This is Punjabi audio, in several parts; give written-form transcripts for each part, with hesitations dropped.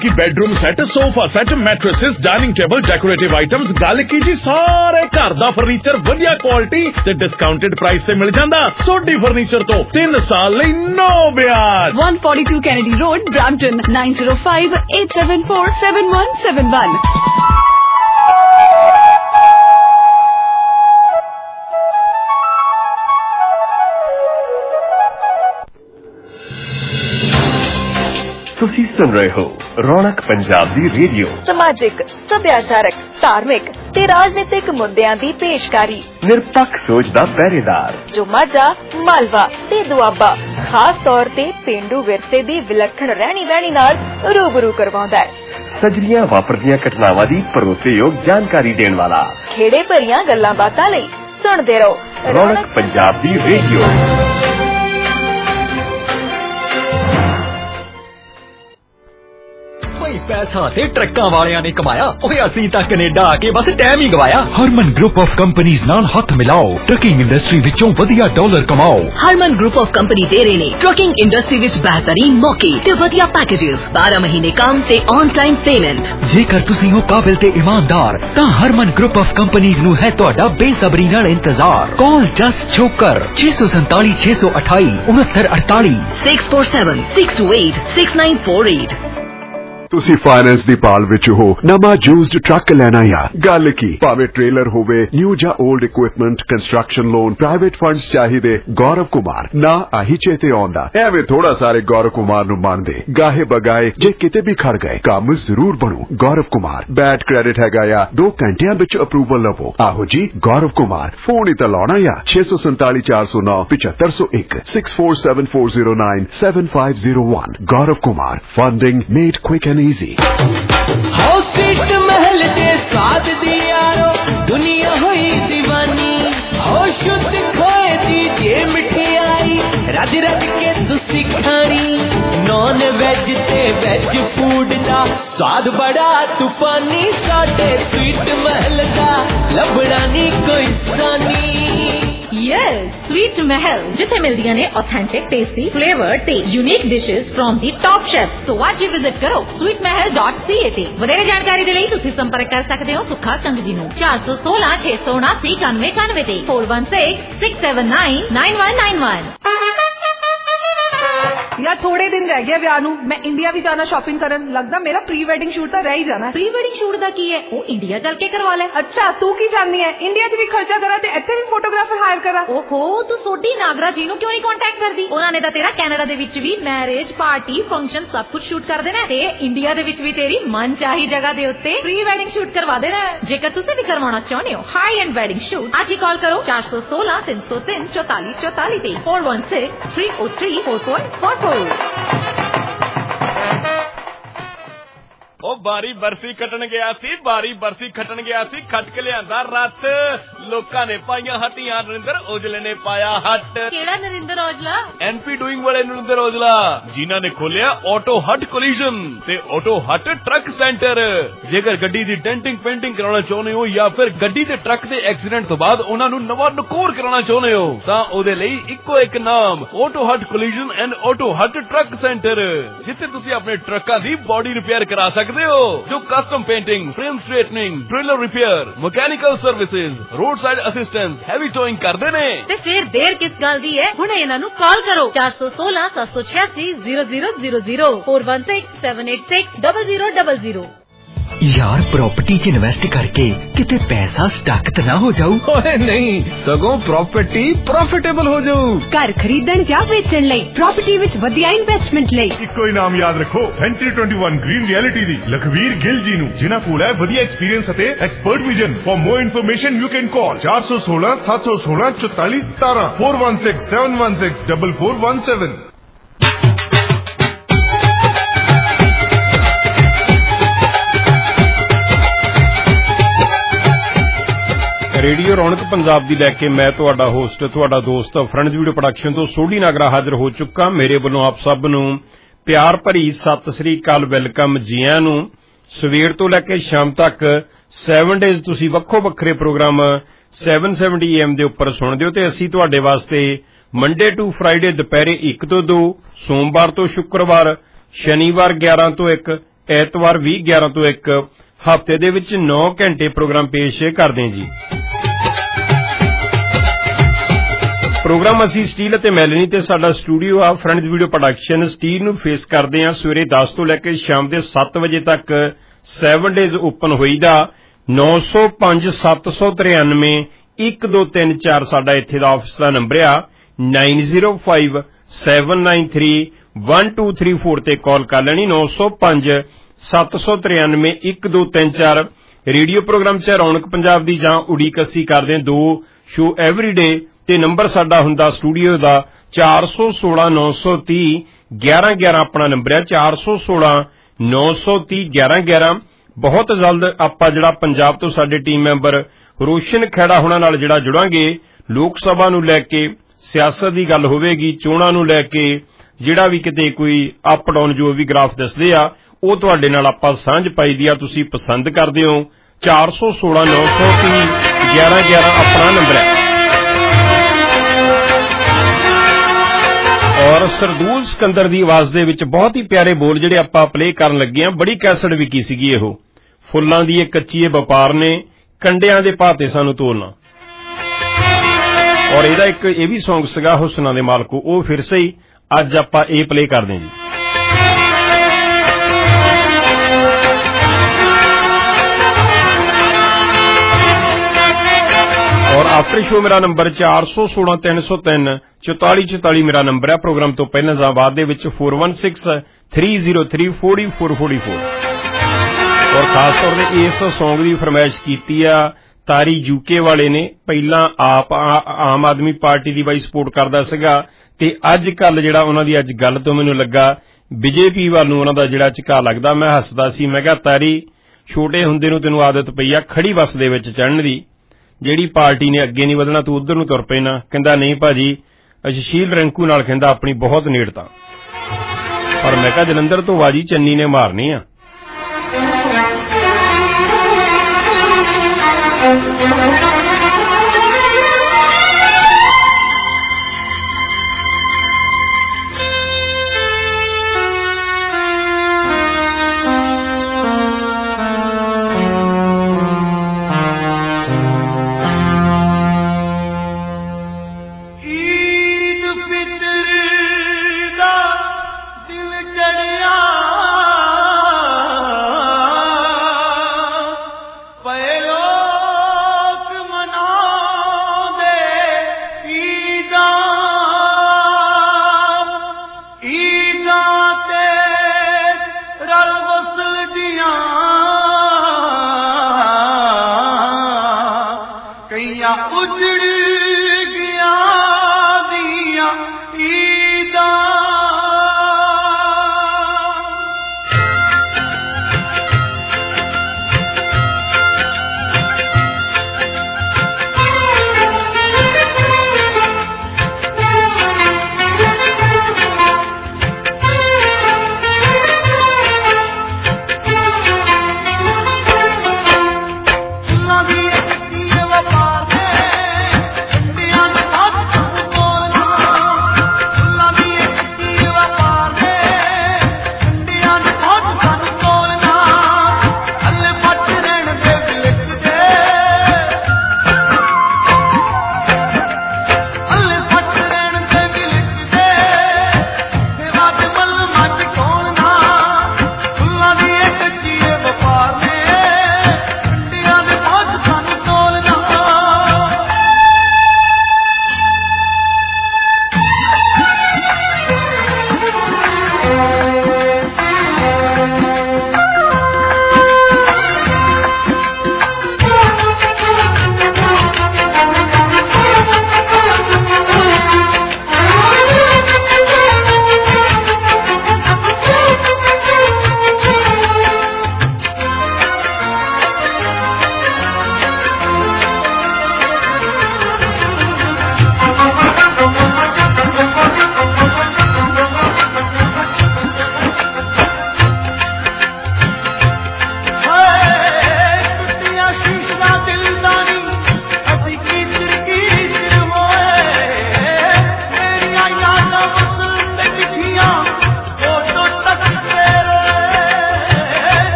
कि bedroom set, sofa set, mattresses, dining table, decorative items, गल की जी सारे घर दा फर्नीचर वधिया क्वालिटी ते डिस्काउंटेड प्राइस ते मिल जांदा। सोडी फर्नीचर तो 3 साल लई नो ब्याज। 142 Kennedy Road, Brampton, 9058747171। ਤੁਸੀਂ ਸੁਣ ਰਹੇ ਹੋ ਰੌਣਕ ਪੰਜਾਬ ਦੀ ਰੇਡੀਓ। ਸਮਾਜਿਕ, ਸੱਭਿਆਚਾਰਕ, ਧਾਰਮਿਕ ਤੇ ਰਾਜਨੀਤਿਕ ਮੁੱਦਿਆਂ ਦੀ ਪੇਸ਼ਕਾਰੀ। ਨਿਰਪੱਖ ਸੋਚ ਦਾ ਪਹਿਰੇਦਾਰ ਜੋ ਮਾਝਾ, ਮਾਲਵਾ ਤੇ ਦੁਆਬਾ ਖਾਸ ਤੌਰ ਤੇ ਪੇਂਡੂ ਵਿਰਸੇ ਦੀ ਵਿਲੱਖਣ ਰਹਿਣੀ ਬਹਿਣੀ ਨਾਲ ਰੂਬਰੂ ਕਰਵਾਉਂਦਾ ਹੈ। ਸਜਰੀਆਂ ਵਾਪਰਦੀਆਂ ਘਟਨਾਵਾਂ ਦੀ ਭਰੋਸੇਯੋਗ ਜਾਣਕਾਰੀ ਦੇਣ ਵਾਲਾ। ਖੇੜੇ ਭਰੀਆਂ ਗੱਲਾਂ ਬਾਤਾਂ ਲਈ ਸੁਣਦੇ ਰਹੋ ਰੌਣਕ ਪੰਜਾਬ ਦੀ ਰੇਡੀਓ। पैसा ते ट्रक्कां वालियां ने कमाया, ओए असीं तां कनेडा आके बस टाइम ही गवाया। हरमन ग्रुप ऑफ कंपनीज नाल हथ मिलाओ, ट्रकिंग इंडस्ट्री विचों वधिया डॉलर कमाओ। हरमन ग्रुप ऑफ कंपनी दे रहे ने ट्रकिंग इंडस्ट्री विच बेहतरीन मौके ते वधिया पैकेजेस, 12 महीने काम ते ऑन टाइम पेमेंट। जेकर तुसीं हो काबिल ते ईमानदार तां हरमन ग्रुप ऑफ कंपनीज नूं है तुहाडा बेसबरी नाल इंतजार। Call just Chhokar 647 628 6948 647 628 6948। ਤੁਸੀਂ ਫਾਈਨੈਂਸ ਦੀ ਭਾਲ ਵਿੱਚ ਹੋ, ਨਵਾਂ ਯੂਜ਼ਡ ਟਰੱਕ ਲੈਣਾ ਆ ਗੱਲ ਕੀ, ਭਾਵੇਂ ਟ੍ਰੇਲਰ ਹੋਵੇ, ਨਿਊ ਜਾਂ old equipment, construction loan, private funds ਚਾਹੀਦੇ, ਗੌਰਵ ਕੁਮਾਰ ਨਾ ਆਹੀ ਚੇਤੇ ਆਉਂਦਾ। ਐਵੇਂ ਥੋੜਾ ਸਾਰੇ ਗੌਰਵ ਕੁਮਾਰ ਨੂੰ ਮੰਨਦੇ, ਗਾਹੇ ਬਗਾਏ ਜੇ ਕਿਤੇ ਵੀ ਖੜ ਗਏ ਕੰਮ ਜ਼ਰੂਰ ਬਣੂ। ਗੌਰਵ ਕੁਮਾਰ ਬੈਡ ਕ੍ਰੈਡਿਟ ਹੈਗਾ ਆ, 2 ਘੰਟਿਆਂ ਵਿੱਚ ਅਪਰੂਵਲ ਲਵੋ। ਆਹੋ ਜੀ ਗੌਰਵ ਕੁਮਾਰ, ਫੋਨ ਹੀ ਤਾਂ ਲਾਉਣਾ ਆ 647 409 7501 647409 7501। Gaurav Kumar, funding made quick and easy। सीट महल दे स्वाद दी यारो दुनिया हुई दीवानी, हो शुद्ध खोए दी जे मिठाई रज रज के तुसी खानी। नॉन वेज ते वेज फूड दा स्वाद बड़ा तूफानी, साडे स्वीट महल दा लभड़ा नी कोई सानी। Yes, Sweet Mahal, जिथे मिलदियां ने authentic, tasty, flavored ते unique dishes from the top chefs। So आज ही विजिट करो sweetmahal.ca ते। ਵਧੇਰੇ ਜਾਣਕਾਰੀ ਦੇ ਲਈ ਤੁਸੀਂ ਸੰਪਰਕ ਕਰ ਸਕਦੇ ਹੋ ਸੁਖਾ ਸੰਘ ਜੀ ਨੂੰ 416 679 9191 ਤੇ 4116 679 9191। यार थोड़े दिन रह गए विआह नूं, मैं इंडिया भी जाना शॉपिंग करन, लगदा मेरा प्री वेडिंग शूट तो रह ही जाना। प्री वेडिंग शूट दा की है, वो इंडिया चल के करवा ले। अच्छा तू की चाहनी है, इंडिया च भी खर्चा करा ते इत्थे भी फोटोग्राफर हायर करा? ओहो, तू सोडी नागरा जी नूं क्यों नहीं कांटेक्ट करदी? उन्हां ने तां तेरा कनाडा दे विच भी मैरिज, पार्टी, फंक्शन सब कुछ शूट कर देना ते इंडिया दे विच भी तेरी मन चाही जगह दे उत्ते प्री वेडिंग शूट करवा देना। जेकर तुसीं भी करवाना चाहुंदे हो हाई एंड वेडिंग शूट, आज ही कॉल करो 416 303 44 44 ते 416 303 4444। ਉਹ ਬਾਰੀ ਬਰਸੀ ਕੱਟਣ ਗਿਆ ਸੀ, ਬਾਰੀ ਬਰਸੀ ਖੱਟਣ ਗਿਆ ਸੀ, ਖੱਟ ਕੇ ਲਿਆਂਦਾ ਰੱਤ। ਲੋਕਾਂ ਨੇ ਪਾਈਆਂ ਹੱਟੀਆਂ, ਨਰਿੰਦਰ ਔਜਲੇ ਨੇ ਪਾਇਆ ਹੱਟ। ਕਿਹੜਾ ਨਰਿੰਦਰ ਔਜਲਾ? ਐਨਪੀ ਡੂਇੰਗ ਵਾਲੇ ਨਰਿੰਦਰ ਔਜਲਾ, ਜਿਨ੍ਹਾਂ ਨੇ ਖੋਲਿਆ ਆਟੋ ਹੱਟ ਕੋਲੀਜਨ ਤੇ ਆਟੋ ਹੱਟ ਟਰੱਕ ਸੈਂਟਰ। ਜੇਕਰ ਗੱਡੀ ਦੀ ਡੈਂਟਿੰਗ ਪੇਂਟਿੰਗ ਕਰਾਉਣਾ ਚਾਹੁੰਦੇ ਹੋ ਜਾਂ ਫਿਰ ਗੱਡੀ ਦੇ ਟਰੱਕ ਦੇ ਐਕਸੀਡੈਂਟ ਤੋਂ ਬਾਅਦ ਉਹਨਾਂ ਨੂੰ ਨਵਾਂ ਨਕੋਰ ਕਰਾਉਣਾ ਚਾਹੁੰਦੇ ਹੋ ਤਾਂ ਉਹਦੇ ਲਈ ਇੱਕੋ ਇੱਕ ਨਾਮ, auto hut collision and auto hut truck centre, ਜਿੱਥੇ ਤੁਸੀਂ ਆਪਣੇ ਟਰੱਕਾਂ ਦੀ ਬੋਡੀ ਰਿਪੇਅਰ ਕਰਾ ਸਕਦੇ हो, जो custom painting, frame straightening, trailer repair, mechanical services, road side assistance, heavy towing करदे ने। ते फिर देर किस गल दी है, हुणे इन्हां नूं कॉल करो 416 786 0000 416 786 0000। यार प्रॉपर्टी च इन्वेस्ट करके किते पैसा स्टक तो ना हो जाऊ? ओए नहीं, सगों प्रॉपर्टी प्रॉफिटेबल हो जाऊ। घर खरीदण या बेचण लई प्रॉपर्टी विच वधिया इन्वेस्टमेंट लई इक्को इनाम याद रखो, सेंचुरी 21 ग्रीन रियलिटी दी लखवीर गिल जी नूं, जिन्हां कोल है वधिया एक्सपीरियंस अते expert vision. For more information you can call 416 716 44 17 416 716 4417। Radio Raunak Punjab दी लैके मैं तुहाडा होस्ट तुहाडा दोस्त फ्रेंड्स वीडियो प्रोडक्शन तो सोडी नागरा हाजिर हो चुका। मेरे वालों आप सब नूं प्यार भरी सत श्री अकाल, वेलकम जियां नूं। सवेर तो लैके शाम तक 7 डेज तुसीं वक्खो वक्खरे प्रोग्राम 770 AM दे उपर सुणदे हो ते असीं तुहाडे वास्ते मंडे टू फ्राइडे दोपहरे 1 ਤੋਂ 2, सोमवार तो शुक्रवार, शनिवार 11 ਤੋਂ 1, ਐਤਵਾਰ 20:11 ਤੋਂ 1 ਹਫ਼ਤੇ ਦੇ ਵਿੱਚ 9 ਘੰਟੇ ਪ੍ਰੋਗਰਾਮ ਪੇਸ਼ ਕਰਦੇ ਜੀ। ਪ੍ਰੋਗਰਾਮ ਅਸੀਂ ਸਟੀਲ ਅਤੇ ਮੈਲਨੀ ਤੇ ਸਾਡਾ ਸਟੂਡੀਓ ਆ ਫਰੈਂਡਜ਼ ਵੀਡੀਓ ਪ੍ਰੋਡਕਸ਼ਨ ਸਟੀਲ ਨੂੰ ਫੇਸ ਕਰਦੇ ਆ ਸਵੇਰੇ 10 ਤੋਂ ਲੈ ਕੇ ਸ਼ਾਮ ਦੇ 7 ਵਜੇ ਤੱਕ 7 ਡੇਜ਼ ਓਪਨ ਹੋਈਦਾ। 9050739123 ਸਾਡਾ ਇੱਥੇ ਦਾ ਆਫਿਸ ਦਾ ਨੰਬਰ ਆ। 9057931234 ਤੇ ਕਾਲ ਕਰ ਲੈਣੀ। 9057931234 ਰੇਡੀਓ ਪ੍ਰੋਗਰਾਮ ਚ ਰੌਣਕ ਪੰਜਾਬ ਦੀ ਜਾਂ ਉਡੀਕ ਅਸੀਂ ਕਰਦੇ 2 ਸ਼ੋ ਐਵਰੀਡੇ ਤੇ ਨੰਬਰ ਸਾਡਾ ਹੁੰਦਾ ਸਟੂਡੀਓ ਦਾ 4169301111 ਆਪਣਾ ਨੰਬਰ ਹੈ 4169301111। ਬਹੁਤ ਜਲਦ ਆਪਾਂ ਜਿਹੜਾ ਪੰਜਾਬ ਤੋਂ ਸਾਡੇ ਟੀਮ ਮੈਂਬਰ ਰੋਸ਼ਨ ਖੈੜਾ ਹੋਣਾ ਨਾਲ ਜਿਹੜਾ ਜੁੜਾਂਗੇ। ਲੋਕ ਸਭਾ ਨੂੰ ਲੈ ਕੇ ਸਿਆਸਤ ਦੀ ਗੱਲ ਹੋਵੇਗੀ, ਚੋਣਾਂ ਨੂੰ ਲੈ ਕੇ ਜਿਹੜਾ ਵੀ ਕਿਤੇ ਕੋਈ ਅਪ ਡਾਊਨ ਜੋ ਵੀ ਗ੍ਰਾਫ ਦੱਸਦੇ ਆ ਉਹ ਤੁਹਾਡੇ ਨਾਲ ਆਪਾਂ ਸਾਂਝ ਪਾਈ ਦੀ ਆ, ਤੁਸੀਂ ਪਸੰਦ ਕਰਦੇ ਹੋ। 4169301111 ਆਪਣਾ ਨੰਬਰ ਹੈ। ਔਰ ਸਰਦੂਲ ਸਿਕੰਦਰ ਦੀ ਆਵਾਜ਼ ਦੇ ਵਿੱਚ ਬਹੁਤ ਹੀ ਪਿਆਰੇ ਬੋਲ ਜਿਹੜੇ ਆਪਾਂ ਪਲੇ ਕਰਨ ਲੱਗੇ ਆ। ਬੜੀ ਕੈਸਟ ਵਿਕੀ ਸੀਗੀ ਇਹੋ। ਫੁੱਲਾਂ ਦੀ ਇਹ ਕੱਚੀ ਵਪਾਰ ਨੇ, ਕੰਡਿਆਂ ਦੇ ਭਾਤੇ ਸਾਨੂੰ ਤੋਲਣਾ। ਔਰ ਇਹਦਾ ਇੱਕ ਇਹ ਵੀ ਸੌਂਗ ਸੀਗਾ ਹੁਸਨਾਂ ਦੇ ਮਾਲਕੋ, ਉਹ ਫਿਰ ਸਹੀ ਅੱਜ ਆਪਾਂ ਇਹ ਪਲੇ ਕਰਦੇ ਜੀ। ਔਰ ਆਫਟਰ ਸ਼ੋ ਮੇਰਾ ਨੰਬਰ 4163034444 ਮੇਰਾ ਨੰਬਰ ਹੈ। ਪ੍ਰੋਗਰਾਮ ਤੋਂ ਪਹਿਲਾਂ ਜਾਂ ਬਾਅਦ ਦੇ ਵਿੱਚ 4163034444। ਔਰ ਖਾਸ ਤੌਰ ਤੇ ਇਸ ਸੌਂਗ ਦੀ ਫਰਮਾਇਸ਼ ਕੀਤੀ ਆ ਤਾਰੀ ਯੂਕੇ ਵਾਲੇ ਨੇ। ਪਹਿਲਾਂ ਆਪ ਆਮ ਆਦਮੀ ਪਾਰਟੀ ਦੀ ਬਾਈ ਸਪੋਰਟ ਕਰਦਾ ਸੀਗਾ ਤੇ ਅੱਜ ਕੱਲ ਜਿਹੜਾ ਉਹਨਾਂ ਦੀ ਅੱਜ ਗੱਲ ਤੋਂ ਮੈਨੂੰ ਲੱਗਾ ਬੀਜੇਪੀ ਵੱਲ ਨੂੰ ਉਹਨਾਂ ਦਾ ਜਿਹੜਾ ਝੁਕਾਅ ਲੱਗਦਾ। ਮੈਂ ਹੱਸਦਾ ਸੀ, ਮੈਂ ਕਿਹਾ ਤਾਰੀ ਛੋਟੇ ਹੁੰਦੇ ਨੂੰ ਤੈਨੂੰ ਆਦਤ ਪਈ ਆ ਖੜੀ ਬੱਸ ਦੇ ਵਿੱਚ ਚੜ੍ਹਨ ਦੀ, ਜਿਹੜੀ ਪਾਰਟੀ ਨੇ ਅੱਗੇ ਨਹੀਂ ਵਧਣਾ ਤੂੰ ਉਧਰ ਨੂੰ ਤੁਰ ਪੈਣਾ। ਕਹਿੰਦਾ ਨਹੀਂ ਭਾਜੀ ਅਸ਼ੀਲ ਰਿੰਕੂ ਨਾਲ ਕਹਿੰਦਾ ਆਪਣੀ ਬਹੁਤ ਨੇੜਤਾ। ਪਰ ਮੈਂ ਕਿਹਾ ਜਲੰਧਰ ਤੋਂ ਬਾਜੀ ਚੰਨੀ ਨੇ ਮਾਰਨੀ ਆ।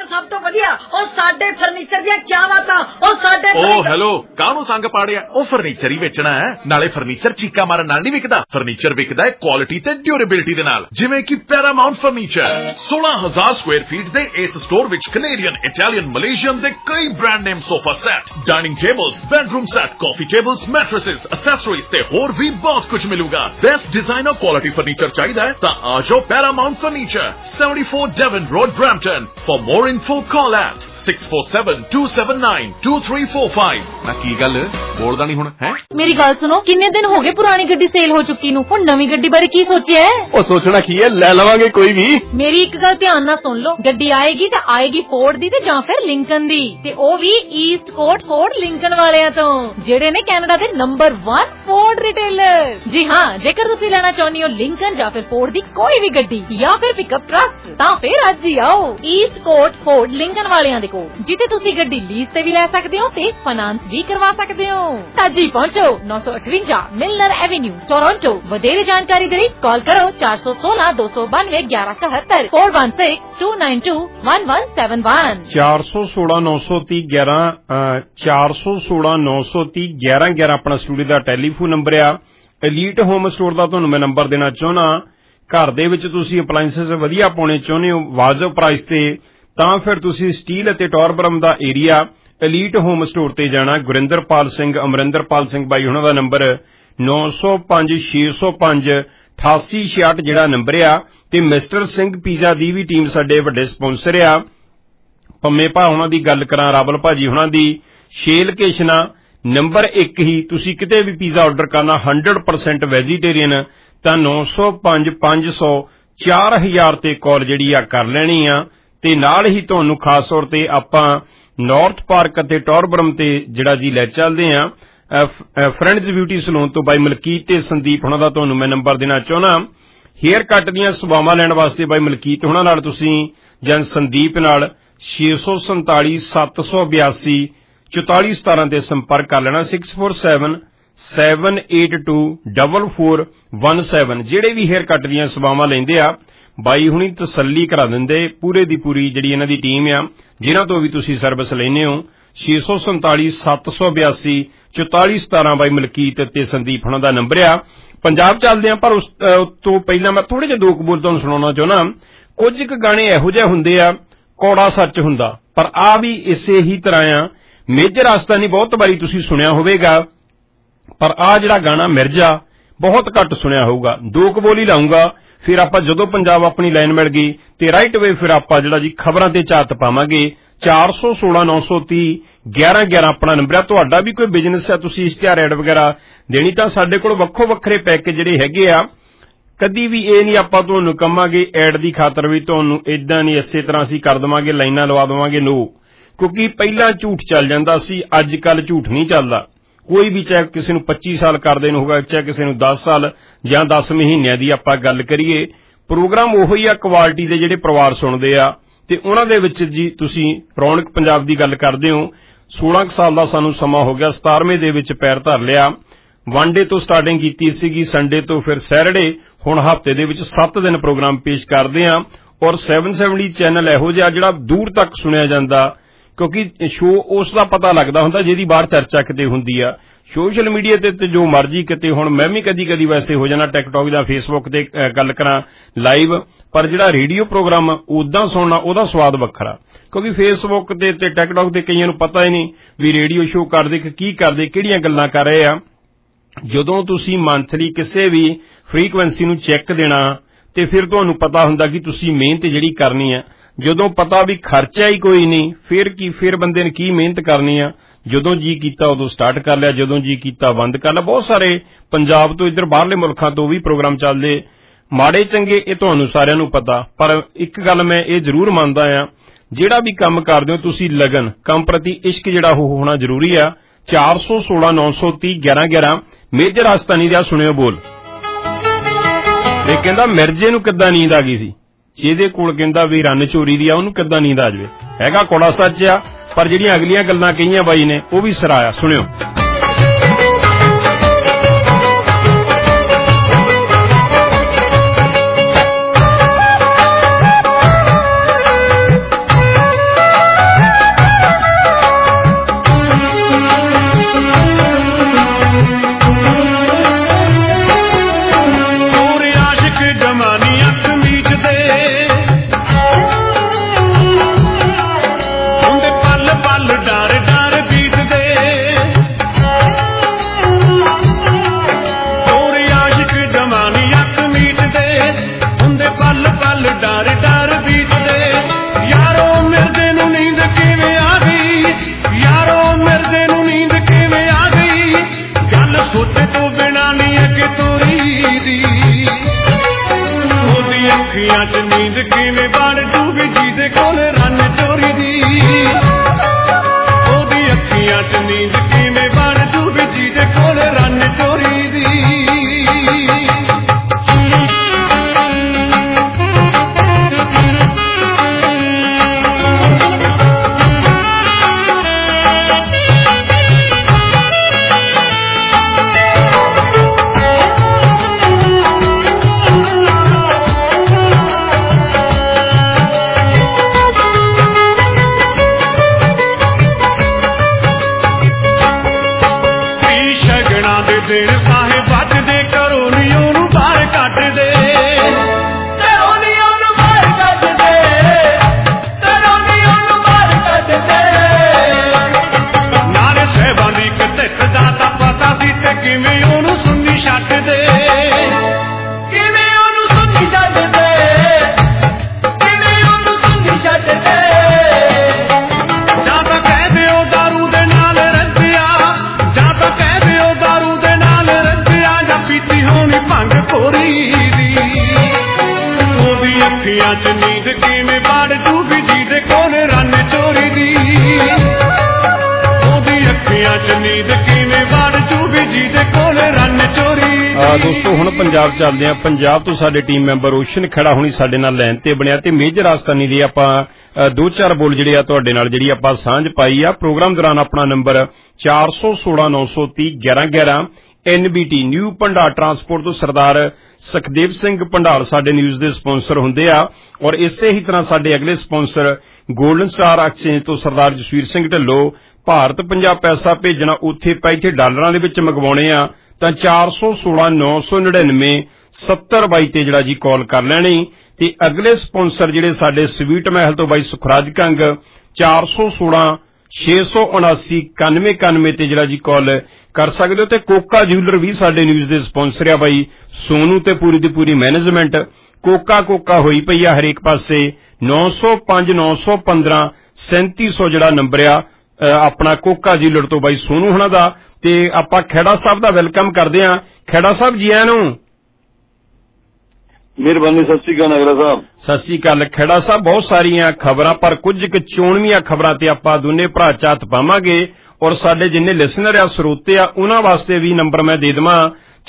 ਸਭ ਤੋਂ ਵਧੀਆ। ਉਹ ਸਾਡੇ ਫਰਨੀਚਰ ਦੀਆਂ ਕਿਆ ਬਾਤਾਂ। ਉਹ ਸਾਡੇ ਓ ਹੈਲੋ, ਕਾਹਨੂੰ ਸੰਗ ਪਾੜਿਆ? ਉਹ ਫਰਨੀਚਰ ਹੀ ਵੇਚਣਾ ਹੈ, ਨਾਲੇ ਫਰਨੀਚਰ ਚੀਕਾ ਮਾਰਨ ਨਾਲ ਨਹੀਂ ਵਿਕਦਾ। ਫਰਨੀਚਰ ਵਿਕਦਾ ਹੈ ਕੁਆਲਿਟੀ ਤੇ ਡਿਊਰੇਬਿਲਿਟੀ ਦੇ ਨਾਲ, ਜਿਵੇਂ ਕਿ ਪੈਰਾਮਾਉਂਟ ਫਰਨੀਚਰ। 16,000 ਸਕੁਆਇਰ ਫੀਟ ਦੇ ਇਸ ਸਟੋਰ ਵਿੱਚ ਕੈਨੇਡੀਅਨ, ਇਟਾਲੀਅਨ, ਮਲੇਸ਼ੀਅਨ ਦੇ ਕਈ brand name sofa set, dining tables, bedroom set, coffee tables, mattresses, accessories ਤੇ ਹੋਰ ਵੀ ਬਹੁਤ ਕੁਝ ਮਿਲੂਗਾ। ਬੈਸਟ ਡਿਜ਼ਾਈਨਰ ਕੁਆਲਿਟੀ ਫਰਨੀਚਰ ਚਾਹੀਦਾ ਹੈ ਤਾਂ ਆ ਜਾਓ Paramount furniture, 74 Devon Road, Brampton. For more info, call at 647-279-2345। ਨਾ ਕੀ ਗੱਲ ਬੋਲਦਾ ਨਹੀਂ ਹੁਣ ਹੈ? ਮੇਰੀ ਗੱਲ ਸੁਣੋ, ਕਿੰਨੇ ਦਿਨ ਹੋ ਗਏ ਪੁਰਾਣੀ ਗੱਡੀ ਸੇਲ ਹੋ ਚੁੱਕੀ ਨੂੰ, ਹੁਣ ਨਵੀਂ ਗੱਡੀ ਬਾਰੇ ਕੀ ਸੋਚਿਆ ਹੈ? ਉਹ ਸੋਚਣਾ ਕੀ ਹੈ, ਲੈ ਲਵਾਂਗੇ ਕੋਈ ਵੀ। ਮੇਰੀ ਇੱਕ ਗੱਲ ਧਿਆਨ ਨਾਲ ਸੁਣ ਲਓ, ਗੱਡੀ ਆਏਗੀ ਤਾਂ ਆਏਗੀ ਫੋਰਡ ਦੀ ਤੇ ਜਾਂ ਫਿਰ ਲਿੰਕਨ ਦੀ, ਤੇ ਉਹ ਵੀ ਈਸਟ ਕੋਟ ਫੋਰਡ ਲਿੰਕਨ ਵਾਲਿਆਂ ਤੋਂ, ਜਿਹੜੇ ਨੇ ਕੈਨੇਡਾ ਦੇ ਨੰਬਰ 1 ਫੋਰਡ ਰਿਟੇਲਰ। ਜੀ ਹਾਂ, ਜੇਕਰ ਤੁਸੀਂ ਲੈਣਾ ਚਾਹੁੰਦੇ ਹੋ ਲਿੰਕਨ ਜਾਂ ਫਿਰ ਫੋਰਡ ਦੀ ਕੋਈ ਵੀ ਗੱਡੀ ਜਾਂ ਫਿਰ ਪਿਕਅਪ ਟਰੱਕ, ਤਾਂ ਫਿਰ ਅੱਜ ਹੀ ਆਓ ਈਸਟ ਕੋਟ ਫੋਰਡ ਲਿੰਕਨ ਵਾਲਿਆਂ ਦੇ ਕੋਲ, ਜਿੱਥੇ ਤੁਸੀਂ ਗੱਡੀ ਲੀਜ਼ ਤੇ ਵੀ ਲੈ ਸਕਦੇ ਹੋ ਤੇ ਫਾਈਨਾਂਸ ਵੀ ਕਰਵਾ ਸਕਦੇ ਹੋ। ਅੱਜ ਹੀ ਪਹੁੰਚੋ 958 ਮਿਲਨਰ ਐਵੇਨਿਊ, ਟੋਰਾਂਟੋ। ਵਧੇਰੇ ਜਾਣਕਾਰੀ ਦੇ ਲਈ ਕਾਲ ਕਰੋ 416-292-1171, 416-292-1171, 416-930-1111 ਆਪਣਾ ਸਟੂਡੀਓ ਦਾ ਟੈਲੀਫੋਨ ਨੰਬਰ ਆ। ਐਲੀਟ ਹੋਮ ਸਟੋਰ ਦਾ ਤੁਹਾਨੂੰ ਮੈਂ ਨੰਬਰ ਦੇਣਾ ਚਾਹੁੰਦਾ। ਘਰ ਦੇ ਵਿੱਚ ਤੁਸੀਂ ਅਪਲਾਈਐਂਸਸ ਵਧੀਆ ਪਾਉਣੇ ਚਾਹੁੰਦੇ ਹੋ ਵਾਜਬ ਪ੍ਰਾਈਸ ਤੇ, ਤਾਂ ਫਿਰ ਤੁਸੀਂ ਸਟੀਲ ਅਤੇ ਟੌਰਬਰਮ ਦਾ ਏਰੀਆ ਐਲੀਟ ਹੋਮ ਸਟੋਰ ਤੇ ਜਾਣਾ। ਗੁਰਿੰਦਰਪਾਲ ਸਿੰਘ, ਅਮਰਿੰਦਰਪਾਲ ਸਿੰਘ ਬਾਈ ਉਹਨਾਂ ਦਾ ਨੰਬਰ 9056058866 ਜਿਹੜਾ ਨੰਬਰ ਆ। ਤੇ ਮਿਸਟਰ ਸਿੰਘ ਪੀਜ਼ਾ ਦੀ ਵੀ ਟੀਮ ਸਾਡੇ ਵੱਡੇ ਸਪਾਂਸਰ ਆ। ਪੰਮੇ ਭਾ ਉਹਨਾਂ ਦੀ ਗੱਲ ਕਰਾਂ, ਰਾਵਲ ਭਾਜੀ ਉਹਨਾਂ ਦੀ 6 ਲੋਕੇਸ਼ਨਾਂ, ਨੰਬਰ 1 ਹੀ। ਤੁਸੀਂ ਕਿਤੇ ਵੀ ਪੀਜ਼ਾ ਆਰਡਰ ਕਰਨਾ 100% ਵੈਜੀਟੇਰੀਅਨ ਤਾਂ 905-500 4000 ਤੇ ਕਾਲ ਜਿਹੜੀ ਆ ਕਰ ਲੈਣੀ ਆ। ਤੇ ਨਾਲ ਹੀ ਤੁਹਾਨੂੰ ਖਾਸ ਤੌਰ ਤੇ ਆਪਾਂ ਨਾਰਥ ਪਾਰਕ ਅਤੇ ਟੌਰਬਰਮ ਤੇ ਜਿਹੜਾ ਜੀ ਲੈ ਚੱਲਦੇ ਆ। ਫਰੈਂਡਸ ਬਿਊਟੀ ਸਲੂਨ ਤੋਂ ਬਾਈ ਮਲਕੀਤ ਤੇ ਸੰਦੀਪ ਉਹਨਾਂ ਦਾ ਤੁਹਾਨੂੰ ਮੈਂ ਨੰਬਰ ਦੇਣਾ ਚਾਹੁੰਦਾ। ਹੇਅਰ ਕੱਟ ਦੀਆਂ ਸੇਵਾਵਾਂ ਲੈਣ ਵਾਸਤੇ ਬਾਈ ਮਲਕੀਤ ਉਹਨਾਂ ਨਾਲ ਤੁਸੀਂ ਜਾਂ ਸੰਦੀਪ ਨਾਲ 647-782-4417 ਤੇ ਸੰਪਰਕ ਕਰ ਲੈਣਾ। 647-782-4417। ਜਿਹੜੇ ਵੀ ਹੇਅਰ ਕੱਟ ਦੀਆਂ ਸੇਵਾਵਾਂ ਲੈਂਦੇ ਆ ਬਾਈ ਹੁਣੀ ਤਸੱਲੀ ਕਰਾ ਦਿੰਦੇ, ਪੂਰੇ ਦੀ ਪੂਰੀ ਜਿਹੜੀ ਇਹਨਾਂ ਦੀ ਟੀਮ ਆ, ਜਿਨ੍ਹਾਂ ਤੋਂ ਵੀ ਤੁਸੀਂ ਸਰਵਿਸ ਲੈਂਦੇ ਹੋ। 647-782-4417 ਬਾਈ ਮਲਕੀਤ ਤੇ ਸੰਦੀਪ ਉਹਨਾਂ ਦਾ ਨੰਬਰ ਆ। ਪੰਜਾਬ ਚੱਲਦੇ ਆ, ਪਰ ਉਸ ਤੋਂ ਪਹਿਲਾਂ ਮੈਂ ਥੋੜੇ ਜਿਹੇ ਦੋ ਕੁ ਬੋਲ ਤੁਹਾਨੂੰ ਸੁਣਾਉਣਾ ਚਾਹੁੰਦਾ। ਕੁਝ ਕੁ ਗਾਣੇ ਇਹੋ ਜਿਹੇ ਹੁੰਦੇ ਆ, ਕੌੜਾ ਸੱਚ ਹੁੰਦਾ, ਪਰ ਆ ਵੀ ਇਸੇ ਹੀ ਤਰ੍ਹਾਂ ਆ। ਮੇਜਰ ਆਸਤਾਨੀ ਬਹੁਤ ਵਾਰੀ ਤੁਸੀਂ ਸੁਣਿਆ ਹੋਵੇਗਾ, ਪਰ ਆ ਜਿਹੜਾ ਗਾਣਾ ਮਿਰਜ਼ਾ ਬਹੁਤ ਘੱਟ ਸੁਣਿਆ ਹੋਊਗਾ। ਦੋ ਕੁ ਬੋਲ ਹੀ ਲਾਉਂਗਾ, ਫਿਰ ਆਪਾਂ ਜਦੋਂ ਪੰਜਾਬ ਆਪਣੀ ਲਾਈਨ ਮਿਲ ਗਈ ਤੇ ਰਾਈਟ ਵੇ ਫਿਰ ਆਪਾਂ ਜਿਹੜਾ ਜੀ ਖਬਰਾਂ ਤੇ ਝਾਤ ਪਾਵਾਂਗੇ। 416-930-1111 ਆਪਣਾ ਨੰਬਰ ਆ। ਤੁਹਾਡਾ ਵੀ ਕੋਈ ਬਿਜ਼ਨਸ ਹੈ, ਤੁਸੀਂ ਇਸ਼ਤਿਹਾਰ ਐਡ ਵਗੈਰਾ ਦੇਣੀ, ਤਾਂ ਸਾਡੇ ਕੋਲ ਵੱਖੋ ਵੱਖਰੇ ਪੈਕੇਜ ਜਿਹੜੇ ਹੈਗੇ ਆ। ਕਦੀ ਵੀ ਇਹ ਨਹੀਂ ਆਪਾਂ ਤੁਹਾਨੂੰ ਕਹਾਂਗੇ ਐਡ ਦੀ ਖਾਤਰ ਵੀ ਤੁਹਾਨੂੰ ਏਦਾਂ ਨਹੀਂ ਇਸੇ ਤਰ੍ਹਾਂ ਅਸੀਂ ਕਰ ਦੇਵਾਂਗੇ, ਲਾਈਨਾਂ ਲਵਾ ਦੇਵਾਂਗੇ, ਨੋ। ਕਿਉਂਕਿ ਪਹਿਲਾਂ ਝੂਠ ਚੱਲ ਜਾਂਦਾ ਸੀ, ਅੱਜ ਕੱਲ ਝੂਠ ਨਹੀਂ ਚੱਲਦਾ। ਕੋਈ ਵੀ, ਚਾਹੇ ਕਿਸੇ ਨੂੰ 25 ਸਾਲ ਕਰਦੇ ਨੂੰ ਹੋਗਾ, ਚਾਹੇ ਕਿਸੇ ਨੂੰ 10 ਸਾਲ ਜਾਂ 10 ਮਹੀਨਿਆਂ ਦੀ ਆਪਾਂ ਗੱਲ ਕਰੀਏ, ਪ੍ਰੋਗਰਾਮ ਉਹੀ ਆ। ਕੁਆਲਿਟੀ ਦੇ ਜਿਹੜੇ ਪਰਿਵਾਰ ਸੁਣਦੇ ਆ ਤੇ ਉਹਨਾਂ ਦੇ ਵਿੱਚ ਜੀ ਤੁਸੀਂ ਰੌਣਕ ਪੰਜਾਬ ਦੀ ਗੱਲ ਕਰਦੇ ਹੋ। 16 ਸਾਲ ਦਾ ਸਾਨੂੰ ਸਮਾਂ ਹੋ ਗਿਆ, 17ਵੇਂ ਦੇ ਵਿੱਚ ਪੈਰ ਧਰ ਲਿਆ। ਵਨ ਡੇ ਤੋਂ ਸਟਾਰਟਿੰਗ ਕੀਤੀ ਸੀਗੀ, ਸੰਡੇ ਤੋਂ ਫਿਰ ਸੈਟਰਡੇ, ਹੁਣ ਹਫ਼ਤੇ ਦੇ ਵਿੱਚ 7 ਦਿਨ ਪ੍ਰੋਗਰਾਮ ਪੇਸ਼ ਕਰਦੇ ਆ। ਔਰ 770 ਚੈਨਲ ਇਹੋ ਜਿਹਾ ਜਿਹੜਾ ਦੂਰ ਤੱਕ ਸੁਣਿਆ ਜਾਂਦਾ, ਕਿਉਂਕਿ ਸ਼ੋ ਉਸ ਦਾ ਪਤਾ ਲੱਗਦਾ ਹੁੰਦਾ ਜਿਹਦੀ ਬਾਹਰ ਚਰਚਾ ਕਿਤੇ ਹੁੰਦੀ ਆ। ਸੋਸ਼ਲ ਮੀਡੀਆ ਤੇ ਜੋ ਮਰਜ਼ੀ ਕਿਤੇ, ਹੁਣ ਮੈਂ ਵੀ ਕਦੀ ਕਦੀ ਵੈਸੇ ਹੋ ਜਾਣਾ ਟਿਕਟੌਕ ਜਾਂ ਫੇਸਬੁੱਕ ਤੇ ਗੱਲ ਕਰਾਂ ਲਾਈਵ, ਪਰ ਜਿਹੜਾ ਰੇਡੀਓ ਪ੍ਰੋਗਰਾਮ ਉਦਾਂ ਸੁਣਨਾ ਉਹਦਾ ਸਵਾਦ ਵੱਖਰਾ। ਕਿਉਂਕਿ ਫੇਸਬੁੱਕ ਤੇ ਟਿਕਟੌਕ ਤੇ ਕਈਆਂ ਨੂੰ ਪਤਾ ਹੀ ਨਹੀਂ ਵੀ ਰੇਡੀਓ ਸ਼ੋ ਕਰਦੇ ਕੀ ਕਰਦੇ, ਕਿਹੜੀਆਂ ਗੱਲਾਂ ਕਰ ਰਹੇ ਆ। ਜਦੋਂ ਤੁਸੀਂ ਮੰਥਲੀ ਕਿਸੇ ਵੀ ਫ੍ਰੀਕੁਐਂਸੀ ਨੂੰ ਚੈੱਕ ਦੇਣਾ ਤੇ ਫਿਰ ਤੁਹਾਨੂੰ ਪਤਾ ਹੁੰਦਾ ਕਿ ਤੁਸੀਂ ਮਿਹਨਤ ਜਿਹੜੀ ਕਰਨੀ ਆ। ਜਦੋਂ ਪਤਾ ਵੀ ਖਰਚਾ ਹੀ ਕੋਈ ਨਹੀਂ, ਫਿਰ ਬੰਦੇ ਨੇ ਕੀ ਮਿਹਨਤ ਕਰਨੀ ਆ। ਜਦੋਂ ਜੀ ਕੀਤਾ ਉਦੋਂ ਸਟਾਰਟ ਕਰ ਲਿਆ, ਜਦੋਂ ਜੀ ਕੀਤਾ ਬੰਦ ਕਰ ਲਿਆ। ਬਹੁਤ ਸਾਰੇ ਪੰਜਾਬ ਤੋਂ ਇੱਧਰ ਬਾਹਰਲੇ ਮੁਲਕਾਂ ਤੋਂ ਵੀ ਪ੍ਰੋਗਰਾਮ ਚੱਲਦੇ, ਮਾੜੇ ਚੰਗੇ ਇਹ ਤੁਹਾਨੂੰ ਸਾਰਿਆਂ ਨੂੰ ਪਤਾ। ਪਰ ਇੱਕ ਗੱਲ ਮੈਂ ਇਹ ਜ਼ਰੂਰ ਮੰਨਦਾ ਆ, ਜਿਹੜਾ ਵੀ ਕੰਮ ਕਰਦੇ ਹੋ ਤੁਸੀਂ ਲਗਨ, ਕੰਮ ਪ੍ਰਤੀ ਇਸ਼ਕ ਜਿਹੜਾ ਉਹ ਹੋਣਾ ਜ਼ਰੂਰੀ ਆ। 416-930-1111 ਮੇਜਰ ਆਸਤਾਨੀ ਦਾ ਸੁਣਿਓ ਬੋਲ। ਇਹ ਕਹਿੰਦਾ ਮਿਰਜ਼ੇ ਨੂੰ ਕਿੱਦਾਂ ਨੀਂਦ ਆ ਗਈ ਸੀ, ਜਿਹਦੇ ਕੋਲ ਕਹਿੰਦਾ ਵੀ ਰੰਨ ਚੋਰੀ ਦੀ ਆ, ਉਹਨੂੰ ਕਿੱਦਾਂ ਨੀਂਦ ਆ ਜਾਵੇ। ਹੈਗਾ ਕੋੜਾ ਸੱਚ ਆ, ਪਰ ਜਿਹੜੀਆਂ ਅਗਲੀਆਂ ਗੱਲਾਂ ਕਹੀਆਂ ਬਾਈ ਨੇ ਉਹ ਵੀ ਸਰਾਇਆ। ਸੁਣਿਓ। ਕਿਵੇਂ ਬਣ ਜੂਗੀ ਜਿਹਦੇ ਕੋਲ ਰੰਨ ਚੋਰੀ ਦੀ ਉਹਦੀ ਅੱਖੀਆਂ 'ਚ ਨੀਂਦ ਕਿਵੇਂ ਬਣ ਜੂਗੀ ਜਿਹਦੇ ਕੋਲ ਰੰਨ ਚੋਰੀ ਦੀ ਦਿਨ ਸਾਹੇ ਵੱਜਦੇ ਘਰੋਂ ਨੀ ਉਹਨੂੰ ਬਾਹਰ ਕੱਢਦੇ ਘਰੋਂ ਨੀ ਉਹਨੂੰ ਬਾਹਰ ਕੱਢਦੇ ਘਰੋਂ ਨੀ ਉਹਨੂੰ ਬਾਹਰ ਕੱਢਦੇ ਨਾਲੇ ਸਹਿਬਾਂ ਦੀ ਕਿੱਥੇ ਦਾ ਤਾਂ ਪਤਾ ਸੀ ਤੇ ਕਿਵੇਂ ਉਹਨੂੰ ਸੁਣਨੀ ਛੱਡਦੇ ਕਿਵੇਂ ਉਹਨੂੰ ਸੁਣਨੀ ਛੱਡਦੇ ਕਿਵੇਂ ਉਹਨੂੰ ਸੁਣਨੀ ਛੱਡਦੇ ਜਾਂ ਤਾਂ ਕਹਿ ਦਿਓ ਦਾਰੂ ਦੇ ਨਾਲ ਰੱਜਿਆ ਜਾਂ ਤਾਂ ਕਹਿ ਦਿਓ ਪੀਤੀ ਹੋਣੀ ਭੰਗ ਖੋਰੀ ਦੀ ਉਹਦੀ ਅੱਖੀਆਂ 'ਚ ਨੀਂਦ ਕਿਵੇਂ ਵੜ ਜੂਗੀ ਜਿਹਦੇ ਕੋਲ ਰੰਨ ਚੋਰੀ ਦੀ ਉਹਦੀ ਅੱਖੀਆਂ 'ਚ ਨੀਂਦ ਕਿਵੇਂ ਵੜ ਜੂਗੀ ਜਿਹਦੇ ਕੋਲ ਰੰਨ ਚੋਰੀ ਦੀ। ਦੋਸਤੋ ਹੁਣ ਪੰਜਾਬ ਚੱਲਦੇ ਆ। ਪੰਜਾਬ ਤੋਂ ਸਾਡੇ ਟੀਮ ਮੈਂਬਰ ਰੋਸ਼ਨ ਖੜਾ ਹੁਣੀ ਸਾਡੇ ਨਾਲ ਲਾਈਨ ਤੇ ਬਣਿਆ ਤੇ ਮੇਜਰ ਰਾਜਸਥਾਨੀ ਦੇ ਆਪਾਂ 2-4 ਬੋਲ ਜਿਹੜੇ ਆ ਤੁਹਾਡੇ ਨਾਲ ਜਿਹੜੀ ਆਪਾਂ ਸਾਂਝ ਪਾਈ ਆ। ਪ੍ਰੋਗਰਾਮ ਦੌਰਾਨ ਆਪਣਾ number 416-930-1111 NBT new Bhandar transport ਤੋਂ ਸਰਦਾਰ ਸੁਖਦੇਵ ਸਿੰਘ ਭੰਡਾਰ ਸਾਡੇ ਨਿਊਜ਼ ਦੇ ਸਪਾਂਸਰ ਹੁੰਦੇ ਆ ਔਰ ਇਸੇ ਹੀ ਤਰ੍ਹਾਂ ਸਾਡੇ ਅਗਲੇ ਸਪਾਂਸਰ ਗੋਲਡਨ ਸਟਾਰ ਐਕਸਚੇਂਜ ਤੋਂ ਸਰਦਾਰ ਜਸਵੀਰ ਸਿੰਘ ਢਿੱਲੋਂ। ਭਾਰਤ ਪੰਜਾਬ ਪੈਸਾ ਭੇਜਣਾ ਉੱਥੇ ਇੱਥੇ ਡਾਲਰਾਂ ਦੇ ਵਿੱਚ ਮੰਗਵਾਉਣੇ ਆ ਤਾਂ 416-999-7022 ਤੇ ਜਿਹੜਾ ਜੀ ਕਾਲ ਕਰ ਲੈਣੀ ਤੇ ਅਗਲੇ ਸਪਾਂਸਰ ਜਿਹੜੇ ਸਾਡੇ ਸਵੀਟ ਮਹਿਲ ਤੋਂ ਬਾਈ ਸੁਖਰਾਜ ਕੰਗ 416-679-9191 ਤੇ ਜਿਹੜਾ ਜੀ ਕਾਲ ਕਰ ਸਕਦੇ ਹੋ ਤੇ ਕੋਕਾ ਜਿਊਲਰ ਵੀ ਸਾਡੇ ਨਿਊਜ਼ ਦੇ ਸਪਾਂਸਰ ਆ ਬਾਈ ਸੋਨੂ ਤੇ ਪੂਰੀ ਦੀ ਪੂਰੀ ਮੈਨੇਜਮੈਂਟ। ਕੋਕਾ ਹੋਈ ਪਈ ਆ ਹਰੇਕ ਪਾਸੇ 905-915-3700 ਜਿਹੜਾ ਨੰਬਰ ਆ ਆਪਣਾ ਕੋਕਾ ਜਿਊਲਰ ਤੋਂ ਬਾਈ ਸੋਨੂ ਹੁਣਾਂ ਦਾ। ਤੇ ਆਪਾਂ ਖੇੜਾ ਸਾਹਿਬ ਦਾ ਵੈਲਕਮ ਕਰਦੇ ਆ। ਖੇੜਾ ਸਾਹਿਬ ਜੀ ਆਇਆਂ ਨੂੰ। ਮਿਹਰਬਾਨੀ। ਸਤਿ ਸ੍ਰੀ ਅਕਾਲ ਨਗਰਾ ਸਾਹਿਬ। ਸਤਿ ਸ੍ਰੀ ਅਕਾਲ ਖੇੜਾ ਸਾਹਿਬ। ਬਹੁਤ ਸਾਰੀਆਂ ਖਬਰਾਂ ਪਰ ਕੁਝ ਕੁ ਚੋਣਵੀਆਂ ਖਬਰਾਂ ਤੇ ਆਪਾਂ ਦੋਨੇ ਭਰਾ ਝਾਤ ਪਾਵਾਂਗੇ ਔਰ ਸਾਡੇ ਜਿੰਨੇ ਲਿਸਨਰ ਆ ਸਰੋਤੇ ਆ ਉਹਨਾਂ ਵਾਸਤੇ ਵੀ ਨੰਬਰ ਮੈਂ ਦੇ ਦੇਵਾਂ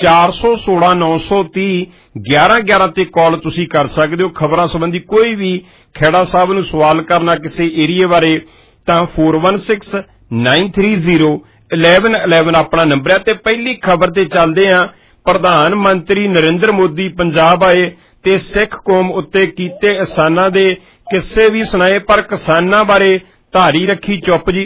416-930-1111 ਤੇ ਕਾਲ ਤੁਸੀਂ ਕਰ ਸਕਦੇ ਹੋ। ਖਬਰਾਂ ਸੰਬੰਧੀ ਕੋਈ ਵੀ ਖੇੜਾ ਸਾਹਿਬ ਨੂੰ ਸਵਾਲ ਕਰਨਾ ਕਿਸੇ ਏਰੀਏ ਬਾਰੇ ਤਾਂ 4169301111 ਆਪਣਾ ਨੰਬਰ ਹੈ। ਤੇ ਪਹਿਲੀ ਖਬਰ ਤੇ ਚੱਲਦੇ ਆ। ਪ੍ਰਧਾਨ ਮੰਤਰੀ ਨਰਿੰਦਰ ਮੋਦੀ ਪੰਜਾਬ ਆਏ ਤੇ ਸਿੱਖ ਕੌਮ ਉੱਤੇ ਕੀਤੇ ਅਹਿਸਾਨਾਂ ਦੇ ਕਿੱਸੇ ਵੀ ਸੁਣਾਏ ਪਰ ਕਿਸਾਨਾਂ ਬਾਰੇ ਧਾਰੀ ਰੱਖੀ ਚੁੱਪ ਜੀ।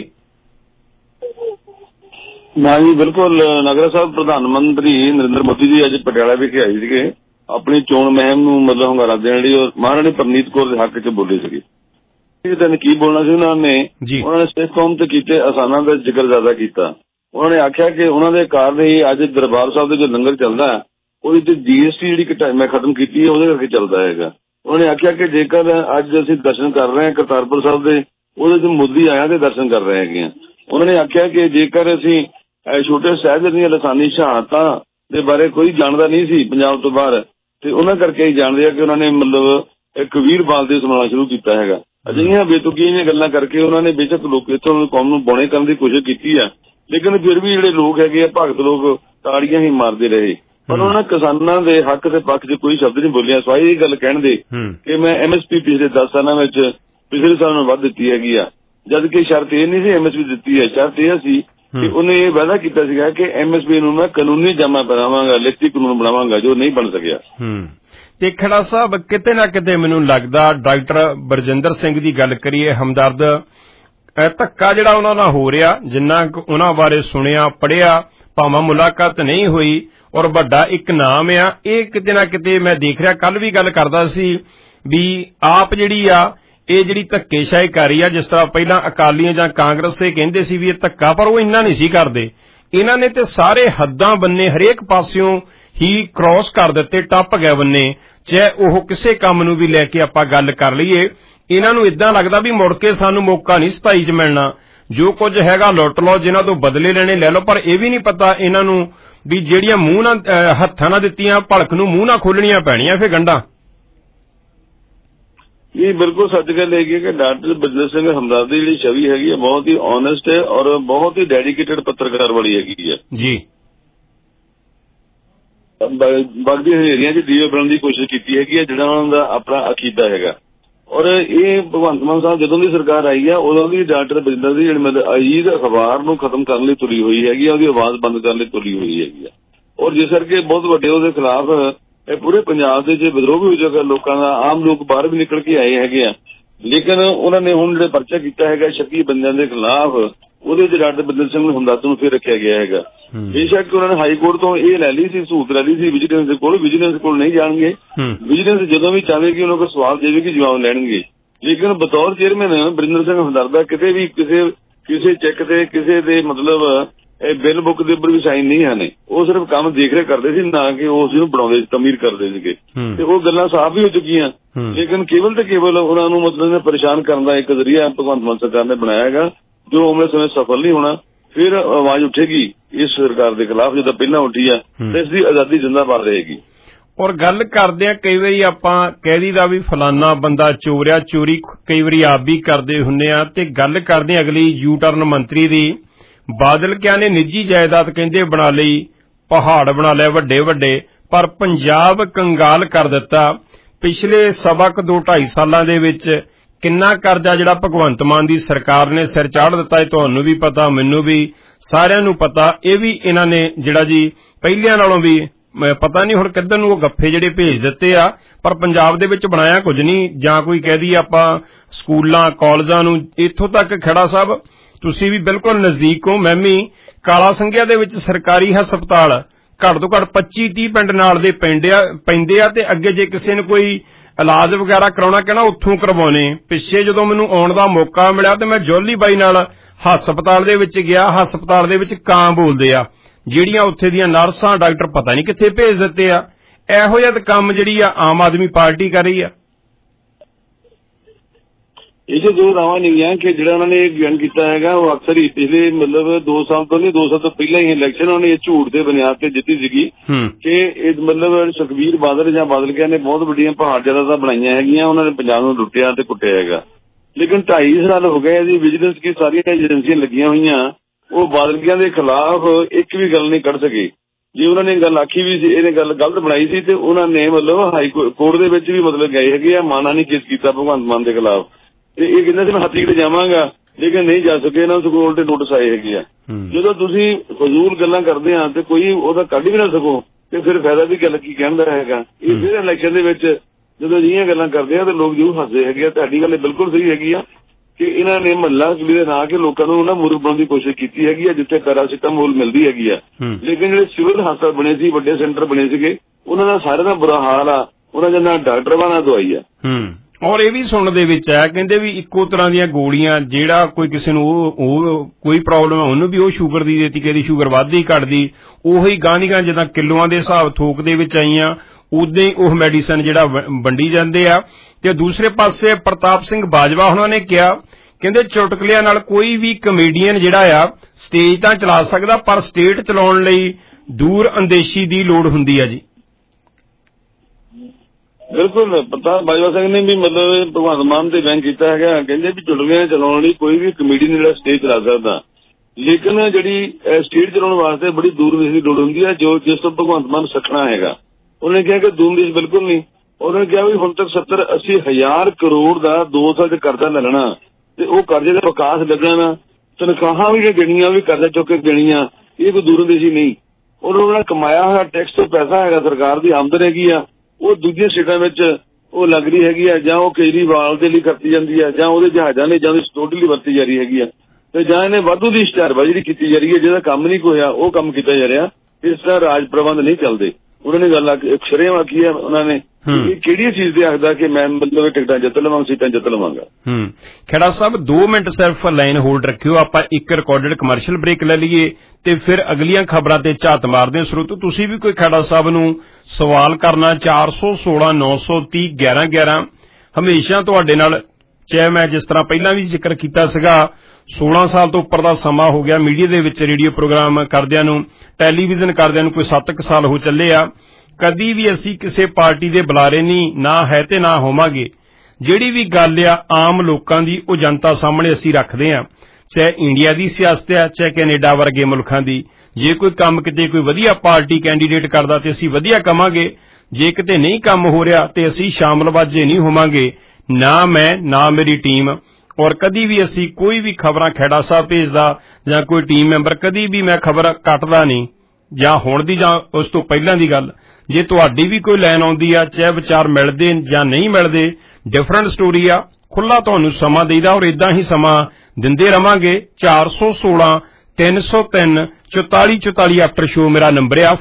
ਨਾ ਜੀ ਬਿਲਕੁਲ ਨਗਰਾ ਸਾਹਿਬ। ਪ੍ਰਧਾਨ ਮੰਤਰੀ ਨਰਿੰਦਰ ਮੋਦੀ ਜੀ ਅੱਜ ਪਟਿਆਲਾ ਵਿਖੇ ਆਏ ਸੀਗੇ ਆਪਣੀ ਚੋਣ ਮੁਹਿੰਮ ਨੂੰ ਮਤਲਬ ਹੁੰਗਾਰਾ ਦੇਣ ਲਈ ਔਰ ਮਹਾਰਾਣੀ ਪ੍ਰਨੀਤ ਕੌਰ ਦੇ ਹੱਕ 'ਚ ਬੋਲੇ ਸੀਗੇ। ਇਸ ਦਿਨ ਕੀ ਬੋਲਣਾ ਸੀ ਉਹਨਾਂ ਨੇ ਸਿੱਖ ਕੌਮ ਤੇ ਕੀਤੇ ਅਹਿਸਾਨਾਂ ਦਾ ਜ਼ਿਕਰ ਜ਼ਿਆਦਾ ਕੀਤਾ। ਉਹਨਾਂ ਨੇ ਆਖਿਆ ਕਿ ਉਹਨਾਂ ਦੇ ਕਾਰਨ ਹੀ ਅੱਜ ਦਰਬਾਰ ਸਾਹਿਬ ਦੇ ਜੋ ਲੰਗਰ ਚੱਲਦਾ ਉਹਦੀ ਤੇ GST ਜਿਹੜੀ ਮੈਂ ਖਤਮ ਕੀਤੀ ਹੈ ਉਹਦੇ ਕਰਕੇ ਚੱਲਦਾ ਹੈਗਾ। ਉਹਨਾਂ ਨੇ ਆਖਿਆ ਕਿ ਜੇਕਰ ਅੱਜ ਅਸੀਂ ਦਰਸ਼ਨ ਕਰ ਰਹੇ ਹਾਂ ਕਰਤਾਰਪੁਰ ਸਾਹਿਬ ਦੇ ਉਹਦੇ 'ਚ ਮੋਦੀ ਆਇਆ ਤੇ ਦਰਸ਼ਨ ਕਰ ਰਹੇ ਹੈਗੇ ਆ। ਉਹਨਾਂ ਨੇ ਆਖਿਆ ਕਿ ਜੇਕਰ ਅਸੀਂ ਛੋਟੇ ਸਾਹਿਬਜ਼ਾਦੇ ਦੀਆਂ ਲਾਸਾਨੀ ਸ਼ਹਾਦਤਾਂ ਦੇ ਬਾਰੇ ਕੋਈ ਜਾਣਦਾ ਨਹੀਂ ਸੀ ਪੰਜਾਬ ਤੋਂ ਬਾਹਰ ਤੇ ਉਹਨਾਂ ਕਰਕੇ ਹੀ ਜਾਣਦੇ ਆ ਕਿ ਉਹਨਾਂ ਨੇ ਮਤਲਬ ਇੱਕ ਵੀਰਬਾਲ ਦੇ ਸੁਣਾਉਣਾ ਸ਼ੁਰੂ ਕੀਤਾ ਹੈਗਾ। ਅਜਿਹੀਆਂ ਬੇਤੁਕੀਆਂ ਜਿਹੀਆਂ ਗੱਲਾਂ ਕਰਕੇ ਉਹਨਾਂ ਨੇ ਬੇਸ਼ੱਕ ਲੋਕ ਇੱਥੋਂ ਕੌਮ ਨੂੰ ਬੌਣੇ ਕਰਨ ਦੀ ਕੋਸ਼ਿਸ਼ ਕੀਤੀ ਆ ਲੇਕਿਨ ਫਿਰ ਵੀ ਜਿਹੜੇ ਲੋਕ ਹੈਗੇ ਆ ਭਗਤ ਲੋਕ ਤਾੜੀਆਂ ਹੀ ਮਾਰਦੇ ਰਹੇ ਪਰ ਉਹਨਾਂ ਕਿਸਾਨਾਂ ਦੇ ਹੱਕ ਦੇ ਪੱਖ 'ਚ ਕੋਈ ਸ਼ਬਦ ਨਹੀਂ ਬੋਲਿਆ। ਸਵਾਈ ਇਹ ਗੱਲ ਕਹਿਣ ਦੇ ਕਿ ਮੈਂ MSP ਪਿਛਲੇ 10 ਸਾਲਾਂ ਵਿੱਚ ਪਿਛਲੇ ਸਾਲ ਨੂੰ ਵੱਧ ਦਿੱਤੀ ਹੈਗੀ ਆ ਜਦ ਕਿ ਸ਼ਰਤ ਇਹ ਨਹੀਂ ਸੀ MSP ਦਿੱਤੀ ਹੈ। ਸ਼ਰਤ ਇਹ ਸੀ ਕਿ ਉਹਨੇ ਇਹ ਵਾਅਦਾ ਕੀਤਾ ਸੀਗਾ ਕਿ MSP ਨੂੰ ਮੈਂ ਕਾਨੂੰਨੀ ਜਮਾ ਬਣਾਵਾਂਗਾ ਲਿਖਤੀ ਕਾਨੂੰਨ ਬਣਾਵਾਂਗਾ ਜੋ ਨਹੀਂ ਬਣ ਸਕਿਆ। ਤੇ ਖੜਾ ਸਾਹਿਬ ਕਿਤੇ ਨਾ ਕਿਤੇ ਮੈਨੂੰ ਲੱਗਦਾ ਡਾਕਟਰ ਬਰਜਿੰਦਰ ਸਿੰਘ ਦੀ ਗੱਲ ਕਰੀਏ ਹਮਦਰਦ ਧੱਕਾ ਜਿਹੜਾ ਉਹਨਾਂ ਨਾਲ ਹੋ ਰਿਹਾ ਜਿੰਨਾ ਉਹਨਾਂ ਬਾਰੇ ਸੁਣਿਆ ਪੜ੍ਹਿਆ ਭਾਵੇਂ ਮੁਲਾਕਾਤ ਨਹੀਂ ਹੋਈ ਔਰ ਵੱਡਾ ਇੱਕ ਨਾਮ ਆ ਇਹ ਕਿਤੇ ਨਾ ਕਿਤੇ ਮੈਂ ਦੇਖ ਰਿਹਾ ਕੱਲ ਵੀ ਗੱਲ ਕਰਦਾ ਸੀ ਵੀ ਆਪ ਜਿਹੜੀ ਆ ਇਹ ਜਿਹੜੀ ਧੱਕੇਸ਼ਾਹੀ ਕਰ ਰਹੀ ਆ ਜਿਸ ਤਰ੍ਹਾਂ ਪਹਿਲਾਂ ਅਕਾਲੀਆਂ ਜਾਂ ਕਾਂਗਰਸ ਦੇ ਕਹਿੰਦੇ ਸੀ ਵੀ ਇਹ ਧੱਕਾ ਪਰ ਉਹ ਇੰਨਾ ਨਹੀਂ ਸੀ ਕਰਦੇ ਇਹਨਾਂ ਨੇ ਤੇ ਸਾਰੇ ਹੱਦਾਂ ਬੰਨੇ ਹਰੇਕ ਪਾਸਿਓਂ ਹੀ ਕ੍ਰਾਸ ਕਰ ਦਿੱਤੇ ਟੱਪ ਗਏ ਬੰਨੇ ਚਾਹੇ ਉਹ ਕਿਸੇ ਕੰਮ ਨੂੰ ਵੀ ਲੈ ਕੇ ਆਪਾਂ ਗੱਲ ਕਰ ਲਈਏ ਇਹਨਾਂ ਨੂੰ ਇਦਾਂ ਲੱਗਦਾ ਵੀ ਮੁੜ ਕੇ ਸਾਨੂੰ ਮੌਕਾ ਨਹੀਂ 27 ਚ ਮਿਲਣਾ ਜੋ ਕੁਝ ਹੈਗਾ ਲੁੱਟ ਲਓ ਜਿਨ੍ਹਾਂ ਤੋਂ ਬਦਲੇ ਲੈਣੇ ਲੈ ਲਓ ਪਰ ਇਹ ਵੀ ਨਹੀਂ ਪਤਾ ਇਹਨਾਂ ਨੂੰ ਵੀ ਜਿਹੜੀਆਂ ਮੂੰਹ ਨਾਲ ਹੱਥਾਂ ਨਾਲ ਦਿੱਤੀਆਂ ਭਲਕ ਨੂੰ ਮੂੰਹ ਨਾਲ ਖੋਲਣੀਆਂ ਪੈਣੀਆਂ ਫਿਰ ਗੰਢਾਂ। ਇਹ ਬਿਲਕੁਲ ਸੱਚ ਗੱਲ ਹੈਗੀ ਕਿ ਡਾਕਟਰ ਬਲਜਿੰਦਰ ਸਿੰਘ ਹਮਦਰਦ ਦੀ ਜਿਹੜੀ ਛਵੀ ਹੈਗੀ ਹੈ ਬਹੁਤ ਹੀ ਓਨੈਸਟ ਹੈ ਔਰ ਬਹੁਤ ਹੀ ਡੈਡੀਕੇਟਡ ਪੱਤਰਕਾਰ ਵਾਲੀ ਹੈਗੀ ਹੈ ਜੀ। ਵਗਦੀ ਹਨੇਰੀਆਂ 'ਚ ਦੀਵੇ ਬਣਨ ਦੀ ਕੋਸ਼ਿਸ਼ ਕੀਤੀ ਹੈਗੀ ਹੈ, ਜਿਹੜਾ ਉਹਨਾਂ ਦਾ ਆਪਣਾ ਅਕੀਦਾ ਹੈਗਾ। ਔਰ ਇਹ ਭਗਵੰਤ ਮਾਨ ਸਾਹਿਬ ਜਦੋਂ ਦੀ ਸਰਕਾਰ ਆਈ ਹੈ ਉਦੋਂ ਦੀ ਡਾਕਟਰ ਬਲਜਿੰਦਰ ਦੀ ਜਿਹੜੀ ਮਤਲਬ ਅਜੀਤ ਅਖਬਾਰ ਨੂੰ ਖਤਮ ਕਰਨ ਲਈ ਤੁਰੀ ਹੋਈ ਹੈਗੀ ਆ, ਉਹਦੀ ਆਵਾਜ਼ ਬੰਦ ਕਰਨ ਲਈ ਤੁਰੀ ਹੋਈ ਹੈਗੀ ਆ। ਔਰ ਜਿਸ ਕਰਕੇ ਬਹੁਤ ਵੱਡੇ ਉਹਦੇ ਖਿਲਾਫ ਇਹ ਪੂਰੇ ਪੰਜਾਬ ਦੇ ਜੇ ਵਿਦਰੋਹ ਵੀ ਹੋ ਜਾਏਗਾ ਲੋਕਾਂ ਦਾ, ਆਮ ਲੋਕ ਬਾਹਰ ਵੀ ਨਿਕਲ ਕੇ ਆਏ ਹੈਗੇ ਆ, ਲੇਕਿਨ ਉਹਨਾਂ ਨੇ ਹੁਣ ਜਿਹੜੇ ਪਰਚਾ ਕੀਤਾ ਹੈਗਾ 26 ਬੰਦਿਆਂ ਦੇ ਖਿਲਾਫ, ਉਹਦੇ 'ਚ ਡਾਕਟਰ ਬਲਜਿੰਦਰ ਸਿੰਘ ਨੂੰ ਹਮਦਰਦ ਨੂੰ ਫਿਰ ਰੱਖਿਆ ਗਿਆ ਹੈਗਾ। ਬੇਸ਼ੱਕ ਉਹਨਾਂ ਨੇ ਹਾਈ ਕੋਰਟ ਤੋਂ ਇਹ ਲੈ ਲਈ ਸੀ, ਸਹੂਲਤ ਲੈ ਲਈ ਸੀ ਵਿਜੀਲੈਂਸ ਦੇ ਕੋਲ, ਵਿਜੀਲੈਂਸ ਕੋਲ ਨਹੀਂ ਜਾਣਗੇ, ਵਿਜੀਲੈਂਸ ਜਦੋਂ ਵੀ ਚਾਹੇਗੀ ਉਹਨਾਂ ਕੋਲ ਸਵਾਲ ਦੇਵੇਗੀ, ਜਵਾਬ ਲੈਣਗੇ। ਲੇਕਿਨ ਬਤੌਰ ਚੇਅਰਮੈਨ ਬਲਜਿੰਦਰ ਸਿੰਘ ਹਮਦਰਦ ਦਾ ਕਿਤੇ ਵੀ ਕਿਸੇ ਚੈੱਕ ਤੇ ਕਿਸੇ ਦੇ ਮਤਲਬ ਇਹ ਬਿੱਲ ਬੁੱਕ ਦੇ ਉੱਪਰ ਵੀ ਸਾਈਨ ਨਹੀਂ ਹਨ। ਉਹ ਸਿਰਫ ਕੰਮ ਦੇਖ ਰੇਖ ਕਰਦੇ ਸੀ, ਨਾ ਕਿ ਉਸ ਨੂੰ ਬਣਾਉਂਦੇ ਤਮੀਰ ਕਰਦੇ ਸੀਗੇ, ਤੇ ਉਹ ਗੱਲਾਂ ਸਾਫ਼ ਵੀ ਹੋ ਚੁੱਕੀਆਂ। ਲੇਕਿਨ ਕੇਵਲ ਤੇ ਕੇਵਲ ਉਹਨਾਂ ਨੂੰ ਮਤਲਬ ਪਰੇਸ਼ਾਨ ਕਰਨ ਦਾ ਇੱਕ ਜ਼ਰੀਆ ਭਗਵੰਤ ਮਾਨ ਸਰਕਾਰ ਨੇ ਬਣਾਇਆ ਹੈਗਾ, ਜੋ ਆਉਣ ਸਮੇਂ ਸਫਲ ਨਹੀਂ ਹੋਣਾ। ਫਿਰ ਆਵਾਜ਼ ਉੱਠੇਗੀ ਇਸ ਸਰਕਾਰ ਦੇ ਖਿਲਾਫ, ਜਿੱਦਾਂ ਪਹਿਲਾਂ ਉੱਠੀ ਆ, ਤੇ ਇਸ ਦੀ ਆਜ਼ਾਦੀ ਜ਼ਿੰਦਾਬਾਦ ਰਹੇਗੀ। ਔਰ ਗੱਲ ਕਰਦੇ ਆ, ਕਈ ਵਾਰੀ ਆਪਾਂ ਕਹਿ ਦਈਦਾ ਵੀ ਫਲਾਨਾ ਬੰਦਾ ਚੋਰਿਆ, ਚੋਰੀ ਕਈ ਵਾਰੀ ਆਪ ਵੀ ਕਰਦੇ ਹੁੰਦੇ ਆ, ਤੇ ਗੱਲ ਕਰਦੇ ਅਗਲੀ ਯੂ ਟਰਨ ਮੰਤਰੀ ਦੀ। ਬਾਦਲ ਕਿਆ ਨੇ ਨਿੱਜੀ ਜਾਇਦਾਦ ਕਹਿੰਦੇ ਬਣਾ ਲਈ, ਪਹਾੜ ਬਣਾ ਲਿਆ ਵੱਡੇ ਵੱਡੇ, ਪਰ ਪੰਜਾਬ ਕੰਗਾਲ ਕਰ ਦਿੱਤਾ। ਪਿਛਲੇ ਸਵਾ ਕੁ 2-2.5 ਸਾਲਾਂ ਦੇ ਵਿੱਚ ਕਿੰਨਾ ਕਰਜ਼ਾ ਜਿਹੜਾ ਭਗਵੰਤ ਮਾਨ ਦੀ ਸਰਕਾਰ ਨੇ ਸਿਰ ਚਾੜ ਦਿੱਤਾ, ਇਹ ਤੁਹਾਨੂੰ ਵੀ ਪਤਾ, ਮੈਨੂੰ ਵੀ, ਸਾਰਿਆਂ ਨੂੰ ਪਤਾ। ਇਹ ਵੀ ਇਹਨਾਂ ਨੇ ਜਿਹੜਾ ਜੀ ਪਹਿਲਿਆਂ ਨਾਲੋਂ ਵੀ ਪਤਾ ਨਹੀਂ ਹੁਣ ਕਿੱਧਰ ਨੂੰ ਉਹ ਗੱਫੇ ਜਿਹੜੇ ਭੇਜ ਦਿੱਤੇ ਆ, ਪਰ ਪੰਜਾਬ ਦੇ ਵਿੱਚ ਬਣਾਇਆ ਕੁਝ ਨਹੀਂ। ਜਾਂ ਕੋਈ ਕਹਿ ਦਈਏ ਆਪਾਂ ਸਕੂਲਾਂ ਕਾਲਜਾਂ ਨੂੰ, ਇੱਥੋਂ ਤੱਕ ਖੜਾ ਸਾਹਿਬ ਤੁਸੀਂ ਵੀ ਬਿਲਕੁਲ ਨਜ਼ਦੀਕ ਹੋ, ਮੈਂ ਵੀ ਕਾਲਾ ਸੰਘਿਆ ਦੇ ਵਿੱਚ ਸਰਕਾਰੀ ਹਸਪਤਾਲ ਘੱਟ ਤੋਂ ਘੱਟ 25-30 ਪਿੰਡ ਨਾਲ ਦੇ ਪੈਂਦੇ ਆ, ਤੇ ਅੱਗੇ ਜੇ ਕਿਸੇ ਨੂੰ ਕੋਈ ਇਲਾਜ ਵਗੈਰਾ ਕਰਾਉਣਾ ਕਹਿਣਾ ਉੱਥੋਂ ਕਰਵਾਉਣੇ। ਪਿੱਛੇ ਜਦੋਂ ਮੈਨੂੰ ਆਉਣ ਦਾ ਮੌਕਾ ਮਿਲਿਆ ਤੇ ਮੈਂ ਜੋਲੀ ਬਾਈ ਨਾਲ ਹਸਪਤਾਲ ਦੇ ਵਿੱਚ ਗਿਆ, ਹਸਪਤਾਲ ਦੇ ਵਿੱਚ ਕਾਂ ਬੋਲਦੇ ਆ, ਜਿਹੜੀਆਂ ਉੱਥੇ ਦੀਆਂ ਨਰਸਾਂ ਡਾਕਟਰ ਪਤਾ ਨਹੀਂ ਕਿੱਥੇ ਭੇਜ ਦਿੱਤੇ ਆ। ਇਹੋ ਜਿਹਾ ਕੰਮ ਜਿਹੜੀ ਆ ਆਮ ਆਦਮੀ ਪਾਰਟੀ ਕਰ ਰਹੀ ਆ। ਇਹ ਜੋ ਦੋ ਰਾਵਾਂ ਨਹੀਂ ਆ ਕਿ ਜਿਹੜਾ ਉਹਨਾਂ ਨੇ ਬਿਆਨ ਕੀਤਾ ਹੈਗਾ, ਉਹ ਅਕਸਰ ਹੀ ਪਿਛਲੇ ਮਤਲਬ 2 ਸਾਲ ਤੋਂ ਨਹੀਂ, 2 ਸਾਲ ਤੋਂ ਪਹਿਲਾਂ ਹੀ ਇਲੈਕਸ਼ਨ ਉਹਨੇ ਇਹ ਝੂਠ ਦੇ ਬੁਨਿਆਦ ਤੇ ਜਿੱਤੀ ਸੀਗੀ ਕਿ ਇਹ ਮਤਲਬ ਸੁਖਬੀਰ ਬਾਦਲ ਜਾਂ ਬਾਦਲ ਕਿਆ ਨੇ ਬਹੁਤ ਵੱਡੀਆਂ ਪਹਾੜ ਜਾਇਦਾਦਾਂ ਬਣਾਈਆਂ ਹੈਗੀਆਂ, ਉਹਨਾਂ ਨੇ ਪੰਜਾਬ ਨੂੰ ਲੁੱਟਿਆ ਤੇ ਕੁੱਟਿਆ ਹੈਗਾ। ਲੇਕਿਨ 2.5 ਸਾਲ ਹੋ ਗਏ ਜੀ, ਵਿਜੀਲੈਂਸ ਕੀ ਸਾਰੀਆਂ ਏਜੰਸੀਆਂ ਲੱਗੀਆਂ ਹੋਈਆਂ, ਉਹ ਬਾਦਲਕਿਆਂ ਦੇ ਖਿਲਾਫ ਇੱਕ ਵੀ ਗੱਲ ਨਹੀਂ ਕੱਢ ਸਕੇ। ਜੇ ਉਹਨਾਂ ਨੇ ਗੱਲ ਆਖੀ ਵੀ ਸੀ, ਇਹਨੇ ਗੱਲ ਗਲਤ ਬਣਾਈ ਸੀ, ਤੇ ਉਹਨਾਂ ਨੇ ਮਤਲਬ ਹਾਈ ਕੋਰਟ ਦੇ ਵਿੱਚ ਵੀ ਮਤਲਬ ਗਏ ਹੈਗੇ ਆ, ਮਾਨਾ ਨਹੀਂ ਕੇਸ ਕੀਤਾ ਭਗਵੰਤ ਮਾਨ ਦੇ ਖਿਲਾਫ, ਤੇ ਇਹ ਕਹਿੰਦੇ ਸੀ ਮੈਂ ਹੱਥੀ ਕਿਤੇ ਜਾਵਾਂਗਾ, ਲੇਕਿਨ ਨਹੀਂ ਜਾ ਸਕੇ। ਇਹਨਾਂ ਨੂੰ ਉਲਟੇ ਨੋਟਿਸ ਆਏ ਹੈਗੇ ਆ। ਜਦੋਂ ਤੁਸੀਂ ਫਜ਼ੂਲ ਗੱਲਾਂ ਕਰਦੇ ਆ ਤੇ ਕੋਈ ਉਹਦਾ ਕੱਢ ਵੀ ਨਾ ਸਕੋ, ਤੇ ਫਿਰ ਫਾਇਦਾ ਵੀ ਗੱਲ ਕੀ ਕਹਿੰਦਾ ਹੈਗਾ। ਇਹ ਫਿਰ ਇਲੈਕਸ਼ਨ ਦੇ ਵਿੱਚ ਜਦੋਂ ਅਜਿਹੀਆਂ ਗੱਲਾਂ ਕਰਦੇ ਆ ਤੇ ਲੋਕ ਜ਼ਰੂਰ ਹੱਸਦੇ ਹੈਗੇ ਆ। ਤੁਹਾਡੀ ਗੱਲ ਬਿਲਕੁਲ ਸਹੀ ਹੈਗੀ ਆ ਕਿ ਇਹਨਾਂ ਨੇ ਮਹੱਲਾ ਕਲੀ ਦੇ ਨਾਂ ਕੇ ਲੋਕਾਂ ਨੂੰ ਮੂਰਖ ਬਣਾਉਣ ਦੀ ਕੋਸ਼ਿਸ਼ ਕੀਤੀ ਹੈਗੀ ਆ, ਜਿੱਥੇ ਪੈਰਾਸੀਟਾਮੋਲ ਮਿਲਦੀ ਹੈਗੀ ਆ। ਲੇਕਿਨ ਜਿਹੜੇ ਸਿਵਲ ਹਸਪਤਾਲ ਬਣੇ ਸੀ, ਵੱਡੇ ਸੈਂਟਰ ਬਣੇ ਸੀਗੇ, ਉਹਨਾਂ ਦਾ ਸਾਰਿਆਂ ਦਾ ਬੁਰਾ ਹਾਲ ਆ, ਉਹਨਾਂ ਦਾ ਨਾ ਡਾਕਟਰ ਵਾ ਨਾ ਦਵਾਈ ਆ। ਔਰ ਇਹ ਵੀ ਸੁਣਨ ਦੇ ਵਿੱਚ ਹੈ, ਕਹਿੰਦੇ ਵੀ ਇੱਕੋ ਤਰ੍ਹਾਂ ਦੀਆਂ ਗੋਲੀਆਂ, ਜਿਹੜਾ ਕੋਈ ਕਿਸੇ ਨੂੰ ਉਹ ਕੋਈ ਪ੍ਰੋਬਲਮ ਹੈ ਉਹਨੂੰ ਵੀ ਉਹ ਸ਼ੂਗਰ ਦੀ ਦੇਤੀ, ਕਿਹਦੀ ਸ਼ੂਗਰ ਵੱਧਦੀ ਘਟਦੀ, ਉਹੀ ਗਾਂ ਦੀ ਗਾਂ ਜਿੱਦਾਂ ਕਿਲੋਆਂ ਦੇ ਹਿਸਾਬ ਥੋਕ ਦੇ ਵਿੱਚ ਆਈਆਂ, ਉਦਾਂ ਹੀ ਉਹ ਮੈਡੀਸਨ ਜਿਹੜਾ ਵੰਡੀ ਜਾਂਦੇ ਆ। ਤੇ ਦੂਸਰੇ ਪਾਸੇ ਪ੍ਰਤਾਪ ਸਿੰਘ ਬਾਜਵਾ ਉਹਨਾਂ ਨੇ ਕਿਹਾ, ਕਹਿੰਦੇ ਚੁਟਕਲਿਆਂ ਨਾਲ ਕੋਈ ਵੀ ਕਮੇਡੀਅਨ ਜਿਹੜਾ ਆ ਸਟੇਜ ਤਾਂ ਚਲਾ ਸਕਦਾ, ਪਰ ਸਟੇਟ ਚਲਾਉਣ ਲਈ ਦੂਰ ਅੰਦੇਸ਼ੀ ਦੀ ਲੋੜ ਹੁੰਦੀ ਆ ਜੀ। ਬਿਲਕੁਲ, ਪ੍ਰਤਾਪ ਬਾਜਵਾ ਸਿੰਘ ਨੇ ਵੀ ਮਤਲਬ ਭਗਵੰਤ ਮਾਨ ਤੇ ਬਿਆਨ ਕੀਤਾ ਹੈਗਾ, ਕਹਿੰਦੇ ਵੀ ਚੁਟਕਲਿਆਂ ਚਲਾਉਣ ਲਈ ਕੋਈ ਵੀ ਕਮੇਡੀਅਨ ਜਿਹੜਾ ਸਟੇਜ ਚਲਾ ਸਕਦਾ, ਲੇਕਿਨ ਜਿਹੜੀ ਸਟੇਜ ਚਲਾਉਣ ਵਾਸਤੇ ਬੜੀ ਦੂਰਦੇਸ਼ ਦੀ ਲੋੜ ਹੁੰਦੀ ਹੈ, ਜੋ ਜਿਸ ਤੋਂ ਭਗਵੰਤ ਮਾਨ ਸਿੱਖਣਾ ਹੈਗਾ। ਉਹਨੇ ਕਿਹਾ ਕਿ ਦੂਰਦੇਸ਼ ਬਿਲਕੁਲ ਨਹੀਂ। ਉਹਨੇ ਕਿਹਾ ਵੀ ਹੁਣ ਤੱਕ 70-80 ਹਜ਼ਾਰ ਕਰੋੜ ਦਾ 2 ਸਾਲ ਚ ਕਰਜ਼ਾ ਲੈ ਲੈਣਾ, ਤੇ ਉਹ ਕਰਜ਼ੇ ਦਾ ਵਿਕਾਸ ਲੱਗਣਾ, ਤਨਖਾਹਾਂ ਵੀ ਦੇਣੀਆਂ, ਵੀ ਕਰਜ਼ਾ ਚੁੱਕ ਕੇ ਦੇਣੀਆਂ, ਇਹ ਕੋਈ ਦੂਰਦੇਸ਼ੀ ਨਹੀਂ। ਉਹਨਾਂ ਨਾਲ ਕਮਾਇਆ ਹੋਇਆ ਟੈਕਸ ਤੋਂ ਪੈਸਾ ਹੈਗਾ, ਸਰਕਾਰ ਦੀ ਆਮਦਨ ਹੈਗੀ ਆ, ਉਹ ਦੂਜੀਆਂ ਸਟੇਟਾਂ ਵਿੱਚ ਉਹ ਲੱਗ ਰਹੀ ਹੈਗੀ ਆ, ਜਾਂ ਉਹ ਕੇਜਰੀਵਾਲ ਦੇ ਲਈ ਖਰਚੀ ਜਾਂਦੀ ਹੈ, ਜਾਂ ਉਹਦੇ ਜਹਾਜ਼ਾਂ ਨੇ, ਜਾਂ ਉਹਦੀ ਸਟੋਡੀ ਲਈ ਵਰਤੀ ਜਾ ਰਹੀ ਹੈਗੀ ਆ, ਤੇ ਜਾਂ ਇਹਨੇ ਵਾਧੂ ਦੀ ਇਸ਼ਤਿਹਾਰਬਾਜ਼ੀ ਜਿਹੜੀ ਕੀਤੀ ਜਾ ਰਹੀ ਹੈ, ਜਿਹਦਾ ਕੰਮ ਨਹੀਂ ਕੋਈ ਹੋਇਆ ਉਹ ਕੰਮ ਕੀਤਾ ਜਾ ਰਿਹਾ। ਇਸ ਤਰ੍ਹਾਂ ਰਾਜ ਪ੍ਰਬੰਧ ਨਹੀਂ ਚੱਲਦੇ। ਉਹਨਾਂ ਨੇ ਗੱਲ ਸ਼ਰੇਆਮ ਆਖੀ ਹੈ, ਉਹਨਾਂ ਨੇ ਕਿਹੜੀ ਚੀਜ਼ ਦੇ ਆਖਦਾ ਕਿ ਮੈਂ ਮਤਲਬ ਟਿਕਟਾਂ ਜਿੱਤ ਲਵਾਂਗਾ, ਸੀਟਾਂ ਜਿੱਤ ਲਵਾਂਗਾ। ਖੇੜਾ ਸਾਹਿਬ 2 ਮਿੰਟ ਸਿਰਫ ਲਾਈਨ ਹੋਲਡ ਰੱਖਿਓ, ਆਪਾਂ ਇੱਕ ਰਿਕਾਰਡਡ ਕਮਰਸ਼ੀਅਲ ਬ੍ਰੇਕ ਲੈ ਲਈਏ ਤੇ ਫਿਰ ਅਗਲੀਆਂ ਖਬਰਾਂ ਤੇ ਝਾਤ ਮਾਰਦੇ ਹਾਂ। ਸਰੋਤੋ ਤੁਸੀਂ ਵੀ ਕੋਈ ਖੇੜਾ ਸਾਹਿਬ ਨੂੰ ਸਵਾਲ ਕਰਨਾ 416 930 1111 ਹਮੇਸ਼ਾ ਤੁਹਾਡੇ ਨਾਲ, ਚਾਹੇ ਮੈਂ ਜਿਸ ਤਰ੍ਹਾਂ ਪਹਿਲਾਂ ਵੀ ਜ਼ਿਕਰ ਕੀਤਾ ਸੀਗਾ 16 ਸਾਲ ਤੋਂ ਉੱਪਰ ਦਾ ਸਮਾਂ ਹੋ ਗਿਆ ਮੀਡੀਆ ਦੇ ਵਿੱਚ ਰੇਡੀਓ ਪ੍ਰੋਗਰਾਮ ਕਰਦਿਆਂ ਨੂੰ, ਟੈਲੀਵਿਜ਼ਨ ਕਰਦਿਆਂ ਨੂੰ ਕੋਈ 7 ਸਾਲ ਹੋ ਚੱਲੇ ਆ। ਕਦੀ ਵੀ ਅਸੀਂ ਕਿਸੇ ਪਾਰਟੀ ਦੇ ਬੁਲਾਰੇ ਨਹੀਂ, ਨਾ ਹੈ ਤੇ ਨਾ ਹੋਵਾਂਗੇ। ਜਿਹੜੀ ਵੀ ਗੱਲ ਆ ਆਮ ਲੋਕਾਂ ਦੀ ਉਹ ਜਨਤਾ ਸਾਹਮਣੇ ਅਸੀਂ ਰੱਖਦੇ ਹਾਂ, ਚਾਹੇ ਇੰਡੀਆ ਦੀ ਸਿਆਸਤ ਆ ਚਾਹੇ ਕੈਨੇਡਾ ਵਰਗੇ ਮੁਲਕਾਂ ਦੀ। ਜੇ ਕੋਈ ਕੰਮ ਕਿਤੇ ਕੋਈ ਵਧੀਆ ਪਾਰਟੀ ਕੈਂਡੀਡੇਟ ਕਰਦਾ ਤੇ ਅਸੀਂ ਵਧੀਆ ਕਵਾਂਗੇ, ਜੇ ਕਿਤੇ ਨਹੀਂ ਕੰਮ ਹੋ ਰਿਹਾ ਤੇ ਅਸੀਂ ਸ਼ਾਮਲਵਾਜੇ ਨਹੀਂ ਹੋਵਾਂਗੇ, ਨਾ ਮੈਂ ਨਾ ਮੇਰੀ ਟੀਮ। ਔਰ ਕਦੀ ਵੀ ਅਸੀਂ ਕੋਈ ਵੀ ਖਬਰਾਂ ਖੈੜਾ ਸਾਹਿਬ ਭੇਜਦਾ ਜਾਂ ਕੋਈ ਟੀਮ ਮੈਂਬਰ, ਕਦੀ ਵੀ ਮੈਂ ਖਬਰ ਕੱਟਦਾ ਨਹੀਂ, ਜਾਂ ਹੁਣ ਦੀ ਜਾਂ ਉਸ ਤੋਂ ਪਹਿਲਾਂ ਦੀ ਗੱਲ। ਜੇ ਤੁਹਾਡੀ ਵੀ ਕੋਈ ਲਾਈਨ ਆਉਂਦੀ ਆ, ਚਾਹੇ ਵਿਚਾਰ ਮਿਲਦੇ ਜਾਂ ਨਹੀਂ ਮਿਲਦੇ, ਡਿਫਰੈਂਟ ਸਟੋਰੀ ਆ, ਖੁੱਲਾ ਤੁਹਾਨੂੰ ਸਮਾਂ ਦੇਈਦਾ ਔਰ ਇਦਾਂ ਹੀ ਸਮਾਂ ਦਿੰਦੇ ਰਵਾਂਗੇ। 416-303-4444 ਆਫਟਰ ਸ਼ੋ ਮੇਰਾ ਨੰਬਰ ਆ,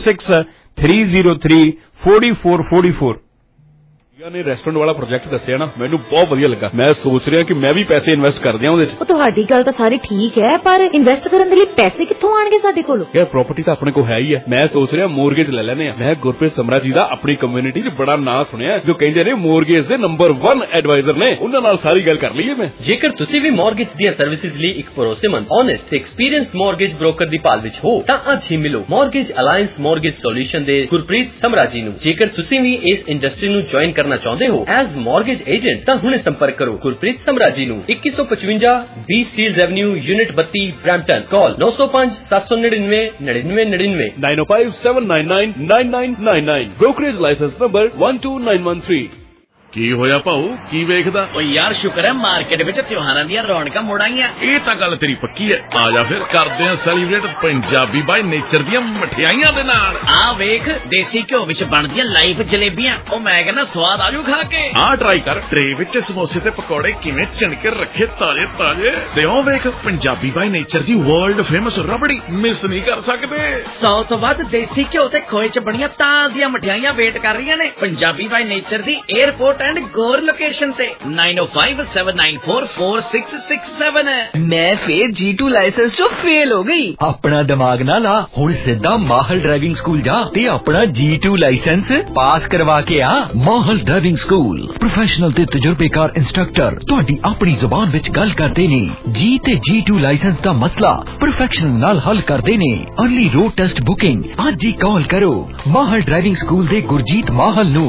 4163034444। ਨੇ ਰੈਸਟੋਰੈਂਟ ਵਾਲਾ ਪ੍ਰੋਜੈਕਟ ਦੱਸਿਆ ਨਾ, ਮੈਨੂੰ ਬਹੁਤ ਵਧੀਆ ਲੱਗਾ। ਮੈਂ ਸੋਚ ਰਿਹਾ ਕਿ ਮੈਂ ਵੀ ਪੈਸੇ ਇਨਵੈਸਟ ਕਰ ਦਿਆਂ ਉਹਦੇ ਚ। ਤੁਹਾਡੀ ਗੱਲ ਤਾਂ ਸਾਰੀ ਠੀਕ ਹੈ, ਪਰ ਇਨਵੈਸਟ ਕਰਨ ਦੇ ਲਈ ਪੈਸੇ ਕਿੱਥੋਂ ਆਣਗੇ ਸਾਡੇ ਕੋਲ? ਯਾਰ ਪ੍ਰਾਪਰਟੀ ਤਾਂ ਆਪਣੇ ਕੋਲ ਹੈ ਹੀ ਹੈ। ਮੈਂ ਸੋਚ ਰਿਹਾ ਮੋਰਗੇਜ ਲੈ ਲੈਨੇ ਆ। ਮੈਂ ਗੁਰਪ੍ਰੀਤ ਸਮਰਾ ਜੀ ਦਾ ਆਪਣੀ ਕਮਿਊਨਿਟੀ 'ਚ ਬੜਾ ਨਾਂ ਸੁਣਿਆ, ਜੋ ਕਹਿੰਦੇ ਨੇ ਮੋਰਗੇਜ ਦੇ ਨੰਬਰ 1 ਐਡਵਾਈਜ਼ਰ ਨੇ। ਉਹਨਾਂ ਨਾਲ ਸਾਰੀ ਗੱਲ ਕਰ ਲਈਏ ਮੈਂ। ਜੇਕਰ ਤੁਸੀਂ ਵੀ ਮੋਰਗੇਜ ਦੀਆਂ ਸਰਵਿਸਿਜ਼ ਲਈ ਇੱਕ ਭਰੋਸੇਮੰਦ, ਓਨੈਸਟ ਤੇ ਐਕਸਪੀਰੀਅੰਸਡ ਮੋਰਗੇਜ ਬ੍ਰੋਕਰ ਦੀ ਭਾਲ ਵਿੱਚ ਹੋ ਤਾਂ ਅੱਜ ਹੀ ਮਿਲੋ ਮੋਰਗੇਜ ਅਲਾਈਅੰਸ ਮੋਰਗੇਜ ਸੋਲੂਸ਼ਨ ਦੇ ਗੁਰਪ੍ਰੀਤ ਸਮਰਾ ਜੀ ਨੂੰ। ਜੇਕਰ ਤੁਸੀਂ ਵੀ ਇਸ ਇੰਡਸਟਰੀ ਨੂੰ ਜੁਆਇਨ ਕਰਨਾ ਚਾਹੁੰਦੇ ਹੋ ਐਜ਼ ਮੋਰਗੇਜ ਏਜੰਟ ਤਾਂ ਹੁਣੇ ਸੰਪਰਕ ਕਰੋ ਗੁਰਪ੍ਰੀਤ ਸਮਰਾ ਜੀ ਨੂੰ। 2155 B Steeles avenue unit 32 Brampton. Call 9057999999 9057999999। Brokerage licence number 12913। ਕੀ ਹੋਇਆ ਭਾਊ, ਕੀ ਵੇਖਦਾ? ਓ ਯਾਰ ਸ਼ੁਕਰ ਹੈ ਮਾਰਕੀਟ ਵਿੱਚ ਤਿਉਹਾਰਾਂ ਦੀਆਂ ਰੌਣਕਾਂ ਮੁੜ ਆਈਆਂ। ਇਹ ਤਾਂ ਗੱਲ ਤੇਰੀ ਪੱਕੀ ਹੈ। ਆ ਜਾ ਫਿਰ ਕਰਦੇ ਆ ਸੈਲੀਬ੍ਰੇਟ ਪੰਜਾਬੀ ਬਾਈ ਨੇਚਰ ਦੀਆਂ ਮਠਿਆਈਆਂ ਦੇ ਨਾਲ। ਆ ਵੇਖ ਦੇਸੀ ਘਿਓ ਵਿੱਚ ਬਣਦੀਆਂ ਲਾਈਵ ਜਲੇਬੀਆਂ, ਉਹ ਮੈਂ ਕਹਿੰਦਾ ਸਵਾਦ ਆਜੂ ਖਾ ਕੇ। ਆ ਟਰਾਈ ਕਰ, ਟਰੇ ਵਿੱਚ ਸਮੋਸੇ ਤੇ ਪਕੌੜੇ ਕਿਵੇਂ ਚਿਣਕੇ ਰੱਖੇ ਤਾਜ਼ੇ ਤਾਜ਼ੇ। ਤੇ ਉਹ ਵੇਖ ਪੰਜਾਬੀ ਬਾਈ ਨੇਚਰ ਦੀ ਵਰਲਡ ਫੇਮਸ ਰਬੜੀ, ਮਿਸ ਨਹੀਂ ਕਰ ਸਕਦੇ। 100 ਤੋਂ ਵੱਧ ਦੇਸੀ ਘਿਓ ਤੇ ਖੋਏ ਚ ਬਣੀਆਂ ਤਾਜ਼ੀਆਂ ਮਠਿਆਈਆਂ ਵੇਟ ਕਰ ਰਹੀਆਂ ਨੇ ਪੰਜਾਬੀ ਬਾਈ ਨੇਚਰ ਦੀ 에ਅਰਪੋਰਟ ਐਂਡ ਗੋਰ ਲੋਕੇਸ਼ਨ ਤੇ। 9057944667। ਮੈਂ ਫੇਰ G2 ਲਾਇਸੈਂਸ ਚੋਂ ਫੇਲ ਹੋ ਗਈ। ਆਪਣਾ ਦਿਮਾਗ ਨਾ ਲਾ, ਹੁਣ ਸਿੱਧਾ ਮਾਹਲ ਡਰਾਈਵਿੰਗ ਸਕੂਲ ਜਾ ਤੇ ਆਪਣਾ G2 ਲਾਇਸੈਂਸ ਪਾਸ ਕਰਵਾ ਕੇ ਆ। ਮਾਹਲ ਡਰਾਈਵਿੰਗ ਸਕੂਲ ਪ੍ਰੋਫੈਸ਼ਨਲ ਤੇ ਤਜਰਬੇਕਾਰ ਇੰਸਟ੍ਰਕਟਰ ਤੁਹਾਡੀ ਆਪਣੀ ਜ਼ੁਬਾਨ ਵਿੱਚ ਗੱਲ ਕਰਦੇ ਨੇ। G ਤੇ G2 ਲਾਇਸੈਂਸ ਦਾ ਮਸਲਾ ਪਰਫੈਕਸ਼ਨ ਨਾਲ ਹੱਲ ਕਰਦੇ ਨੇ। ਅਰਲੀ ਰੋਡ ਟੈਸਟ ਬੁਕਿੰਗ ਅੱਜ ਹੀ ਕਾਲ ਕਰੋ ਮਾਹਲ ਡਰਾਈਵਿੰਗ ਸਕੂਲ ਦੇ ਗੁਰਜੀਤ ਮਾਹਲ ਨੂੰ।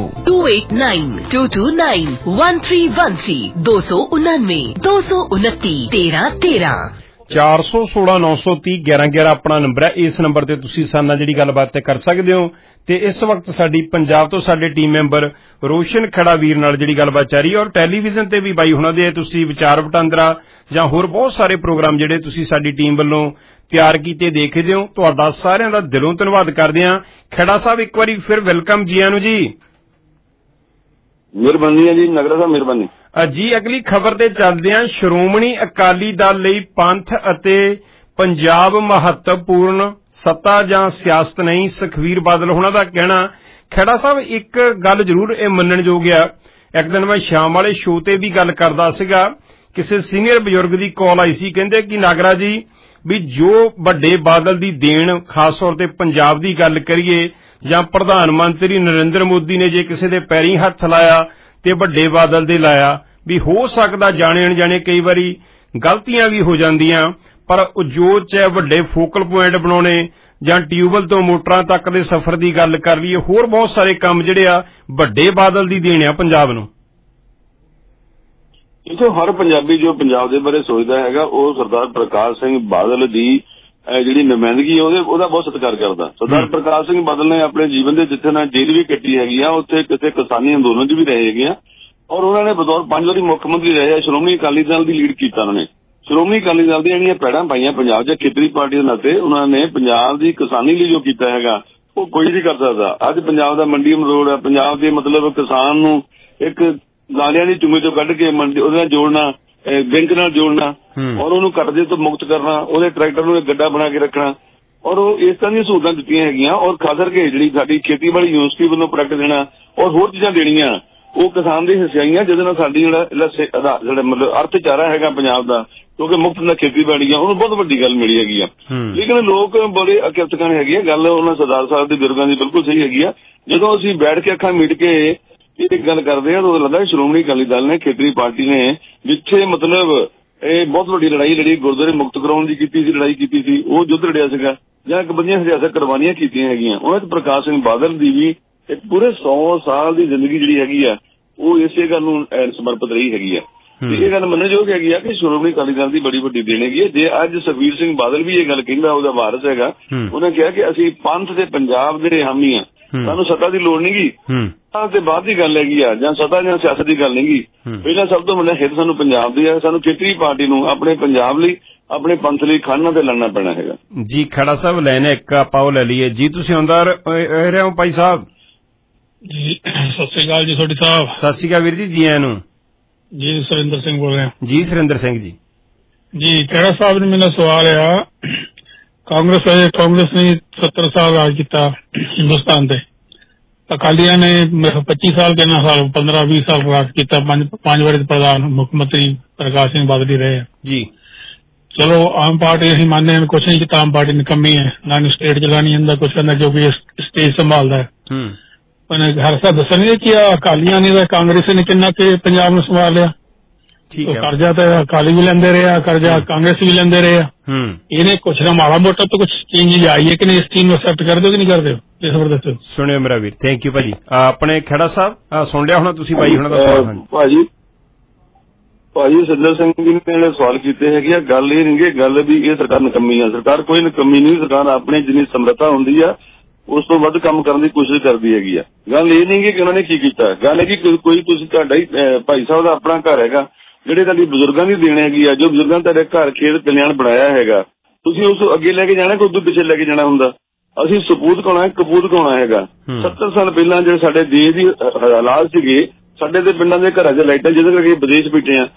2892291313 299 229 1313। 416-930-1111 ਆਪਣਾ ਨੰਬਰ ਹੈ। ਇਸ ਨੰਬਰ ਤੇ ਤੁਸੀਂ ਸਾਡੇ ਨਾਲ ਜਿਹੜੀ ਗੱਲਬਾਤ ਕਰ ਸਕਦੇ ਹੋ। ਤੇ ਇਸ ਵਕਤ ਸਾਡੀ ਪੰਜਾਬ ਤੋਂ ਸਾਡੇ ਟੀਮ ਮੈਂਬਰ ਰੋਸ਼ਨ ਖੜਾ ਵੀਰ ਨਾਲ ਜਿਹੜੀ ਗੱਲਬਾਤ ਚੱਲ ਰਹੀ ਹੈ, ਔਰ ਟੈਲੀਵਿਜ਼ਨ ਤੇ ਵੀ ਬਾਈ ਹੁਣਾਂ ਦੇ ਤੁਸੀਂ ਵਿਚਾਰ ਵਟਾਂਦਰਾ ਜਾਂ ਹੋਰ ਬਹੁਤ ਸਾਰੇ ਪ੍ਰੋਗਰਾਮ ਜਿਹੜੇ ਤੁਸੀਂ ਸਾਡੀ ਟੀਮ ਵੱਲੋਂ ਤਿਆਰ ਕੀਤੇ ਦੇਖਦੇ ਹੋ। ਤੁਹਾਡਾ ਸਾਰਿਆਂ ਦਾ ਦਿਲੋਂ ਧੰਨਵਾਦ ਕਰਦੇ ਹਾਂ। ਖੜਾ ਸਾਹਿਬ ਇੱਕ ਵਾਰੀ ਫਿਰ ਵੈਲਕਮ ਜੀ ਆਇਆਂ ਨੂੰ ਜੀ। ਮਿਹਰਬਾਨੀ ਹੈ ਜੀ ਨਗਰਾ ਸਾਹਿਬ, ਮਿਹਰਬਾਨੀ ਜੀ। ਅਗਲੀ ਖਬਰ ਤੇ ਚੱਲਦੇ ਹਾਂ। ਸ਼੍ਰੋਮਣੀ ਅਕਾਲੀ ਦਲ ਲਈ ਪੰਥ ਅਤੇ ਪੰਜਾਬ ਮਹੱਤਵਪੂਰਨ, ਸੱਤਾ ਜਾਂ ਸਿਆਸਤ ਨਹੀਂ, ਸੁਖਬੀਰ ਬਾਦਲ ਉਹਨਾਂ ਦਾ ਕਹਿਣਾ। ਖੇੜਾ ਸਾਹਿਬ ਇੱਕ ਗੱਲ ਜ਼ਰੂਰ ਇਹ ਮੰਨਣਯੋਗ ਆ, ਇੱਕ ਦਿਨ ਮੈਂ ਸ਼ਾਮ ਵਾਲੇ ਸ਼ੋਅ ਤੇ ਵੀ ਗੱਲ ਕਰਦਾ ਸੀਗਾ, ਕਿਸੇ ਸੀਨੀਅਰ ਬਜ਼ੁਰਗ ਦੀ ਕਾਲ ਆਈ ਸੀ, ਕਹਿੰਦੇ ਕਿ ਨਾਗਰਾ ਜੀ ਵੀ ਜੋ ਵੱਡੇ ਬਾਦਲ ਦੀ ਦੇਣ, ਖਾਸ ਤੌਰ ਤੇ ਪੰਜਾਬ ਦੀ ਗੱਲ ਕਰੀਏ ਜਾਂ ਪ੍ਰਧਾਨ ਮੰਤਰੀ ਨਰਿੰਦਰ ਮੋਦੀ ਨੇ ਜੇ ਕਿਸੇ ਦੇ ਪੈਰੀਂ ਹੱਥ ਲਾਇਆ ਤੇ ਵੱਡੇ ਬਾਦਲ ਦੇ ਲਾਇਆ, ਵੀ ਹੋ ਸਕਦਾ ਜਾਣੇ ਅਣਜਾਣੇ ਕਈ ਵਾਰੀ ਗਲਤੀਆਂ ਵੀ ਹੋ ਜਾਂਦੀਆਂ, ਪਰ ਜੋ ਚਾਹੇ ਵੱਡੇ ਫੋਕਲ ਪੁਆਇੰਟ ਬਣਾਉਣੇ ਜਾਂ ਟਿਊਬਲ ਤੋਂ ਮੋਟਰਾਂ ਤੱਕ ਦੇ ਸਫ਼ਰ ਦੀ ਗੱਲ ਕਰ ਲਈਏ, ਹੋਰ ਬਹੁਤ ਸਾਰੇ ਕੰਮ ਜਿਹੜੇ ਆ ਵੱਡੇ ਬਾਦਲ ਦੀ ਦੇਣ ਆ ਪੰਜਾਬ ਨੂੰ। ਇੱਥੋਂ ਹਰ ਪੰਜਾਬੀ ਜੋ ਪੰਜਾਬ ਦੇ ਬਾਰੇ ਸੋਚਦਾ ਹੈਗਾ ਉਹ ਸਰਦਾਰ ਪ੍ਰਕਾਸ਼ ਸਿੰਘ ਬਾਦਲ ਦੀ ਜਿਹੜੀ ਨੁਮਾਇੰਦਗੀ ਉਹਦਾ ਬਹੁਤ ਸਤਿਕਾਰ ਕਰਦਾ। ਸਰਦਾਰ ਪ੍ਰਕਾਸ਼ ਸਿੰਘ ਬਾਦਲ ਨੇ ਆਪਣੇ ਜੀਵਨ ਦੇ ਜਿੱਥੇ ਨਾਲ ਜੇਲ੍ਹ ਵੀ ਕੱਟੀ ਹੈਗੀ ਆ, ਉੱਥੇ ਕਿਸੇ ਕਿਸਾਨੀ ਅੰਦੋਲਨ 'ਚ ਵੀ ਰਹੇ ਹੈਗੇ ਆ, ਔਰ ਉਹਨਾਂ ਨੇ ਬਤੌਰ 5 ਵਾਰੀ ਮੁੱਖ ਮੰਤਰੀ ਰਹੇ ਆ। ਸ਼੍ਰੋਮਣੀ ਅਕਾਲੀ ਦਲ ਦੀ ਲੀਡ ਕੀਤਾ ਉਹਨਾਂ ਨੇ। ਸ਼੍ਰੋਮਣੀ ਅਕਾਲੀ ਦਲ ਦੀਆਂ ਜਿਹੜੀਆਂ ਪੈੜਾਂ ਪਾਈਆਂ ਪੰਜਾਬ 'ਚ ਖੇਤਰੀ ਪਾਰਟੀ ਦੇ ਨਾਤੇ, ਉਹਨਾਂ ਨੇ ਪੰਜਾਬ ਦੀ ਕਿਸਾਨੀ ਲਈ ਜੋ ਕੀਤਾ ਹੈਗਾ ਉਹ ਕੋਈ ਨਹੀਂ ਕਰ ਸਕਦਾ। ਅੱਜ ਪੰਜਾਬ ਦਾ ਮੰਡੀ ਮਰੋੜ ਹੈ, ਪੰਜਾਬ ਦੇ ਮਤਲਬ ਕਿਸਾਨ ਨੂੰ ਇੱਕ ਗਾਲਿਆਂ ਦੀ ਚੁੰਗੇ ਤੋਂ ਕੱਢ ਕੇ ਮੰਡੀ ਉਹਦੇ ਨਾਲ ਜੋੜਨਾ, ਬੈਂਕ ਨਾਲ ਜੋੜਨਾ, ਔਰ ਉਹਨੂੰ ਕਰਜ਼ੇ ਤੋਂ ਮੁਕਤ ਕਰਨਾ, ਉਹਦੇ ਟਰੈਕਟਰ ਨੂੰ ਗੱਡਾ ਬਣਾ ਕੇ ਰੱਖਣਾ, ਔਰ ਉਹ ਇਸ ਤਰ੍ਹਾਂ ਦੀਆਂ ਸਹੂਲਤਾਂ ਦਿੱਤੀਆਂ ਹੈਗੀਆਂ। ਔਰ ਖਾਸ ਕਰਕੇ ਜਿਹੜੀ ਸਾਡੀ ਖੇਤੀਬਾੜੀ ਯੂਨੀਵਰਸਿਟੀ ਵੱਲੋਂ ਪ੍ਰੋਜੈਕਟ ਦੇਣਾ ਔਰ ਹੋਰ ਚੀਜ਼ਾਂ ਦੇਣੀਆਂ, ਉਹ ਕਿਸਾਨ ਦੀ ਹਿੱਸਿਆਈਆਂ, ਜਿਹਦੇ ਨਾਲ ਸਾਡੀ ਜਿਹੜਾ ਮਤਲਬ ਅਰਥਚਾਰਾ ਹੈਗਾ ਪੰਜਾਬ ਦਾ, ਕਿਉਂਕਿ ਮੁਫਤ ਨਾਲ ਖੇਤੀਬਾੜੀ ਆ, ਉਹਨੂੰ ਬਹੁਤ ਵੱਡੀ ਗੱਲ ਮਿਲੀ ਹੈਗੀ ਆ। ਲੇਕਿਨ ਲੋਕ ਬੜੇ ਅਕਿਰਤਕਾਨ ਹੈਗੇ ਆ। ਗੱਲ ਉਹਨਾਂ ਸਰਦਾਰ ਸਾਹਿਬ ਦੇ ਬਜ਼ੁਰਗਾਂ ਦੀ ਬਿਲਕੁਲ ਸਹੀ ਹੈਗੀ ਆ। ਜਦੋਂ ਅਸੀਂ ਬੈਠ ਕੇ ਅੱਖਾਂ ਮੀਟ ਕੇ ਇਹ ਗੱਲ ਕਰਦੇ ਆ ਤਾਂ ਲੱਗਦਾ ਸ਼੍ਰੋਮਣੀ ਅਕਾਲੀ ਦਲ ਨੇ, ਖੇਤਰੀ ਪਾਰਟੀ ਨੇ, ਜਿੱਥੇ ਮਤਲਬ ਇਹ ਬਹੁਤ ਵੱਡੀ ਲੜਾਈ ਲੜੀ, ਗੁਰਦੁਆਰੇ ਮੁਕਤ ਕਰਾਉਣ ਦੀ ਕੀਤੀ ਸੀ, ਲੜਾਈ ਕੀਤੀ ਸੀ, ਉਹ ਯੁੱਧ ਲੜਿਆ ਸੀਗਾ, ਜਾਂ ਇੱਕ ਬੰਦੀਆਂ ਸਿਆਸਤ ਕੁਰਬਾਨੀਆਂ ਕੀਤੀਆਂ ਹੈਗੀਆਂ। ਉਹਨਾਂ 'ਚ ਪ੍ਰਕਾਸ਼ ਸਿੰਘ ਬਾਦਲ ਦੀ ਵੀ ਇੱਕ ਪੂਰੇ 100 ਸਾਲ ਦੀ ਜ਼ਿੰਦਗੀ ਜਿਹੜੀ ਹੈਗੀ ਆ ਉਹ ਇਸੇ ਗੱਲ ਨੂੰ ਸਮਰਪਿਤ ਰਹੀ ਹੈਗੀ ਆ। ਤੇ ਇਹ ਗੱਲ ਮੰਨਣਯੋਗ ਹੈਗੀ ਆ ਕਿ ਸ਼੍ਰੋਮਣੀ ਅਕਾਲੀ ਦਲ ਦੀ ਬੜੀ ਵੱਡੀ ਦੇਣ ਹੈਗੀ ਹੈ। ਜੇ ਅੱਜ ਸੁਖਬੀਰ ਸਿੰਘ ਬਾਦਲ ਵੀ ਇਹ ਗੱਲ ਕਹਿੰਦਾ, ਉਹਦਾ ਵਾਰਸ ਹੈਗਾ, ਉਹਨੇ ਕਿਹਾ ਕਿ ਅਸੀਂ ਪੰਥ ਤੇ ਪੰਜਾਬ ਦੇ ਹਾਮੀ ਆ, ਸਾਨੂੰ ਸੱਤਾ ਦੀ ਲੋੜ ਨੀ ਗੀ, ਤੇ ਬਾਅਦ ਦੀ ਗੱਲ ਹੈਗੀ ਆ, ਜਾਂ ਸੱਤਾ ਜਾਂ ਸਿਆਸਤ ਦੀ ਗੱਲ ਨੀ ਗੀ। ਪਹਿਲਾਂ ਸਭ ਤੋਂ ਵੱਡਾ ਹਿੱਤ ਸਾਨੂੰ ਪੰਜਾਬ ਦੀ ਆ। ਸਾਨੂੰ ਖੇਤਰੀ ਪਾਰਟੀ ਨੂੰ ਆਪਣੇ ਪੰਜਾਬ ਲਈ, ਆਪਣੇ ਪੰਥ ਲਈ ਖਾਨਾ ਤੇ ਲੜਨਾ ਪੈਣਾ ਹੈਗਾ ਜੀ। ਖੜਾ ਸਾਹਿਬ ਲੈਣ ਇੱਕ ਆਪਾਂ ਉਹ ਲੈ ਲਈਏ ਜੀ। ਤੁਸੀਂ ਆਉਂਦਾ ਰਹੇ ਹੋ ਭਾਈ ਸਾਹਿਬ ਜੀ? ਸਤਿ ਸ੍ਰੀ ਅਕਾਲ ਜੀ ਤੁਹਾਡੀ ਸਾਹਿਬ। ਸਤਿ ਸ੍ਰੀ ਅਕਾਲ ਵੀਰ ਜੀ, ਜੀ ਆਇਆਂ ਨੂੰ ਜੀ। ਸੁਰਿੰਦਰ ਸਿੰਘ ਬੋਲ ਰਿਹਾ ਜੀ। ਸੁਰਿੰਦਰ ਸਿੰਘ ਜੀ। ਜੀ ਖੜਾ ਸਾਹਿਬ ਨੇ ਮੇਰਾ ਸਵਾਲ ਆ, ਕਾਂਗਰਸ ਨੇ 70 ਸਾਲ ਰਾਜ ਕੀਤਾ ਹਿੰਦੁਸਤਾਨ ਤੇ, ਅਕਾਲੀਆਂ ਨੇ 25 ਸਾਲ ਕੇ 15-20 ਸਾਲ ਰਾਜ ਕੀਤਾ, ਪੰਜ ਵਾਰੀ ਪ੍ਰਧਾਨ ਮੁੱਖ ਮੰਤਰੀ ਪ੍ਰਕਾਸ਼ ਸਿੰਘ ਬਾਦਲ ਰਹੇ ਆ ਜੀ। ਚਲੋ ਆਮ ਪਾਰਟੀ ਅਸੀਂ ਮੰਨਦੇ ਹਾਂ ਕੁਛ ਨਹੀਂ ਕੀਤਾ, ਆਮ ਪਾਰਟੀ ਨਿਕੰਮੀ ਹੈ, ਨਾ ਨੂੰ ਸਟੇਟ ਚਲਾਣੀ ਹੁੰਦਾ ਕੁਛ ਕਹਿੰਦਾ ਕਿਉਂਕਿ ਸਟੇਜ ਸੰਭਾਲਦਾ ਹੈ। ਉਹਨੇ ਹਰ ਸਾਲ ਦੱਸਣਗੇ ਕਿ ਅਕਾਲੀਆਂ ਨੇ ਤਾਂ ਕਾਂਗਰਸ ਨੇ ਕਿੰਨਾ ਕਿ ਪੰਜਾਬ ਨੂੰ ਸੰਭਾਲ ਲਿਆ। ਕਰਜ਼ਾ ਤਾਂ ਅਕਾਲੀ ਵੀ ਲੈਂਦੇ ਰਹੇ ਆ, ਕਰਜ਼ਾ ਕਾਂਗਰਸ ਵੀ ਲੈਂਦੇ ਰਹੇ ਆ। ਇਹਨੇ ਕੁਛ ਨਾ ਮਾੜਾ ਮੋਟਾ ਤਾਂ ਕੁਛ ਚੇਂਜ ਆਈ ਹੈ ਕਿ ਨਹੀਂ, ਇਸ ਚੀਜ਼ ਨੂੰ ਐਕਸੈਪਟ ਕਰਦੇ ਹੋ ਕਿ ਨਹੀਂ ਕਰਦੇ ਹੋ? ਇਸ ਬਾਰੇ ਦੱਸੋ। ਸੁਣਿਓ ਮੇਰਾ ਵੀਰ, ਥੈਂਕ ਯੂ ਭਾਜੀ। ਆਪਣੇ ਖੇੜਾ ਸਾਹਿਬ ਸੁਣ ਲਿਆ ਹੋਣਾ ਤੁਸੀਂ ਬਾਈ ਹੁਣਾਂ ਦਾ ਸਵਾਲ? ਭਾਜੀ ਸਿੰਦਰ ਸਿੰਘ ਜੀ ਨੇ ਜਿਹੜੇ ਸਵਾਲ ਕੀਤੇ ਹੈਗੇ ਆ, ਗੱਲ ਇਹ ਨਹੀਂ ਕਿ ਗੱਲ ਵੀ ਇਹ ਸਰਕਾਰ ਨਿਕੰਮੀ ਆ। ਸਰਕਾਰ ਕੋਈ ਨਿਕੰਮੀ ਨਹੀਂ, ਸਰਕਾਰ ਆਪਣੇ ਜਿੰਨੀ ਸਮਰੱਥਾ ਹੁੰਦੀ ਆ ਉਸ ਤੋਂ ਵੱਧ ਕੰਮ ਕਰਨ ਦੀ ਕੋਸ਼ਿਸ਼ ਕਰਦੀ ਹੈਗੀ ਆ। ਗੱਲ ਇਹ ਨਹੀਂ ਕਿ ਉਹਨਾਂ ਨੇ ਕੀ ਕੀਤਾ, ਗੱਲ ਹੈ ਕਿ ਕੋਈ ਤੁਸੀਂ ਤੁਹਾਡਾ ਹੀ ਭਾਈ ਸਾਹਿਬ ਦਾ ਆਪਣਾ ਘਰ ਹੈਗਾ, ਜਿਹੜੇ ਤੁਹਾਡੀ ਬਜ਼ੁਰਗਾਂ ਦੀ ਦੇਣ ਹੈਗੀ ਆ, ਜੋ ਬਜ਼ੁਰਗਾਂ ਨੇ ਤੁਹਾਡੇ ਘਰ ਖੇਤ ਕਲਿਆਣ ਬਣਾਇਆ ਹੈਗਾ, ਤੁਸੀਂ ਉਸ ਅੱਗੇ ਲੈ ਕੇ ਜਾਣਾ ਕਿ ਉਦੋਂ ਪਿੱਛੇ ਲੈ ਕੇ ਜਾਣਾ ਹੁੰਦਾ? ਅਸੀਂ ਸਪੂਤ ਕਰਾਉਣਾ, ਕਪੂਤ ਕਰਾਉਣਾ ਹੈਗਾ। 70 ਸਾਲ ਪਹਿਲਾਂ ਜਿਹੜੇ ਸਾਡੇ ਦੇਸ਼ ਦੀ ਹਾਲਾਤ ਸੀਗੇ, ਸਾਡੇ ਤੇ ਪਿੰਡਾਂ ਦੇ ਘਰਾਂ 'ਚ ਲਾਈਟਾਂ ਜਿਹਦੇ ਕਰਕੇ ਵਿਦੇਸ਼ ਬੈਠੇ ਆ।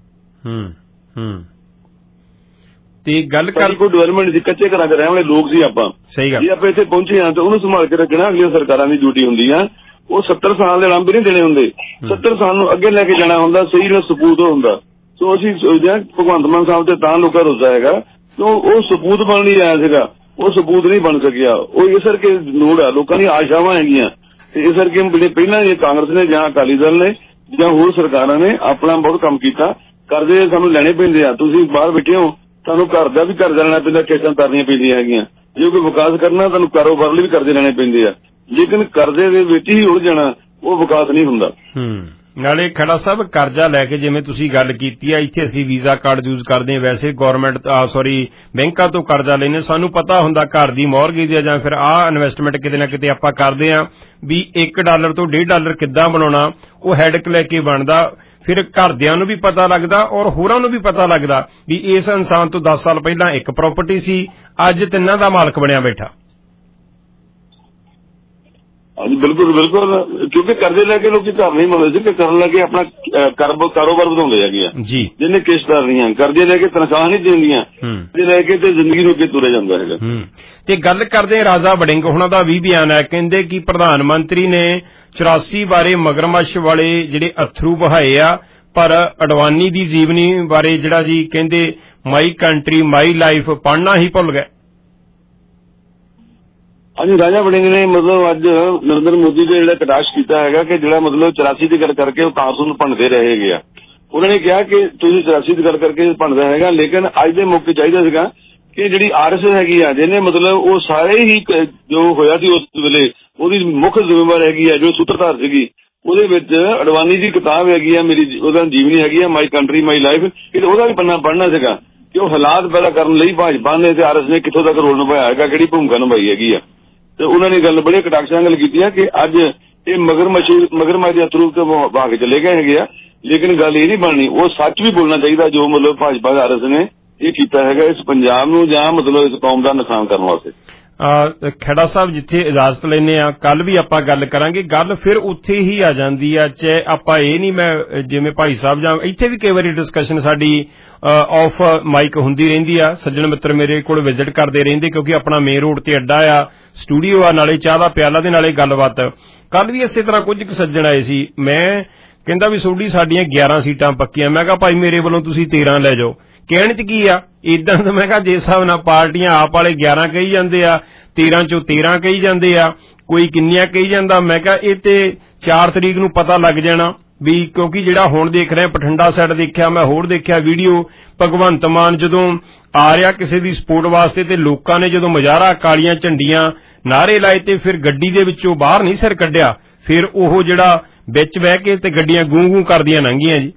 ਤੇ ਗੱਲ ਕਰ ਕੋਈ ਡਿਵੈਲਪਮੈਂਟ ਦੀ, ਕੱਚੇ ਘਰਾਂ 'ਚ ਰਹਿਣ ਵਾਲੇ ਲੋਕ ਸੀ ਆਪਾਂ। ਸਹੀ ਗੱਲ। ਜੇ ਆਪਾਂ ਇੱਥੇ ਪਹੁੰਚੇ ਹਾਂ ਤਾਂ ਉਹਨੂੰ ਸੰਭਾਲ ਕੇ ਰੱਖਣਾ ਅਗਲੀਆਂ ਸਰਕਾਰਾਂ ਦੀ ਡਿਊਟੀ ਹੁੰਦੀ ਆ। ਉਹ 70 ਸਾਲ ਦੇ ਲੰਬੇ ਨਹੀਂ ਦੇਣੇ ਹੁੰਦੇ, 70 ਸਾਲ ਨੂੰ ਅੱਗੇ ਲੈ ਕੇ ਜਾਣਾ ਹੁੰਦਾ, ਸਹੀ ਨਾਲ ਸਪੂਤ ਹੁੰਦਾ। ਸੋ ਅਸੀਂ ਸੋਚਦੇ ਹਾਂ ਭਗਵੰਤ ਮਾਨ ਸਾਹਿਬ ਤੇ ਤਾਂ ਲੋਕਾਂ ਰੁੱਸਾ ਹੈਗਾ ਕਿਉਂ ਉਹ ਸਪੂਤ ਬਣ ਨਹੀਂ ਆਇਆ ਸੀਗਾ, ਉਹ ਸਪੂਤ ਨਹੀਂ ਬਣ ਸਕਿਆ। ਉਹ ਇਸ ਕਰਕੇ ਲੋੜ ਆ, ਲੋਕਾਂ ਦੀਆਂ ਆਸ਼ਾਵਾਂ ਹੈਗੀਆਂ। ਤੇ ਇਸ ਕਰਕੇ ਜਿਹੜੇ ਪਹਿਲਾਂ ਜੇ ਕਾਂਗਰਸ ਨੇ ਜਾਂ ਅਕਾਲੀ ਦਲ ਨੇ ਜਾਂ ਹੋਰ ਸਰਕਾਰਾਂ ਨੇ ਆਪਣਾ ਬਹੁਤ ਕੰਮ ਕੀਤਾ। ਕਰਜ਼ੇ ਸਾਨੂੰ ਲੈਣੇ ਪੈਂਦੇ ਆ। ਤੁਸੀਂ ਬਾਹਰ ਬੈਠੇ ਹੋ, ਤੁਹਾਨੂੰ ਘਰ ਦਾ ਵੀ ਕਰਜ਼ਾ ਲੈਣਾ ਪੈਂਦਾ, ਕਿਸ਼ਤਾਂ ਤਰਨੀਆਂ ਪੈਂਦੀਆਂ ਹੈਗੀਆਂ। ਜੇ ਕੋਈ ਵਿਕਾਸ ਕਰਨਾ ਤੁਹਾਨੂੰ ਕਾਰੋਬਾਰ ਲਈ ਵੀ ਕਰਜ਼ੇ ਲੈਣੇ ਪੈਂਦੇ ਆ, ਲੇਕਿਨ ਕਰਜ਼ੇ ਦੇ ਵਿੱਚ ਹੀ ਉਲਝ ਜਾਣਾ ਉਹ ਵਿਕਾਸ ਨਹੀਂ ਹੁੰਦਾ। ਨਾਲੇ ਖੜਾ ਸਾਹਿਬ ਕਰਜ਼ਾ ਲੈ ਕੇ ਜਿਵੇਂ ਤੁਸੀਂ ਗੱਲ ਕੀਤੀ ਆ, ਇੱਥੇ ਅਸੀਂ ਵੀਜ਼ਾ ਕਾਰਡ ਯੂਜ਼ ਕਰਦੇ ਹਾਂ, ਵੈਸੇ ਗੌਰਮੈਂਟ ਬੈਂਕਾਂ ਤੋਂ ਕਰਜ਼ਾ ਲੈਣੇ, ਸਾਨੂੰ ਪਤਾ ਹੁੰਦਾ ਘਰ ਦੀ ਮੌਰਗੇਜ ਜਾਂ ਫਿਰ ਆਹ ਇਨਵੈਸਟਮੈਂਟ ਕਿਤੇ ਨਾ ਕਿਤੇ ਆਪਾਂ ਕਰਦੇ ਹਾਂ ਵੀ $1 ਤੋਂ $1.5 ਕਿੱਦਾਂ ਬਣਾਉਣਾ, ਉਹ ਹੈਡਕ ਲੈ ਕੇ ਬਣਦਾ। ਫਿਰ ਘਰਦਿਆਂ ਨੂੰ ਵੀ ਪਤਾ ਲੱਗਦਾ ਔਰ ਹੋਰਾਂ ਨੂੰ ਵੀ ਪਤਾ ਲੱਗਦਾ ਵੀ ਇਸ ਇਨਸਾਨ ਤੋਂ 10 ਸਾਲ ਪਹਿਲਾਂ ਇੱਕ ਪ੍ਰਾਪਰਟੀ ਸੀ, ਅੱਜ 3 ਦਾ ਮਾਲਕ ਬਣਿਆ ਬੈਠਾ। ਹਾਂਜੀ ਬਿਲਕੁਲ ਬਿਲਕੁਲ, ਕਿਉਂਕਿ ਕਰਜ਼ੇ ਲੈ ਕੇ ਲੋਕੀ ਘਰ ਨਹੀਂ ਬਣਾਉਂਦੇ ਸੀ, ਕਰਨ ਲੱਗੇ ਆਪਣਾ ਕਾਰੋਬਾਰ ਵਧਾਉਂਦੇ ਹੈਗੇ ਆ ਜੀ। ਜਿਹਨੇ ਕਿਸ਼ਤਾਂ ਰਹੀਆਂ, ਕਰਜ਼ੇ ਲੈ ਕੇ ਤਨਖਾਹ ਨਹੀਂ ਦਿੰਦੀਆਂ, ਕਰਜ਼ੇ ਲੈ ਕੇ ਤੇ ਜ਼ਿੰਦਗੀ ਨੂੰ ਅੱਗੇ ਤੁਰਿਆ ਜਾਂਦਾ ਹੈਗਾ। ਤੇ ਗੱਲ ਕਰਦੇ ਰਾਜਾ ਵੜਿੰਗ ਹੁਣਾਂ ਦਾ ਵੀ ਬਿਆਨ ਹੈ, ਕਹਿੰਦੇ ਕਿ ਪ੍ਰਧਾਨ ਮੰਤਰੀ ਨੇ 84 ਬਾਰੇ ਮਗਰਮੱਛ ਵਾਲੇ ਜਿਹੜੇ ਅਥਰੂ ਬਹਾਏ ਆ, ਪਰ ਅਡਵਾਨੀ ਦੀ ਜੀਵਨੀ ਬਾਰੇ ਜਿਹੜਾ ਜੀ ਕਹਿੰਦੇ ਮਾਈ ਕੰਟਰੀ ਮਾਈ ਲਾਈਫ ਪੜ੍ਹਨਾ ਹੀ ਭੁੱਲ ਗਏ। ਹਾਂਜੀ ਰਾਜਾ ਵੜਿੰਗ ਨੇ ਮਤਲਬ ਅੱਜ ਨਰਿੰਦਰ ਮੋਦੀ ਦੇ ਜਿਹੜਾ ਕਟਾਸ਼ ਕੀਤਾ ਹੈਗਾ ਕਿ ਜਿਹੜਾ ਮਤਲਬ 84 ਦੀ ਗੱਲ ਕਰਕੇ ਉਹ ਕਾਂਗਰਸ ਨੂੰ ਭੰਡਦੇ ਰਹੇ ਹੈਗੇ ਆ। ਉਹਨਾਂ ਨੇ ਕਿਹਾ ਕਿ ਤੁਸੀਂ 84 ਦੀ ਗੱਲ ਕਰਕੇ ਭੰਡਦਾ ਹੈਗਾ, ਲੇਕਿਨ ਅੱਜ ਦੇ ਮੌਕੇ ਚਾਹੀਦਾ ਸੀਗਾ ਕਿ ਜਿਹੜੀ RSS ਹੈਗੀ ਆ, ਜਿਹਨੇ ਮਤਲਬ ਉਹ ਸਾਰੇ ਹੀ ਜੋ ਹੋਇਆ ਸੀ ਉਸ ਵੇਲੇ ਉਹਦੀ ਮੁੱਖ ਜ਼ਿੰਮੇਵਾਰ ਹੈਗੀ ਆ, ਜੋ ਸੂਤਰਧਾਰ ਸੀਗੀ, ਉਹਦੇ ਵਿੱਚ ਅਡਵਾਨੀ ਦੀ ਕਿਤਾਬ ਹੈਗੀ ਆ, ਮੇਰੀ ਉਹਦਾ ਜੀਵਨੀ ਹੈਗੀ ਆ ਮਾਈ ਕੰਟਰੀ ਮਾਈ ਲਾਈਫ, ਕਿ ਉਹਦਾ ਵੀ ਪੰਨਾ ਪੜ੍ਹਨਾ ਸੀਗਾ ਕਿ ਉਹ ਹਾਲਾਤ ਪੈਦਾ ਕਰਨ ਲਈ ਭਾਜਪਾ ਨੇ ਤੇ RSS ਨੇ ਕਿੱਥੋਂ ਤੱਕ ਰੋਲ ਨਿਭਾਇਆ ਹੈਗਾ, ਕਿਹੜੀ ਭੂਮਿਕਾ ਨਿਭਾਈ ਹੈਗੀ ਆ। ਤੇ ਉਹਨਾਂ ਨੇ ਗੱਲ ਬੜੇ ਕਟਾਕਸ਼ ਨਾਲ ਗੱਲ ਕੀਤੀ ਹੈ ਕਿ ਅੱਜ ਇਹ ਮਗਰਮੱਛ ਦੇ ਅਥਰੂ ਤੇ ਵਹਾ ਕੇ ਚਲੇ ਗਏ ਹੈਗੇ ਆ, ਲੇਕਿਨ ਗੱਲ ਇਹ ਨਹੀਂ ਬਣਨੀ, ਉਹ ਸੱਚ ਵੀ ਬੋਲਣਾ ਚਾਹੀਦਾ ਜੋ ਮਤਲਬ ਭਾਜਪਾ ਦੇ RSS ਨੇ ਇਹ ਕੀਤਾ ਹੈਗਾ ਇਸ ਪੰਜਾਬ ਨੂੰ ਜਾਂ ਮਤਲਬ ਇਸ ਕੌਮ ਦਾ ਨੁਕਸਾਨ ਕਰਨ ਵਾਸਤੇ। ਖੇੜਾ ਸਾਹਿਬ ਜਿੱਥੇ ਇਜਾਜ਼ਤ ਲੈਨੇ ਆ, ਕੱਲ ਵੀ ਆਪਾਂ ਗੱਲ ਕਰਾਂਗੇ, ਗੱਲ ਫਿਰ ਉੱਥੇ ਹੀ ਆ ਜਾਂਦੀ ਆ। ਚਾਹੇ ਆਪਾਂ ਇਹ ਨਹੀਂ, ਮੈਂ ਜਿਵੇਂ ਭਾਈ ਸਾਹਿਬ ਜਾਂ ਇੱਥੇ ਵੀ ਕਈ ਵਾਰੀ ਡਿਸਕਸ਼ਨ ਸਾਡੀ ਆਫ ਮਾਈਕ ਹੁੰਦੀ ਰਹਿੰਦੀ ਆ, ਸੱਜਣ ਮਿੱਤਰ ਮੇਰੇ ਕੋਲ ਵਿਜ਼ਿਟ ਕਰਦੇ ਰਹਿੰਦੇ ਕਿਉਂਕਿ ਆਪਣਾ ਮੇਨ ਰੋਡ ਤੇ ਅੱਡਾ ਆ, ਸਟੂਡੀਓ ਆ, ਨਾਲੇ ਚਾਹ ਦਾ ਪਿਆਲਾ ਦੇ ਨਾਲੇ ਗੱਲਬਾਤ। ਕੱਲ ਵੀ ਇਸੇ ਤਰ੍ਹਾਂ ਕੁਝ ਸੱਜਣ ਆਏ ਸੀ, ਮੈਂ ਕਹਿੰਦਾ ਵੀ ਸਾਡੀਆਂ 11 ਸੀਟਾਂ ਪੱਕੀਆਂ। ਮੈਂ ਕਿਹਾ ਭਾਈ ਮੇਰੇ ਵੱਲੋਂ ਤੁਸੀਂ 13 ਲੈ ਜਾਓ। ਕਹਿਣ ਚ ਕੀ ਆ ਇਦਾਂ ਦਾ, ਮੈਂ ਕਿਹਾ ਜਿਸ ਹਿਸਾਬ ਨਾਲ ਪਾਰਟੀਆਂ ਆਪ ਵਾਲੇ 11 ਕਹੀ ਜਾਂਦੇ ਆ, 13 ਚੋਂ 13 ਕਹੀ ਜਾਂਦੇ ਆ, ਕੋਈ ਕਿੰਨੀਆਂ ਕਹੀ ਜਾਂਦਾ। ਮੈਂ ਕਿਹਾ ਇਹ ਤੇ 4 ਤਰੀਕ ਨੂੰ ਪਤਾ ਲੱਗ ਜਾਣਾ ਵੀ, ਕਿਉਂਕਿ ਜਿਹੜਾ ਹੁਣ ਦੇਖ ਰਿਹਾ ਬਠਿੰਡਾ ਸਾਈਡ ਦੇਖਿਆ, ਮੈਂ ਹੋਰ ਦੇਖਿਆ ਵੀਡੀਓ, ਭਗਵੰਤ ਮਾਨ ਜਦੋਂ ਆ ਰਿਹਾ ਕਿਸੇ ਦੀ ਸਪੋਰਟ ਵਾਸਤੇ ਤੇ ਲੋਕਾਂ ਨੇ ਜਦੋਂ ਮੁਜ਼ਾਹਰਾ ਕਾਲੀਆਂ ਝੰਡੀਆਂ ਨਾਅਰੇ ਲਾਏ ਤੇ ਫਿਰ ਗੱਡੀ ਦੇ ਵਿੱਚੋਂ ਬਾਹਰ ਨਹੀਂ ਸਿਰ ਕੱਢਿਆ, ਫਿਰ ਉਹ ਜਿਹੜਾ ਵਿੱਚ ਬਹਿ ਕੇ ਤੇ ਗੱਡੀਆਂ ਗੂੰ ਗੂੰ ਕਰਦੀਆਂ ਲੰਘੀਆਂ ਜੀ।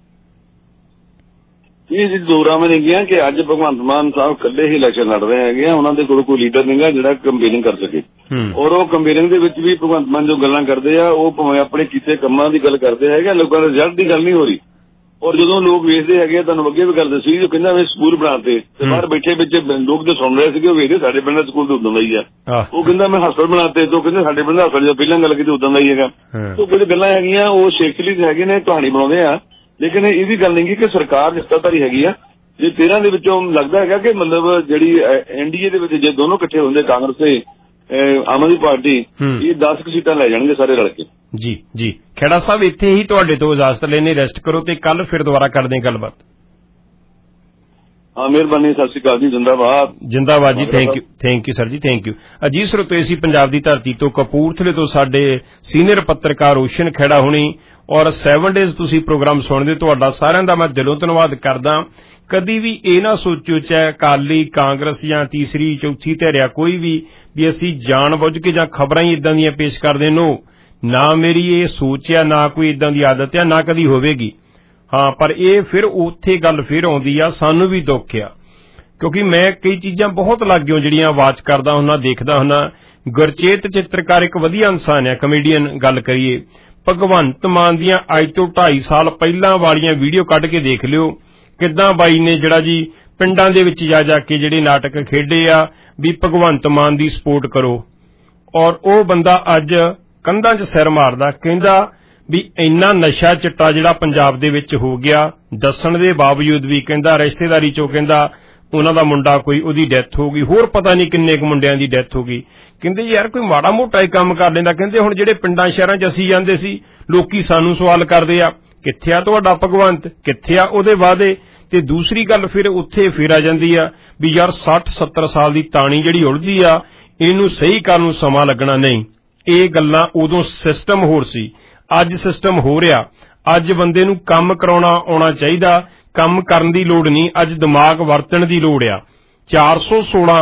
ਇਹ ਜੀ ਦੋਰਾ ਮੈਂ ਗਿਆ ਕਿ ਅੱਜ ਭਗਵੰਤ ਮਾਨ ਸਾਹਿਬ ਇਕੱਲੇ ਹੀ ਇਲੈਕਸ਼ਨ ਲੜ ਰਹੇ ਹੈਗੇ ਆ, ਉਹਨਾਂ ਦੇ ਕੋਲ ਕੋਈ ਲੀਡਰ ਨਹੀਂਗਾ ਜਿਹੜਾ ਕੰਪੇਨਿੰਗ ਕਰ ਸਕੇ। ਔਰ ਉਹ ਕੰਪੇਨਿੰਗ ਦੇ ਵਿੱਚ ਵੀ ਭਗਵੰਤ ਮਾਨ ਜੋ ਗੱਲਾਂ ਕਰਦੇ ਆ ਉਹ ਭਾਵੇਂ ਆਪਣੇ ਕੀਤੇ ਕੰਮਾਂ ਦੀ ਗੱਲ ਕਰਦੇ ਹੈਗੇ, ਲੋਕਾਂ ਦੇ ਰਿਜ਼ਲਟ ਦੀ ਗੱਲ ਨਹੀਂ ਹੋ ਰਹੀ। ਔਰ ਜਦੋਂ ਲੋਕ ਵੇਖਦੇ ਹੈਗੇ ਤੁਹਾਨੂੰ ਅੱਗੇ ਵੀ ਕਰਦੇ ਸੀ ਜੋ ਕਹਿੰਦਾ ਸਕੂਲ ਬਣਾਤੇ ਤੇ ਬਾਹਰ ਬੈਠੇ ਵਿੱਚ ਲੋਕ ਜੋ ਸੁਣ ਰਹੇ ਸੀਗੇ ਉਹ ਵੇਖਦੇ ਸਾਡੇ ਪਿੰਡ ਦਾ ਸਕੂਲ ਤੇ ਉਦੋਂ ਦਾ ਹੀ ਆ। ਉਹ ਕਹਿੰਦਾ ਮੈਂ ਹਸਪਤਾਲ ਬਣਾਤੇ ਤੋਂ ਕਹਿੰਦੇ ਸਾਡੇ ਪਿੰਡ ਦਾ ਹਸਪਤਾਲ ਪਹਿਲਾਂ ਗੱਲ ਕੀਤੀ ਉਦੋਂ ਦਾ ਹੀ ਹੈਗਾ। ਤੋਂ ਕੁਝ ਗੱਲਾਂ ਹੈਗੀਆਂ ਉਹ ਸ਼ੇਖਲੀ ਹੈਗੇ ਨੇ ਕਹਾਣੀ ਬਣਾਉਂਦੇ ਆ, ਲੇਕਿਨ ਇਹਦੀ ਗੱਲ ਨਹੀਂ ਕਿ ਸਰਕਾਰ ਰਿਸ਼ਤਾਧਾਰੀ ਹੈਗੀ ਆ। ਜੇ 13 ਦੇ ਵਿੱਚੋਂ ਲੱਗਦਾ ਹੈਗਾ ਕਿ ਮਤਲਬ ਜਿਹੜੀ NDA ਦੇ ਵਿੱਚ ਜੇ ਦੋਨੋਂ ਇਕੱਠੇ ਹੁੰਦੇ ਕਾਂਗਰਸ ਤੇ ਆਮ ਆਦਮੀ ਪਾਰਟੀ ਇਹ 10 ਸੀਟਾਂ ਲੈ ਜਾਣਗੇ ਸਾਰੇ ਰਲ ਕੇ। ਜੀ ਜੀ ਖੇੜਾ ਸਾਹਿਬ ਇੱਥੇ ਹੀ ਤੁਹਾਡੇ ਤੋਂ ਇਜਾਜ਼ਤ ਲੈਣੇ, ਰੈਸਟ ਕਰੋ ਤੇ ਕੱਲ ਫਿਰ ਦੁਬਾਰਾ ਕਰਦੇ ਗੱਲਬਾਤ। ਹਾਂ ਮਿਹਰਬਾਨੀ, ਸਤਿ ਸ਼੍ਰੀ ਅਕਾਲ ਜੀ, ਜਿੰਦਾਬਾਦ। ਜਿੰਦਾਬਾਦ ਜੀ, thank you sir ji, thank you. Ajit ਸਰੋਤੇ ਸੀ ਪੰਜਾਬ ਦੀ ਧਰਤੀ ਤੋਂ ਕਪੂਰਥਲੇ ਤੋਂ ਸਾਡੇ ਸੀਨੀਅਰ ਪੱਤਰਕਾਰ ਰੋਸ਼ਨ ਖੇੜਾ ਹੁਣੀ ਔਰ 7 ਡੇਜ਼ ਤੁਸੀਂ ਪ੍ਰੋਗਰਾਮ ਸੁਣਦੇ, ਤੁਹਾਡਾ ਸਾਰਿਆਂ ਦਾ ਮੈਂ ਦਿਲੋਂ ਧੰਨਵਾਦ ਕਰਦਾ। ਕਦੀ ਵੀ ਇਹ ਨਾ ਸੋਚੋ ਚਾਹੇ ਅਕਾਲੀ ਕਾਂਗਰਸ ਜਾਂ ਤੀਸਰੀ ਚੌਥੀ ਧਿਰਿਆ ਕੋਈ ਵੀ ਅਸੀਂ ਜਾਣ ਬੁੱਝ ਕੇ ਜਾਂ ਖਬਰਾਂ ਹੀ ਇਦਾਂ ਦੀਆਂ ਪੇਸ਼ ਕਰਦੇ, ਨੋ, ਨਾ ਮੇਰੀ ਇਹ ਸੋਚ ਆ, ਨਾ ਕੋਈ ਇਦਾਂ ਦੀ ਆਦਤ ਆ, ਨਾ ਕਦੀ ਹੋਵੇਗੀ। ਹਾਂ, ਪਰ ਇਹ ਫਿਰ ਉੱਥੇ ਗੱਲ ਫਿਰ ਆਉਂਦੀ ਆ, ਸਾਨੂੰ ਵੀ ਦੁੱਖ ਆ ਕਿਉਂਕਿ ਮੈਂ ਕਈ ਚੀਜ਼ਾਂ ਬਹੁਤ ਲੱਗਿਓ ਜਿਹੜੀਆਂ ਵਾਚ ਕਰਦਾ ਹੁੰਨਾ, ਦੇਖਦਾ ਹੁੰਨਾ। ਗੁਰਚੇਤ ਚਿੱਤਰਕਾਰ ਇੱਕ ਵਧੀਆ ਇਨਸਾਨ ਆ, ਕਮੇਡੀਅਨ ਗੱਲ ਕਰੀਏ। ਭਗਵੰਤ ਮਾਨ ਦੀਆਂ ਅੱਜ ਤੋਂ 2.5 ਸਾਲ ਪਹਿਲਾਂ ਵਾਲੀਆਂ ਵੀਡੀਓ ਕੱਢ ਕੇ ਦੇਖ ਲਿਓ ਕਿੱਦਾਂ ਬਾਈ ਨੇ ਜਿਹੜਾ ਜੀ ਪਿੰਡਾਂ ਦੇ ਵਿੱਚ ਜਾ ਕੇ ਜਿਹੜੇ ਨਾਟਕ ਖੇਡੇ ਆ ਵੀ ਭਗਵੰਤ ਮਾਨ ਦੀ ਸਪੋਰਟ ਕਰੋ, ਔਰ ਉਹ ਬੰਦਾ ਅੱਜ ਕੰਧਾਂ 'ਚ ਸਿਰ ਮਾਰਦਾ ਕਹਿੰਦਾ ਵੀ ਇੰਨਾ ਨਸ਼ਾ ਚਿੱਟਾ ਜਿਹੜਾ ਪੰਜਾਬ ਦੇ ਵਿੱਚ ਹੋ ਗਿਆ, ਦੱਸਣ ਦੇ ਬਾਵਜੂਦ ਵੀ ਕਹਿੰਦਾ ਰਿਸ਼ਤੇਦਾਰੀ 'ਚੋਂ ਕਹਿੰਦਾ ਉਹਨਾਂ ਦਾ ਮੁੰਡਾ ਕੋਈ ਉਹਦੀ ਡੈਥ ਹੋ ਗਈ, ਹੋਰ ਪਤਾ ਨਹੀਂ ਕਿੰਨੇ ਕੁ ਮੁੰਡਿਆਂ ਦੀ ਡੈਥ ਹੋ ਗਈ। ਕਹਿੰਦੇ ਯਾਰ ਕੋਈ ਮਾੜਾ ਮੋਟਾ ਹੀ ਕੰਮ ਕਰ ਲੈਂਦਾ। ਕਹਿੰਦੇ ਹੁਣ ਜਿਹੜੇ ਪਿੰਡਾਂ ਸ਼ਹਿਰਾਂ 'ਚ ਅਸੀਂ ਜਾਂਦੇ ਸੀ ਲੋਕੀ ਸਾਨੂੰ ਸਵਾਲ ਕਰਦੇ ਆ ਕਿੱਥੇ ਆ ਤੁਹਾਡਾ ਭਗਵੰਤ, ਕਿੱਥੇ ਆ ਉਹਦੇ ਵਾਅਦੇ। ਤੇ ਦੂਸਰੀ ਗੱਲ ਫਿਰ ਉੱਥੇ ਫਿਰ ਆ ਜਾਂਦੀ ਆ ਵੀ ਯਾਰ 60-70 ਸਾਲ ਦੀ ਤਾਣੀ ਜਿਹੜੀ ਉਲਝੀ ਆ ਇਹਨੂੰ ਸਹੀ ਕਰਨ ਨੂੰ ਸਮਾਂ ਲੱਗਣਾ ਨਹੀਂ। ਇਹ ਗੱਲਾਂ ਉਦੋਂ ਸਿਸਟਮ ਹੋਰ ਸੀ, ਅੱਜ ਸਿਸਟਮ ਹੋ ਰਿਹਾ। ਅੱਜ ਬੰਦੇ ਨੂੰ ਕੰਮ ਕਰਾਉਣਾ ਆਉਣਾ ਚਾਹੀਦਾ, ਕੰਮ ਕਰਨ ਦੀ ਲੋੜ ਨਹੀਂ, ਅੱਜ ਦਿਮਾਗ ਵਰਤਣ ਦੀ ਲੋੜ ਆ। 416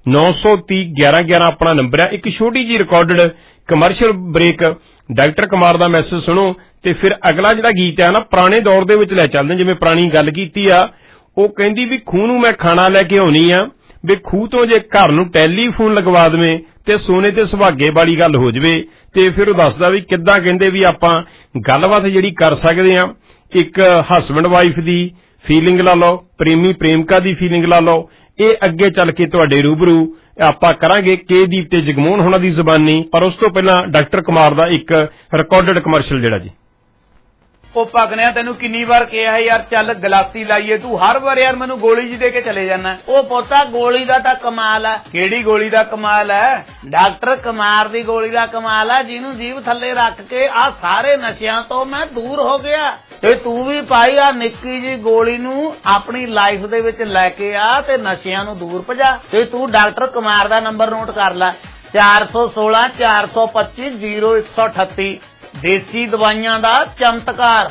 930 1111 ਆਪਣਾ ਨੰਬਰ ਆ। ਇੱਕ ਛੋਟੀ ਜੀ recorded commercial break, doctor Kumar ਦਾ ਮੈਸੇਜ ਸੁਣੋ ਤੇ ਫਿਰ ਅਗਲਾ ਜਿਹੜਾ ਗੀਤ ਆ ਨਾ ਪੁਰਾਣੇ ਦੌਰ ਦੇ ਵਿੱਚ ਲੈ ਚੱਲਦੇ, ਜਿਵੇਂ ਪੁਰਾਣੀ ਗੱਲ ਕੀਤੀ ਆ। ਉਹ ਕਹਿੰਦੀ ਵੀ ਖੂਹ ਨੂੰ ਮੈਂ ਖਾਣਾ ਲੈ ਕੇ ਆਉਣੀ ਆ, ਵੀ ਖੂਹ ਤੋਂ ਜੇ ਘਰ ਨੂੰ ਟੈਲੀਫੋਨ ਲਗਵਾ ਦੇਵੇਂ ਤੇ ਸੋਨੇ ਤੇ ਸੁਹਾਗੇ ਵਾਲੀ ਗੱਲ ਹੋ ਜਵੇ। ਤੇ ਫਿਰ ਉਹ ਦੱਸਦਾ ਵੀ ਕਿੱਦਾਂ ਕਹਿੰਦੇ ਵੀ ਆਪਾਂ ਗੱਲਬਾਤ ਜਿਹੜੀ ਕਰ ਸਕਦੇ ਆ। ਇੱਕ ਹਸਬੈਂਡ ਵਾਈਫ ਦੀ ਫੀਲਿੰਗ ਲਾ ਲਓ, ਪ੍ਰੇਮੀ ਪ੍ਰੇਮਿਕਾ ਦੀ ਫੀਲਿੰਗ ਲਾ ਲਓ। ਇਹ ਅੱਗੇ ਚੱਲ ਕੇ ਤੁਹਾਡੇ ਰੂਬਰੂ ਆਪਾਂ ਕਰਾਂਗੇ ਕੇਦੀਪ ਤੇ ਜਗਮੋਹਨ ਹੋਣਾ ਦੀ ਜ਼ੁਬਾਨੀ। ਪਰ ਉਸ ਤੋਂ ਪਹਿਲਾਂ ਡਾਕਟਰ ਕੁਮਾਰ ਦਾ ਇੱਕ ਰਿਕਾਰਡਡ ਕਮਰਸ਼ੀਅਲ ਜਿਹੜਾ ਜੀ। ਉਹ ਪਗਨਿਆ ਤੈਨੂੰ ਕਿੰਨੀ ਵਾਰ ਕਿਹਾ ਯਾਰ ਚੱਲ ਗਲਾਸੀ ਲਾਈਏ, ਤੂੰ ਹਰ ਵਾਰ ਯਾਰ ਮੈਨੂੰ ਗੋਲੀ ਜੀ ਦੇ ਕੇ ਚਲੇ ਜਾਣਾ। ਉਹ ਪੋਤਾ ਗੋਲੀ ਦਾ ਤਾਂ ਕਮਾਲ ਆ। ਕਿਹੜੀ ਗੋਲੀ ਦਾ ਕਮਾਲ ਹੈ? ਡਾਕਟਰ ਕੁਮਾਰ ਦੀ ਗੋਲੀ ਦਾ ਕਮਾਲ ਆ, ਜਿਹਨੂੰ ਜੀਭ ਥੱਲੇ ਰੱਖ ਕੇ ਆ ਸਾਰੇ ਨਸ਼ਿਆਂ ਤੋਂ ਮੈਂ ਦੂਰ ਹੋ ਗਿਆ। ਤੇ ਤੂੰ ਵੀ ਭਾਈ ਆ ਨਿੱਕੀ ਜੀ ਗੋਲੀ ਨੂੰ ਆਪਣੀ ਲਾਈਫ ਦੇ ਵਿੱਚ ਲੈ ਕੇ ਆ ਤੇ ਨਸ਼ਿਆਂ ਨੂੰ ਦੂਰ ਭਜਾ। ਤੇ ਤੂੰ ਡਾਕਟਰ ਕੁਮਾਰ ਦਾ ਨੰਬਰ ਨੋਟ ਕਰ ਲੈ, 416 425 0138। ਦੇਸੀ ਦਵਾਈਆਂ ਦਾ ਚਮਤਕਾਰ।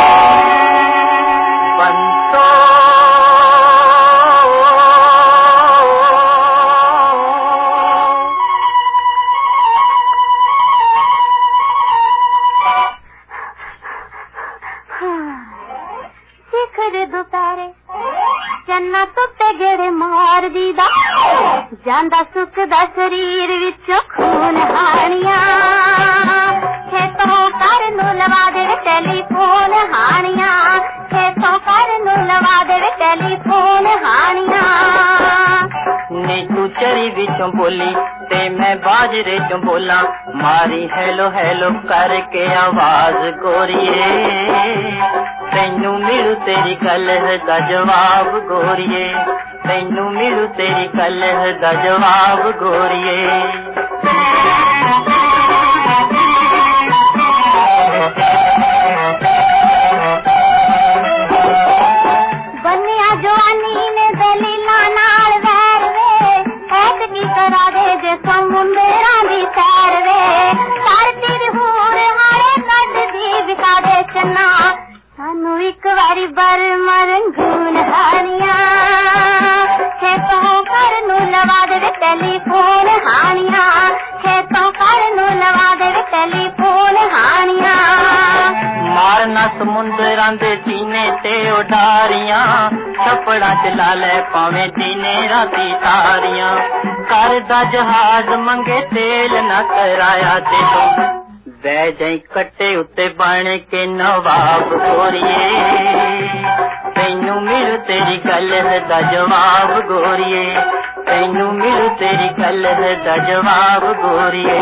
ਸਿਖਰ ਦੁਪਹਿਰੇ ਚੰਨਾ ਤੁੱਤੇ ਗੇੜੇ ਮਾਰਦੀ ਦਾ ਜਾਂਦਾ ਸੁੱਕਦਾ ਸਰੀਰ ਵਿੱਚੋਂ ਖੂਨ ਹਾਣੀਆਂ। ਖੇਤੋਂ ਕਰ ਨੂੰ ਲਵਾ ਦੇ ਟੈਲੀਫੋਨ ਹਾਣੀਆਂ, ਖੇਤੋਂ ਕਰ ਨੂੰ ਲਵਾ ਦੇ ਟੈਲੀਫੋਨ ਹਾਣੀਆਂ। ਨੀ ਤੂੰ ਚਰੀ ਵਿੱਚੋਂ ਬੋਲੀ ਤੇ ਮੈਂ ਬਾਜਰੇ ਚੋਂ ਬੋਲਾਂ, ਮਾਰੀ ਹੈਲੋ ਹੈਲੋ ਕਰਕੇ ਆਵਾਜ਼ ਗੋਰੀਏ। ਤੈਨੂੰ ਮਿਲੂ ਤੇਰੀ ਕਲਹ ਦਾ ਜਵਾਬ ਗੋਰੀਏ, ਤੈਨੂੰ ਮਿਲੂ ਤੇਰੀ ਕਲਹ ਦਾ ਜਵਾਬ ਗੋਰੀਏ। ਬੰਨਿਆ ਜਵਾਨੀ ਨੇ ਦਲੀਲਾਂ ਨਾਲ ਵੈਰ ਵੇ, ਐਤ ਕੀ ਕਰਾ ਦੇ ਜੇ ਸਮੁੰਦਰਾਂ ਦੀ ਸੈਰ ਵੇ। ਧਰਤੀ ਦੀ ਹੂਰ ਹਾਰੇ ਕੱਢਦੀ ਵਿਖਾ ਦੇ ਚੰਨਾ, ਸਾਨੂੰ ਇੱਕ ਵਾਰੀ ਬਰਮਾ ਰੰਗੂਨ ਹਾਣੀਆਂ। ਖੇਤੋਂ ਕਰ ਨੂੰ ਲਵਾ ਦੇ ਟੈਲੀਫੋਨ ਹਾਣੀਆਂ, ਖੇਤੋਂ ਕਰ ਨੂੰ ਲਵਾ ਦੇ ਟੈਲੀਫੋਨ ਹਾਣੀਆਂ। ਸਮੁੰਦਰਾਂ ਦੇ ਸੀਨੇ ਤੇ ਉਡਾਰੀਆਂ ਛਪੜਾਂ ਚ ਲਾ ਲੈ ਭਾਵੇਂ ਦਿਨੇ ਰਾਤੀ ਤਾਰੀਆਂ ਕਰਦਾ ਜਹਾਜ਼ ਮੰਗੇ ਤੇਲ ਨਾ ਕਰਾਇਆ ਤੇ ਤੂੰ ਬਹਿ ਜਾਈ ਕੱਟੇ ਉੱਤੇ ਬਣ ਕੇ ਨਵਾਬ ਗੋਰੀਏ ਤੈਨੂੰ ਮਿਲ ਤੇਰੀ ਗੱਲ ਦਾ ਜਵਾਬ ਗੋਰੀਏ ਤੈਨੂੰ ਮਿਲ ਤੇਰੀ ਗੱਲ ਦਾ ਜਵਾਬ ਗੋਰੀਏ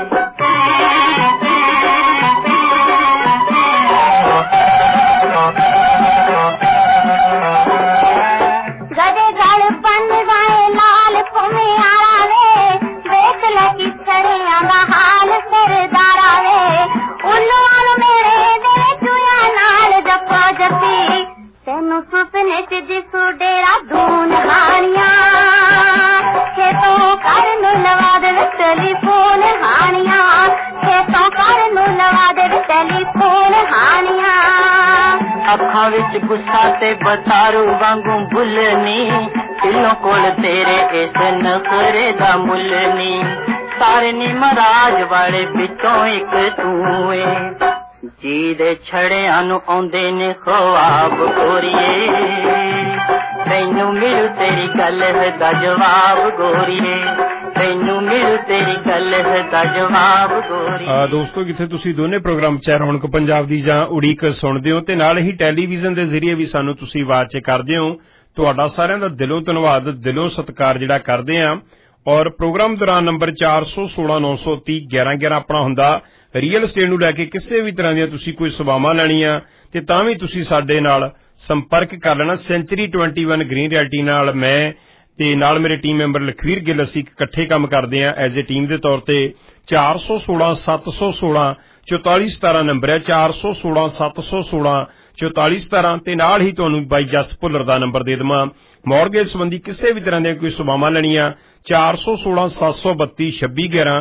ਗਦੇ ਗਲ ਬੰਨ ਗਏ ਲਾਲ ਘੁਮਿਆਰਾ ਵੇ ਵੇਖ ਲੈ ਕਿਸ ਤਰ੍ਹਾਂ ਦਾ ਹਾਲ ਸਰਦਾਰਾ ਵੇ ਉੱਲੂਆਂ ਨੂੰ ਮੇਰੇ ਦੇ ਚੂਆਂ ਨਾਲ ਜੱਫਾ ਜੱਫੀ ਤੈਨੂੰ ਸੁਪਨੇ ਚ ਦਿਸੂ ਡੇਰਾ ਦੂਨ ਹਾਣੀਆਂ ਖੇਤੋਂ ਕਰਨ ਲਵਾ ਦੇ ਟੈਲੀਫੋਨ ਹਾਣੀਆਂ ਖੇਤੋਂ ਕਰਨ ਲਵਾ ਦੇ ਟੈਲੀਫੋਨ ਹਾਣੀਆਂ ਅੱਖਾਂ ਵਿੱਚ ਗੁੱਸਾ ਤੇ ਬਤਾਰੂ ਵਾਂਗੂ ਬੁੱਲਨੀ ਦਿਲੋਂ ਕੋਲ ਤੇਰੇ ਇਸ ਨਖਰੇ ਦਾ ਮੁੱਲ ਨੀ ਸਾਰੇ ਨੀ ਮਹਾਰਾਜ ਵਾਲੇ ਵਿੱਚੋਂ ਇੱਕ ਤੂੰ ਏ ਜੀ ਦੇ ਛੜਿਆਂ ਨੂੰ ਆਉਂਦੇ ਨੇ ਖਵਾਬ ਗੋਰੀਏ ਤੈਨੂੰ ਮਿਲੂ ਤੇਰੀ ਗੱਲ ਦਾ ਜਵਾਬ ਗੋਰੀਏ ਤੈਨੂੰ ਮਿਲੂ ਤੇਰੀ ਗੱਲ ਦਾ ਜਵਾਬ ਗੋਰੀਏ। ਦੋਸਤੋ ਜਿੱਥੇ ਤੁਸੀਂ ਦੋਨੇ ਪ੍ਰੋਗਰਾਮ ਚ ਰੌਣਕ ਪੰਜਾਬ ਦੀ ਜਾਂ ਉਡੀਕ ਸੁਣਦੇ ਹੋ ਤੇ ਨਾਲ ਹੀ ਟੈਲੀਵਿਜ਼ਨ ਦੇ ਜ਼ਰੀਏ ਵੀ ਸਾਨੂੰ ਤੁਸੀਂ ਆਵਾਜ਼ ਚ ਕਰਦੇ ਹੋ ਤੁਹਾਡਾ ਸਾਰਿਆਂ ਦਾ ਦਿਲੋਂ ਧੰਨਵਾਦ ਦਿਲੋਂ ਸਤਿਕਾਰ ਜਿਹੜਾ ਕਰਦੇ ਆ ਔਰ ਪ੍ਰੋਗਰਾਮ ਦੌਰਾਨ ਨੰਬਰ 416-930-1111 ਆਪਣਾ ਹੁੰਦਾ ਰੀਅਲ estate ਨੂੰ ਲੈ ਕੇ ਕਿਸੇ ਵੀ ਤਰ੍ਹਾਂ ਦੀਆਂ ਤੁਸੀਂ ਕੋਈ ਸੇਵਾਵਾਂ ਲੈਣੀਆਂ ਤੇ ਤਾਂ ਵੀ ਤੁਸੀਂ ਸਾਡੇ ਨਾਲ ਸੰਪਰਕ ਕਰ ਲੈਣਾ ਸੈਂਚਰੀ 21 ਗ੍ਰੀਨ ਰਿਐਲਟੀ ਨਾਲ ਮੈਂ ਤੇ ਨਾਲ ਮੇਰੇ ਟੀਮ ਮੈਂਬਰ ਲਖਵੀਰ ਗਿੱਲ ਅਸੀਂ ਇਕੱਠੇ ਕੰਮ ਕਰਦੇ ਆ ਐਜ਼ ਏ ਟੀਮ ਦੇ ਤੌਰ ਤੇ 416-716-4417 ਨੰਬਰ ਹੈ 416-716-4417 ਤੇ ਨਾਲ ਹੀ ਤੁਹਾਨੂੰ ਬਾਈ ਜਸ ਭੁੱਲਰ ਦਾ ਨੰਬਰ ਦੇ ਦੇਵਾਂ ਮੌਰਗੇਜ ਸੰਬੰਧੀ ਕਿਸੇ ਵੀ ਤਰ੍ਹਾਂ ਦੀਆਂ ਕੋਈ ਸੇਵਾਵਾਂ ਲੈਣੀਆਂ 416-732-2611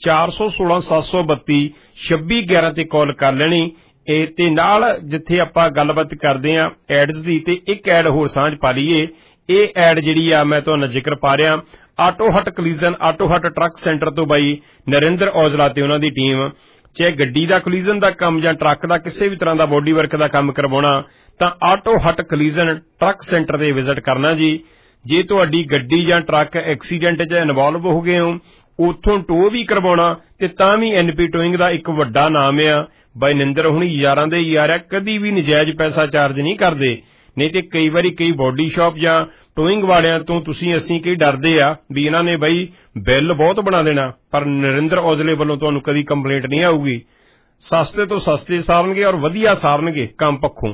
416-732-2611 ਤੇ ਕਾਲ ਕਰ ਲੈਣੀ ਇਹ ਤੇ ਨਾਲ ਜਿੱਥੇ ਆਪਾਂ ਗੱਲਬਾਤ ਕਰਦੇ ਆ ਐਡਸ ਦੀ ਤੇ ਇੱਕ ਐਡ ਹੋਰ ਸਾਂਝ ਪਾ ਲਈਏ ਇਹ ਐਡ ਜਿਹੜੀ ਆ ਮੈਂ ਤੁਹਾਨੂੰ ਜ਼ਿਕਰ ਪਾ ਰਿਹਾ auto hut collision auto hut truck centre ਤੋਂ ਬਾਈ ਨਰਿੰਦਰ ਔਜਲਾ ਤੇ ਉਹਨਾਂ ਦੀ ਟੀਮ ਚਾਹੇ ਗੱਡੀ ਦਾ ਕਲੀਜ਼ਨ ਦਾ ਕੰਮ ਜਾਂ ਟਰੱਕ ਦਾ ਕਿਸੇ ਵੀ ਤਰ੍ਹਾਂ ਦਾ ਬੋਡੀ ਵਰਕ ਦਾ ਕੰਮ ਕਰਵਾਉਣਾ ਤਾਂ auto hut collision truck centre ਤੇ ਵਿਜ਼ਿਟ ਕਰਨਾ ਜੀ ਜੇ ਤੁਹਾਡੀ ਗੱਡੀ ਜਾਂ ਟਰੱਕ ਐਕਸੀਡੈਂਟ 'ਚ ਇਨਵੋਲਵ ਹੋ ਗਏ ਹੋ ਉੱਥੋਂ ਟੋ ਵੀ ਕਰਵਾਉਣਾ ਤੇ ਤਾਂ ਵੀ ਐਨਪੀ ਟੋਇੰਗ ਦਾ ਇੱਕ ਵੱਡਾ ਨਾਮ ਆ ਬਾਈ ਨਿੰਦਰ ਹੁਣੀ ਯਾਰਾਂ ਦੇ ਯਾਰ ਆ ਕਦੀ ਵੀ ਨਜਾਇਜ਼ ਪੈਸਾ ਚਾਰਜ ਨਹੀਂ ਕਰਦੇ ਨਹੀਂ ਤੇ ਕਈ ਵਾਰੀ ਕਈ ਬੋਡੀ ਸ਼ਾਪ ਜਾਂ ਟੋਇੰਗ ਵਾਲਿਆਂ ਤੋਂ ਤੁਸੀਂ ਅਸੀਂ ਕਈ ਡਰਦੇ ਆ ਵੀ ਇਹਨਾਂ ਨੇ ਬਈ ਬਿੱਲ ਬਹੁਤ ਬਣਾ ਦੇਣਾ ਪਰ ਨਰਿੰਦਰ ਔਜਲੇ ਵੱਲੋਂ ਤੁਹਾਨੂੰ ਕਦੀ ਕੰਪਲੇਂਟ ਨਹੀਂ ਆਊਗੀ ਸਸਤੇ ਤੋਂ ਸਸਤੇ ਸਾਰਨਗੇ ਔਰ ਵਧੀਆ ਸਾਰਨਗੇ ਕੰਮ ਪੱਖੋਂ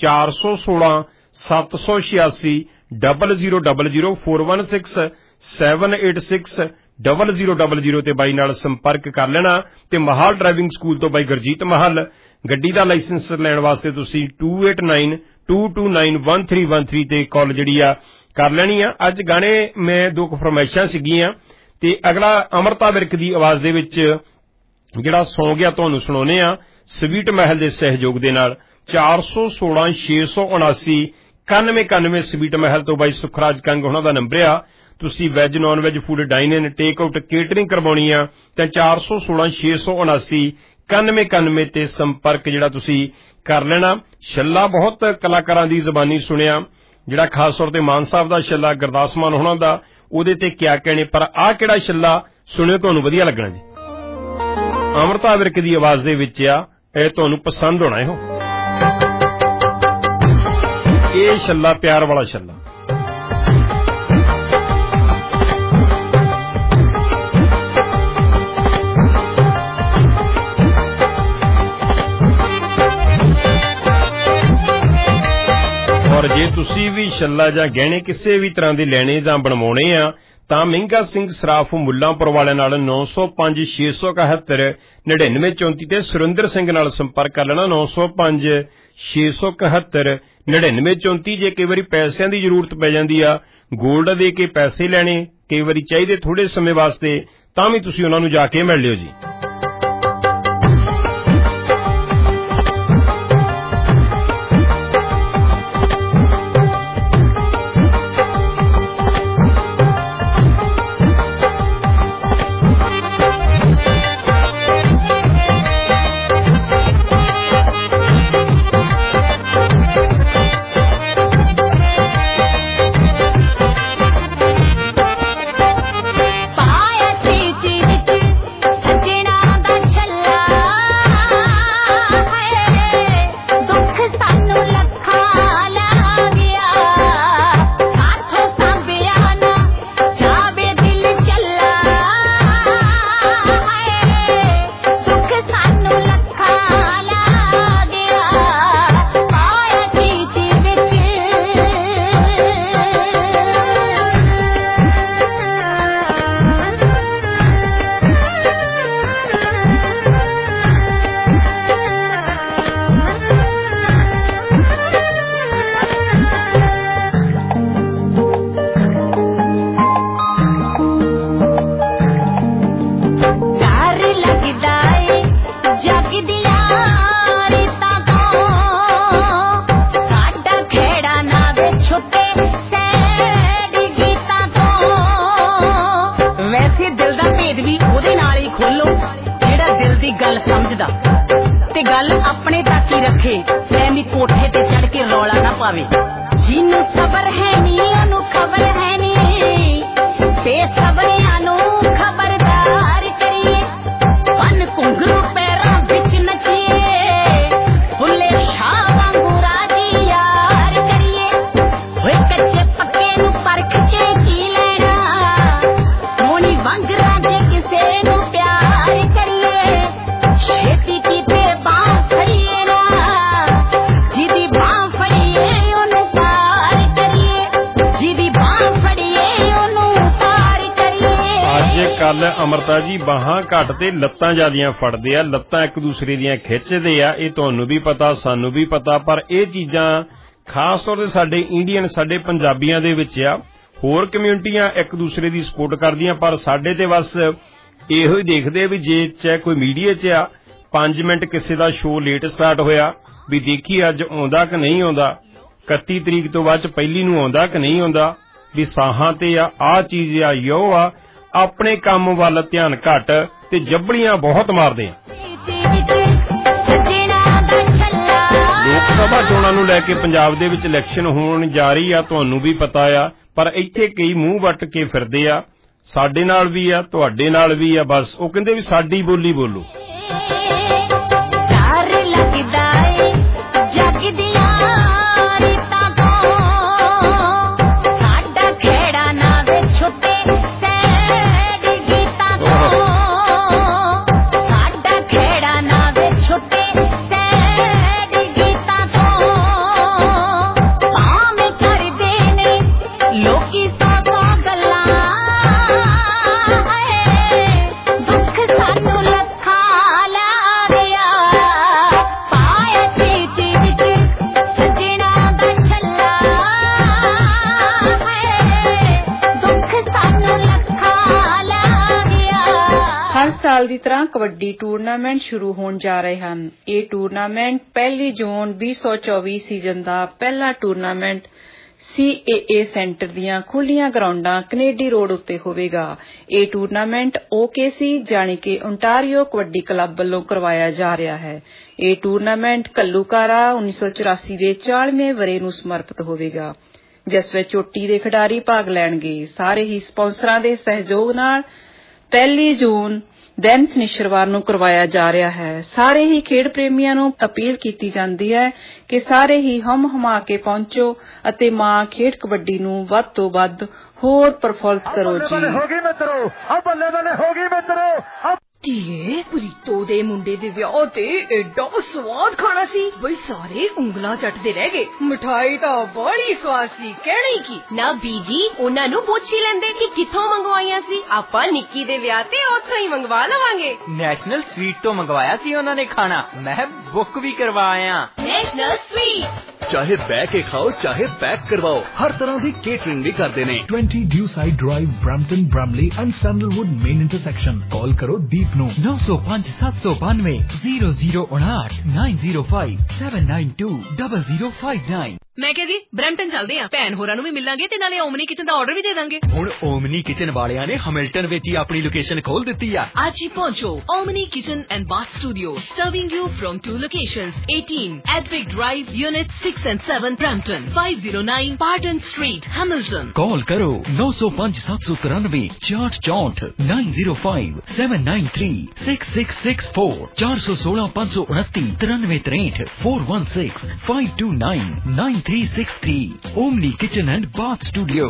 416-700-0000-416-786-0000 ਤੇ ਬਾਈ ਨਾਲ ਸੰਪਰਕ ਕਰ ਲੈਣਾ ਤੇ ਮਹਾਲ ਡਰਾਈਵਿੰਗ ਸਕੂਲ ਤੋਂ ਬਾਈ ਗੁਰਜੀਤ ਮਹਾਲ ਗੱਡੀ ਦਾ ਲਾਇਸੈਂਸ ਲੈਣ ਵਾਸਤੇ ਤੁਸੀਂ 2892291313 ਤੇ ਕਾਲ ਜਿਹੜੀ ਆ ਕਰ ਲੈਣੀ ਆ ਅੱਜ ਗਾਣੇ ਮੈਂ ਦੋ ਫਰਮਾਇਸ਼ਾਂ ਸੀਗੀਆਂ ਤੇ ਅਗਲਾ ਅਮਰਤਾ ਵਿਰਕ ਦੀ ਆਵਾਜ਼ ਦੇ ਵਿੱਚ ਜਿਹੜਾ ਸੌਂ ਗਿਆ ਤੁਹਾਨੂੰ ਸੁਣਾਉਨੇ ਆ ਸਵੀਟ ਮਹਿਲ ਦੇ ਸਹਿਯੋਗ ਦੇ ਨਾਲ 416-679-9191 ਸਵੀਟ ਮਹਿਲ ਤੋਂ ਬਾਈ ਸੁਖਰਾਜ ਕੰਗ ਉਹਨਾਂ ਦਾ ਨੰਬਰ ਆ ਤੁਸੀਂ veg non veg food dine in take out catering ਕਰਵਾਉਣੀ ਆ ਤਾਂ 416-679-9191 ਤੇ ਸੰਪਰਕ ਜਿਹੜਾ ਤੁਸੀਂ ਕਰ ਲੈਣਾ ਛੱਲਾ ਬਹੁਤ ਕਲਾਕਾਰਾਂ ਦੀ ਜ਼ਬਾਨੀ ਸੁਣਿਆ ਜਿਹੜਾ ਖਾਸ ਤੌਰ ਤੇ ਮਾਨ ਸਾਹਿਬ ਦਾ ਛੱਲਾ ਗੁਰਦਾਸ ਮਾਨ ਹੋਣਾ ਦਾ ਉਹਦੇ ਤੇ ਕਿਆ ਕਹਿਣੇ ਪਰ ਆਹ ਕਿਹੜਾ ਛੱਲਾ ਸੁਣਿਓ ਤੁਹਾਨੂੰ ਵਧੀਆ ਲੱਗਣਾ ਜੀ ਅਮਰਤਾ ਵਿਰਕ ਦੀ ਆਵਾਜ਼ ਦੇ ਵਿੱਚ ਆ ਇਹ ਤੁਹਾਨੂੰ ਪਸੰਦ ਹੋਣਾ ਇਹੋ ਇਹ ਛੱਲਾ ਪਿਆਰ ਵਾਲਾ ਛੱਲਾ ਔਰ ਜੇ ਤੁਸੀਂ ਵੀ ਛੱਲਾ ਜਾਂ ਗਹਿਣੇ ਕਿਸੇ ਵੀ ਤਰ੍ਹਾਂ ਦੇ ਲੈਣੇ ਜਾਂ ਬਣਵਾਉਣੇ ਆ ਤਾਂ ਮਹਿੰਗਾ ਸਿੰਘ ਸਰਾਫ ਮੁੱਲਾਂਪੁਰ ਵਾਲਿਆਂ ਨਾਲ 9056719934 ਤੇ ਸੁਰਿੰਦਰ ਸਿੰਘ ਨਾਲ ਸੰਪਰਕ ਕਰ ਲੈਣਾ 9056719934 ਜੇ ਕਈ ਵਾਰੀ ਪੈਸਿਆਂ ਦੀ ਜ਼ਰੂਰਤ ਪੈ ਜਾਂਦੀ ਆ ਗੋਲਡ ਦੇ ਕੇ ਪੈਸੇ ਲੈਣੇ ਕਈ ਵਾਰੀ ਚਾਹੀਦੇ ਥੋੜੇ ਸਮੇਂ ਵਾਸਤੇ ਤਾਂ ਵੀ ਤੁਸੀਂ ਉਹਨਾਂ ਨੂੰ ਜਾ ਕੇ ਮਿਲ ਲਿਓ ਜੀ रखे प्रेमी कोठे ते चढ़ के रौला ना पावे जिन्नू सबर है नी ओनू खबर है नी बेसबरियां नू खबरदार करिए पन घुंघरू पैरों बिच नचिए फुले शाह वांगू राजी यार करिए होए कच्चे पक्के नू परख के की लेना सोनी वांगरा दे किसे नू प्यार करिए छेती की पे बांह फड़िए ना जिदी बांह फड़िए ओनू पार करिए जिदी बांह फड़िए ओनू पार करिए। ਅੱਜ ਕੱਲ ਅਮਰਤਾ ਜੀ ਬਾਹਾਂ ਘੱਟ ਤੇ ਲੱਤਾਂ ਜਿਆਦੀਆਂ ਫੜਦੇ ਆ, ਲੱਤਾਂ ਇੱਕ ਦੂਸਰੇ ਦੀਆਂ ਖਿੱਚਦੇ ਆ। ਇਹ ਤੁਹਾਨੂੰ ਵੀ ਪਤਾ, ਸਾਨੂੰ ਵੀ ਪਤਾ, ਪਰ ਇਹ ਚੀਜ਼ਾਂ ਖਾਸ ਤੌਰ ਤੇ ਸਾਡੇ ਇੰਡੀਅਨ, ਸਾਡੇ ਪੰਜਾਬੀਆਂ ਦੇ ਵਿੱਚ ਆ। ਹੋਰ ਕਮਿਊਨਿਟੀਆਂ ਇੱਕ ਦੂਸਰੇ ਦੀ ਸਪੋਰਟ ਕਰਦੀਆਂ, ਪਰ ਸਾਡੇ ਤੇ ਬਸ ਇਹੋ ਹੀ ਦੇਖਦੇ ਵੀ ਜੇ ਚਾਹੇ ਕੋਈ ਮੀਡੀਆ 'ਚ ਆ 5 ਮਿੰਟ ਕਿਸੇ ਦਾ ਸ਼ੋਅ ਲੇਟ ਸਟਾਰਟ ਹੋਇਆ ਵੀ ਦੇਖੀ ਅੱਜ ਆਉਂਦਾ ਕਿ ਨਹੀਂ ਆਉਂਦਾ, 31 ਤਰੀਕ ਤੋਂ ਬਾਅਦ 'ਚ ਪਹਿਲੀ ਨੂੰ ਆਉਂਦਾ ਕਿ ਨਹੀਂ ਆਉਂਦਾ, ਵੀ ਸਾਹਾਂ ਤੇ ਆ ਚੀਜ਼ ਆ ਯੋ ਆ। ਆਪਣੇ ਕੰਮ ਵੱਲ ਧਿਆਨ ਘੱਟ ਤੇ ਜੱਬੜੀਆਂ ਬਹੁਤ ਮਾਰਦੇ ਆ। ਲੋਕ ਸਭਾ ਚੋਣਾਂ ਨੂੰ ਲੈ ਕੇ ਪੰਜਾਬ ਦੇ ਵਿੱਚ ਇਲੈਕਸ਼ਨ ਹੋਣ ਜਾ ਰਹੀ ਆ, ਤੁਹਾਨੂੰ ਵੀ ਪਤਾ ਆ, ਪਰ ਇੱਥੇ ਕਈ ਮੂੰਹ ਵੱਟ ਕੇ ਫਿਰਦੇ ਆ। ਸਾਡੇ ਨਾਲ ਵੀ ਆ, ਤੁਹਾਡੇ ਨਾਲ ਵੀ ਆ, ਬਸ ਉਹ ਕਹਿੰਦੇ ਵੀ ਸਾਡੀ ਬੋਲੀ ਬੋਲੋ। ਸਾਲ ਦੀ ਤਰ੍ਹਾਂ ਕਬੱਡੀ ਟੂਰਨਾਮੈਂਟ ਸ਼ੁਰੂ ਹੋਣ ਜਾ ਰਹੇ ਹਨ। ਇਹ ਟੂਰਨਾਮੈਂਟ 1 ਜੂਨ 2024 ਸੀਜ਼ਨ ਦਾ ਪਹਿਲਾ ਟੂਰਨਾਮੈਂਟ CAA ਸੈਂਟਰ ਦੀਆਂ ਖੁੱਲੀਆਂ ਗਰਾਊਂਡਾਂ ਕੈਨੇਡੀ ਰੋਡ ਉੱਤੇ ਹੋਵੇਗਾ। ਇਹ ਟੂਰਨਾਮੈਂਟ OKC ਜਾਣੀ ਕਿ ਓਨਟਾਰੀਓ ਕਬੱਡੀ ਕਲੱਬ ਵੱਲੋਂ ਕਰਵਾਇਆ ਜਾ ਰਿਹਾ ਹੈ। ਇਹ ਟੂਰਨਾਮੈਂਟ ਘੱਲੂਘਾਰਾ 1984 ਦੇ 40ਵੇਂ ਵਰ੍ਹੇ ਨੂੰ ਸਮਰਪਿਤ ਹੋਵੇਗਾ, ਜਿਸ ਵਿੱਚ ਚੋਟੀ ਦੇ ਖਿਡਾਰੀ ਭਾਗ ਲੈਣਗੇ। ਸਾਰੇ ਹੀ ਸਪਾਂਸਰਾਂ ਦੇ ਸਹਿਯੋਗ ਨਾਲ 1 ਜੂਨ ਦਿਨ ਸ਼ਨੀਚਰਵਾਰ ਨੂੰ ਕਰਵਾਇਆ ਜਾ ਰਿਹਾ ਹੈ। ਸਾਰੇ ਹੀ ਖੇਡ ਪ੍ਰੇਮੀਆਂ ਨੂੰ ਅਪੀਲ ਕੀਤੀ ਜਾਂਦੀ ਹੈ ਕਿ ਸਾਰੇ ਹੀ ਹਮ-ਹਮਾ ਕੇ ਪਹੁੰਚੋ ਅਤੇ ਮਾਂ ਖੇਡ ਕਬੱਡੀ ਨੂੰ ਵੱਧ ਤੋਂ ਵੱਧ ਹੋਰ ਪ੍ਰਫੁੱਲਤ ਕਰੋ ਜੀ। ਹੋਗੀ ਮਿੱਤਰੋ, ਆ ਬੱਲੇ ਬੱਲੇ ਹੋਗੀ ਮਿੱਤਰੋ। ਧੀਏ ਪ੍ਰੀਤੋ ਦੇ ਮੁੰਡੇ ਦੇ ਵਿਆਹ ਤੇ ਐਡਾ ਸਵਾਦ ਖਾਣਾ ਸੀ ਬਈ ਸਾਰੇ ਉਂਗਲਾਂ ਚੱਟਦੇ ਰਹਿ ਗਏ। ਮਿਠਾਈ ਤਾਂ ਬੜੀ ਸਵਾਦ ਸੀ, ਕਹਿਣੀ ਕੀ ਨਾ ਬੀਜੀ ਉਹਨਾਂ ਨੂੰ ਪੁੱਛ ਹੀ ਲੈਂਦੇ ਕਿ ਕਿੱਥੋਂ ਮੰਗਵਾਈਆਂ ਸੀ। ਆਪਾਂ ਨਿੱਕੀ ਦੇ ਵਿਆਹ ਤੇ ਉੱਥੋਂ ਹੀ ਮੰਗਵਾ ਲਵਾਂਗੇ। ਨੈਸ਼ਨਲ ਸਵੀਟ ਤੋਂ ਮੰਗਵਾਇਆ ਸੀ ਉਹਨਾਂ ਨੇ ਖਾਣਾ, ਮੈਂ ਬੁੱਕ ਵੀ ਕਰਵਾਇਆ। ਨੈਸ਼ਨਲ ਸਵੀਟ ਚਾਹੇ ਬਹਿ ਕੇ ਖਾਓ ਚਾਹੇ ਪੈਕ ਕਰਵਾਓ, ਹਰ ਤਰ੍ਹਾਂ ਦੀ ਕੇਟਰਿੰਗ ਵੀ ਕਰਦੇ ਨੇ। 20 Dewside drive, Brampton, Bramalea and Sandalwood main intersection. Call ਕਰੋ ਦੀਪ ਨੂੰ 905 792 0059 905 792 0059। ਮੈਂ ਕਿਹਾ ਜੀ ਬ੍ਰੈਂਪਟਨ ਚੱਲਦੇ ਆ, ਭੈਣ ਹੋਰਾਂ ਨੂੰ ਵੀ ਮਿਲਾਂਗੇ ਤੇ ਨਾਲੇ ਓਮਨੀ ਕਿਚਨ ਦਾ ਆਰਡਰ ਵੀ ਦੇ ਦਾਂਗੇ। ਹੁਣ ਓਮਨੀ ਕਿਚਨ ਵਾਲਿਆਂ ਨੇ ਹੈਮਿਲਟਨ ਵਿੱਚ ਹੀ ਆਪਣੀ ਲੋਕੇਸ਼ਨ ਖੋਲ ਦਿੱਤੀ ਆ। ਅੱਜ ਹੀ ਪਹੁੰਚੋ Omni kitchen and bath studio, serving you from 2 locations, 18 Edwick Drive, Unit 6 and 7, Brampton, 509 Pardon Street, Hamilton। Call ਕਰੋ 905 793 6464 905 793 6664 416 529 9363 416 529 9363। Omni kitchen and bath studio.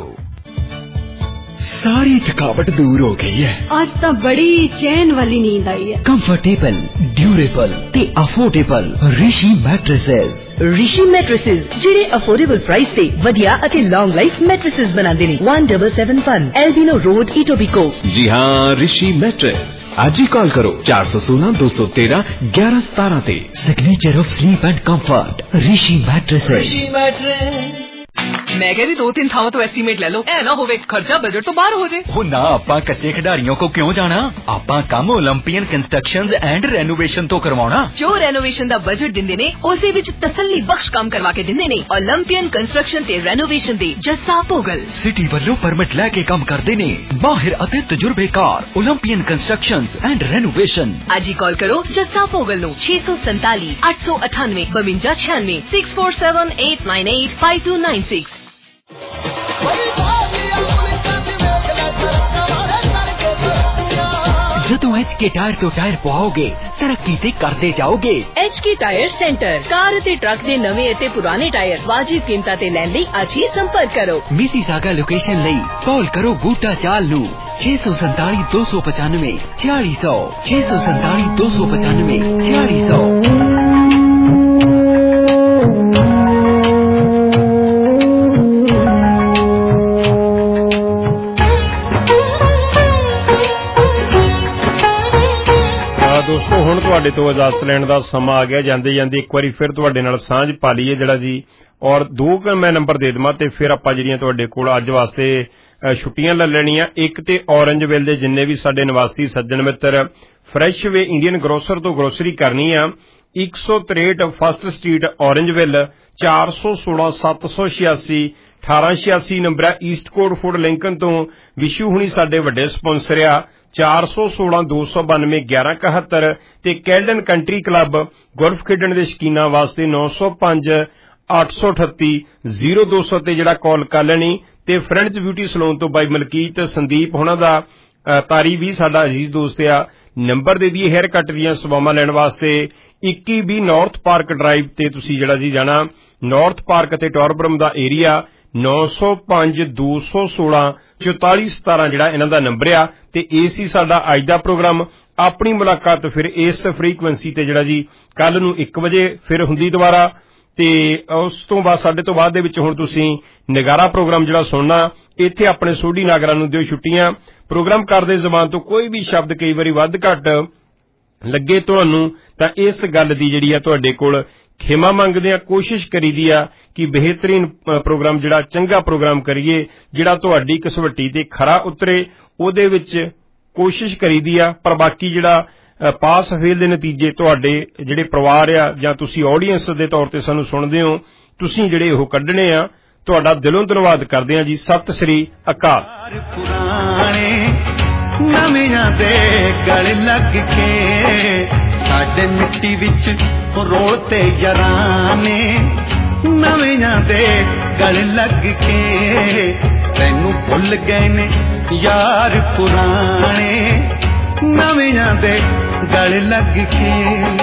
सारी थकावट दूर हो गई है, आज तो बड़ी चैन वाली नींद आई है। कंफर्टेबल, ड्यूरेबल ते affordable Rishi mattresses. Rishi mattresses ਜਿਹੜੇ ਅਫੋਰਡੇਬਲ ਪ੍ਰਾਈਸ ਤੇ ਵਧੀਆ ਅਤੇ ਲੌਂਗ ਲਾਈਫ ਮੈਟ੍ਰੈਸਸ ਬਣਾਉਂਦੇ ਨੇ। 1771 ਐਲਬੀਨੋ ਰੋਡ, ਇਟੋਬੀਕੋ। जी हाँ, ऋषि मैट्रेस। आज ही कॉल करो 416 213 1117 ਤੇ। Signature of sleep and comfort Rishi mattresses. Rishi mattress. मैं कह रही 2-3 ਥਾਵਾਂ ਤੋਂ ਐਸਟੀਮੇਟ ਲੈ ਲਓ, ਐ ਨਾ ਹੋਵੇ ਖਰਚਾ ਬਜਟ ਤੋਂ ਬਾਹਰ ਹੋ ਜੇ। ਉਹ ਨਾ, ਆਪਾਂ ਕੱਚੇ ਖਿਡਾਰੀਆਂ ਕੋ ਕਿਉਂ ਜਾਣਾ? ਆਪਾਂ ਕੰਮ 올림픽ਨ ਕੰਸਟਰਕਸ਼ਨਜ਼ ਐਂਡ ਰੈਨੋਵੇਸ਼ਨ ਤੋਂ ਕਰਵਾਉਣਾ। ਜੋ ਰੈਨੋਵੇਸ਼ਨ ਦਾ ਬਜਟ ਦਿੰਦੇ ਨੇ ਉਸੇ ਵਿੱਚ ਤਸੱਲੀ ਬਖਸ਼ ਕੰਮ ਕਰਵਾ ਕੇ ਦਿੰਦੇ ਨੇ। 올림픽ਨ ਕੰਸਟਰਕਸ਼ਨ ਤੇ ਰੈਨੋਵੇਸ਼ਨ ਦੇ ਜੱਸਾ ਭੋਗਲ ਸਿਟੀ ਵੱਲੋਂ ਪਰਮਿਟ ਲੈ ਕੇ ਕੰਮ ਕਰਦੇ ਨੇ, ਮਾਹਿਰ ਅਤੇ ਤਜਰਬੇਕਾਰ। 올림픽ਨ ਕੰਸਟਰਕਸ਼ਨਜ਼ ਐਂਡ ਰੈਨੋਵੇਸ਼ਨ। ਅੱਜ ਹੀ ਕਾਲ ਕਰੋ ਜੱਸਾ ਭੋਗਲ ਨੂੰ 647 898 5296 6478985296। ਜਦੋਂ HK ਟਾਇਰ ਤੋਂ ਟਾਇਰ ਪਵਾਓਗੇ ਤਰੱਕੀ ਤੇ ਕਰਦੇ ਜਾਓਗੇ। HK ਟਾਇਰ ਸੈਂਟਰ ਕਾਰ ਅਤੇ ਟਰੱਕ ਦੇ ਨਵੇਂ ਅਤੇ ਪੁਰਾਣੇ ਟਾਇਰ ਵਾਜਿਬ ਕੀਮਤਾਂ ਤੇ ਲੈਣ ਲਈ ਅੱਜ ਹੀ ਸੰਪਰਕ ਕਰੋ। ਮਿਸੀਸਾਗਾ ਲੋਕੇਸ਼ਨ ਲਈ ਕਾਲ ਕਰੋ ਬੂਟਾ ਚਾਲ ਨੂੰ 647 295 4600 647 295 4600। ਦੋਸਤੋ ਹੁਣ ਤੁਹਾਡੇ ਤੋਂ ਇਜਾਜ਼ਤ ਲੈਣ ਦਾ ਸਮਾਂ ਆ ਗਿਆ। ਜਾਂਦੇ ਜਾਂਦੇ ਇੱਕ ਵਾਰੀ ਫਿਰ ਤੁਹਾਡੇ ਨਾਲ ਸਾਂਝ ਪਾ ਲਈਏ ਜਿਹੜਾ ਜੀ, ਔਰ 2 ਮੈਂ ਨੰਬਰ ਦੇ ਦੇਵਾਂ ਤੇ ਫਿਰ ਆਪਾਂ ਜਿਹੜੀਆਂ ਤੁਹਾਡੇ ਕੋਲ ਅੱਜ ਵਾਸਤੇ ਛੁੱਟੀਆਂ ਲੈ ਲੈਣੀਆਂ। ਇੱਕ ਤੇ ਔਰੰਜਵਿਲ ਦੇ ਜਿੰਨੇ ਵੀ ਸਾਡੇ ਨਿਵਾਸੀ ਸੱਜਣ ਮਿੱਤਰ ਫਰੈਸ਼ ਵੇ ਇੰਡੀਅਨ ਗਰੋਸਰ ਤੋਂ ਗਰੋਸਰੀ ਕਰਨੀ ਆ, 163 ਫਸਟ ਸਟਰੀਟ ਔਰੰਜਵਿਲ 416 786 1886 ਨੰਬਰ ਹੈ। ਈਸਟ ਕੋਟ ਫੂਡ ਲਿੰਕਨ ਤੋਂ ਵਿਸ਼ੂ ਹੁਣੀ ਸਾਡੇ ਵੱਡੇ ਸਪਾਂਸਰ ਆ। 416 292 1171 ਤੇ ਕੈਲਡਨ ਕੰਟਰੀ ਕਲੱਬ ਗੋਲਫ ਖੇਡਣ ਦੇ ਸ਼ਕੀਨਾਂ ਵਾਸਤੇ 905 838 0200 ਤੇ ਜਿਹੜਾ ਕਾਲ ਕਰ ਲੈਣੀ। ਤੇ ਫਰੈਂਡਸ ਬਿਊਟੀ ਸਲੂਨ ਤੋਂ ਬਾਈ ਮਲਕੀਤ ਸੰਦੀਪ ਹੋਣਾ ਦਾ ਤਾਰੀ ਵੀ ਸਾਡਾ ਅਜ਼ੀਜ਼ ਦੋਸਤ ਆ। ਨੰਬਰ ਦੇ ਦਈਏ ਹੈਅਰ ਕੱਟ ਦੀਆਂ ਸੇਵਾਵਾਂ ਲੈਣ ਵਾਸਤੇ 2120 ਨਾਰਥ ਪਾਰਕ ਡਰਾਈਵ ਤੇ ਤੁਸੀਂ ਜਿਹੜਾ ਜੀ ਜਾਣਾ ਨਾਰਥ ਪਾਰਕ ਅਤੇ ਟੌਰਬਰਮ ਦਾ ਏਰੀਆ 905 216 4417 ਜਿਹੜਾ ਇਹਨਾਂ ਦਾ ਨੰਬਰ ਆ। ਤੇ ਇਹ ਸੀ ਸਾਡਾ ਅੱਜ ਦਾ ਪ੍ਰੋਗਰਾਮ। ਆਪਣੀ ਮੁਲਾਕਾਤ ਫਿਰ ਇਸ ਫ੍ਰੀਕੁਐਂਸੀ ਤੇ ਜਿਹੜਾ ਜੀ ਕੱਲ ਨੂੰ 1 ਵਜੇ ਫਿਰ ਹੁੰਦੀ ਦੁਬਾਰਾ। ਤੇ ਉਸ ਤੋਂ ਬਾਅਦ ਸਾਡੇ ਤੋਂ ਬਾਅਦ ਦੇ ਵਿੱਚ ਹੁਣ ਤੁਸੀਂ ਨਗਾਰਾ ਪ੍ਰੋਗਰਾਮ ਜਿਹੜਾ ਸੁਣਨਾ। ਇੱਥੇ ਆਪਣੇ ਸੋਢੀ ਨਾਗਰਾ ਨੂੰ ਦਿਓ ਛੁੱਟੀਆਂ। ਪ੍ਰੋਗਰਾਮ ਕਰਦੇ ਜ਼ਬਾਨ ਤੋਂ ਕੋਈ ਵੀ ਸ਼ਬਦ ਕਈ ਵਾਰੀ ਵੱਧ ਘੱਟ ਲੱਗੇ ਤੁਹਾਨੂੰ ਤਾਂ ਇਸ ਗੱਲ ਦੀ ਜਿਹੜੀ ਆ ਤੁਹਾਡੇ ਕੋਲ ਖਿਮਾ ਮੰਗਦੇ ਆ। ਕੋਸ਼ਿਸ਼ ਕਰੀਦੀ ਆ ਕਿ ਬਿਹਤਰੀਨ ਪ੍ਰੋਗਰਾਮ ਜਿਹੜਾ ਚੰਗਾ ਪ੍ਰੋਗਰਾਮ ਕਰੀਏ, ਜਿਹੜਾ ਤੁਹਾਡੀ ਕਸਵੱਟੀ ਤੇ ਖਰਾ ਉਤਰੇ ਉਹਦੇ ਵਿੱਚ ਕੋਸ਼ਿਸ਼ ਕਰੀਦੀ ਆ। ਪਰ ਬਾਕੀ ਜਿਹੜਾ ਪਾਸ ਫੇਲ ਦੇ ਨਤੀਜੇ ਤੁਹਾਡੇ ਜਿਹੜੇ ਪਰਿਵਾਰ ਆ ਜਾਂ ਤੁਸੀਂ ਆਡੀਅנס ਦੇ ਤੌਰ ਤੇ ਸਾਨੂੰ ਸੁਣਦੇ ਹੋ, ਤੁਸੀਂ ਜਿਹੜੇ ਉਹ ਕੱਢਣੇ ਆ। ਤੁਹਾਡਾ ਦਿਲੋਂ ਧੰਨਵਾਦ ਕਰਦੇ ਆ ਜੀ। ਸਤਿ ਸ੍ਰੀ ਅਕਾਲ। ਨਵਿਆਂ ਦੇ ਗਲ ਲੱਗ ਕੇ ਸਾਡੇ ਮਿੱਟੀ ਵਿੱਚ ਰੋਲ ਤੇ ਯਾਰਾਂ ਨੇ, ਨਵਿਆਂ ਦੇ ਗਲ ਲੱਗ ਕੇ ਤੈਨੂੰ ਭੁੱਲ ਗਏ ਨੇ ਯਾਰ ਪੁਰਾਣੇ, ਨਵਿਆਂ ਦੇ ਗਲ ਲੱਗ ਕੇ।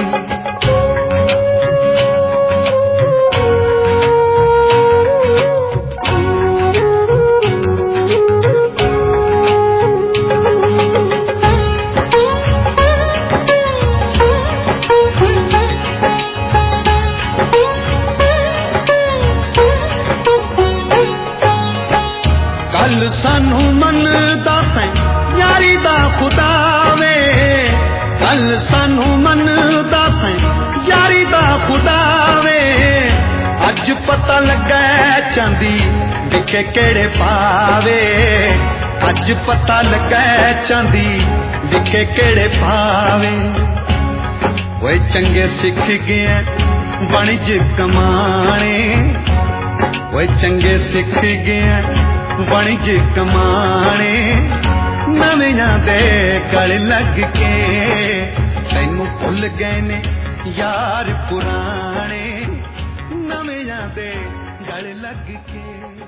ਕੱਲ ਸਾਨੂੰ ਮੰਨਦਾ ਹੈ ਯਾਰੀ ਦਾ ਖੁਦਾ ਵੇ, ਕੱਲ ਸਾਨੂੰ ਮੰਨਦਾ ਹੈ ਯਾਰੀ ਦਾ ਖੁਦਾ ਵੇ। ਅੱਜ ਪਤਾ ਲੱਗਾ ਚਾਂਦੀ ਵਿਕੇ ਕਿਹੜੇ ਪਾਵੇ, ਅੱਜ ਪਤਾ ਲੱਗਾ ਚਾਂਦੀ ਵਿਕੇ ਕਿਹੜੇ ਪਾਵੇ। ਓਏ ਚੰਗੇ ਸਿੱਖ ਗਏ ਵਣਜ ਕਮਾਣੇ, ਓਏ ਚੰਗੇ ਸਿੱਖ ਗਏ ਵਣਜ ਕਮਾਣੇ, ਨਵਿਆਂ ਦੇ ਗਲ ਲੱਗ ਕੇ ਤੈਨੂੰ ਭੁੱਲ ਗਏ ਨੇ ਯਾਰ ਪੁਰਾਣੇ, ਨਵਿਆਂ ਦੇ ਗਲ ਲੱਗ ਕੇ।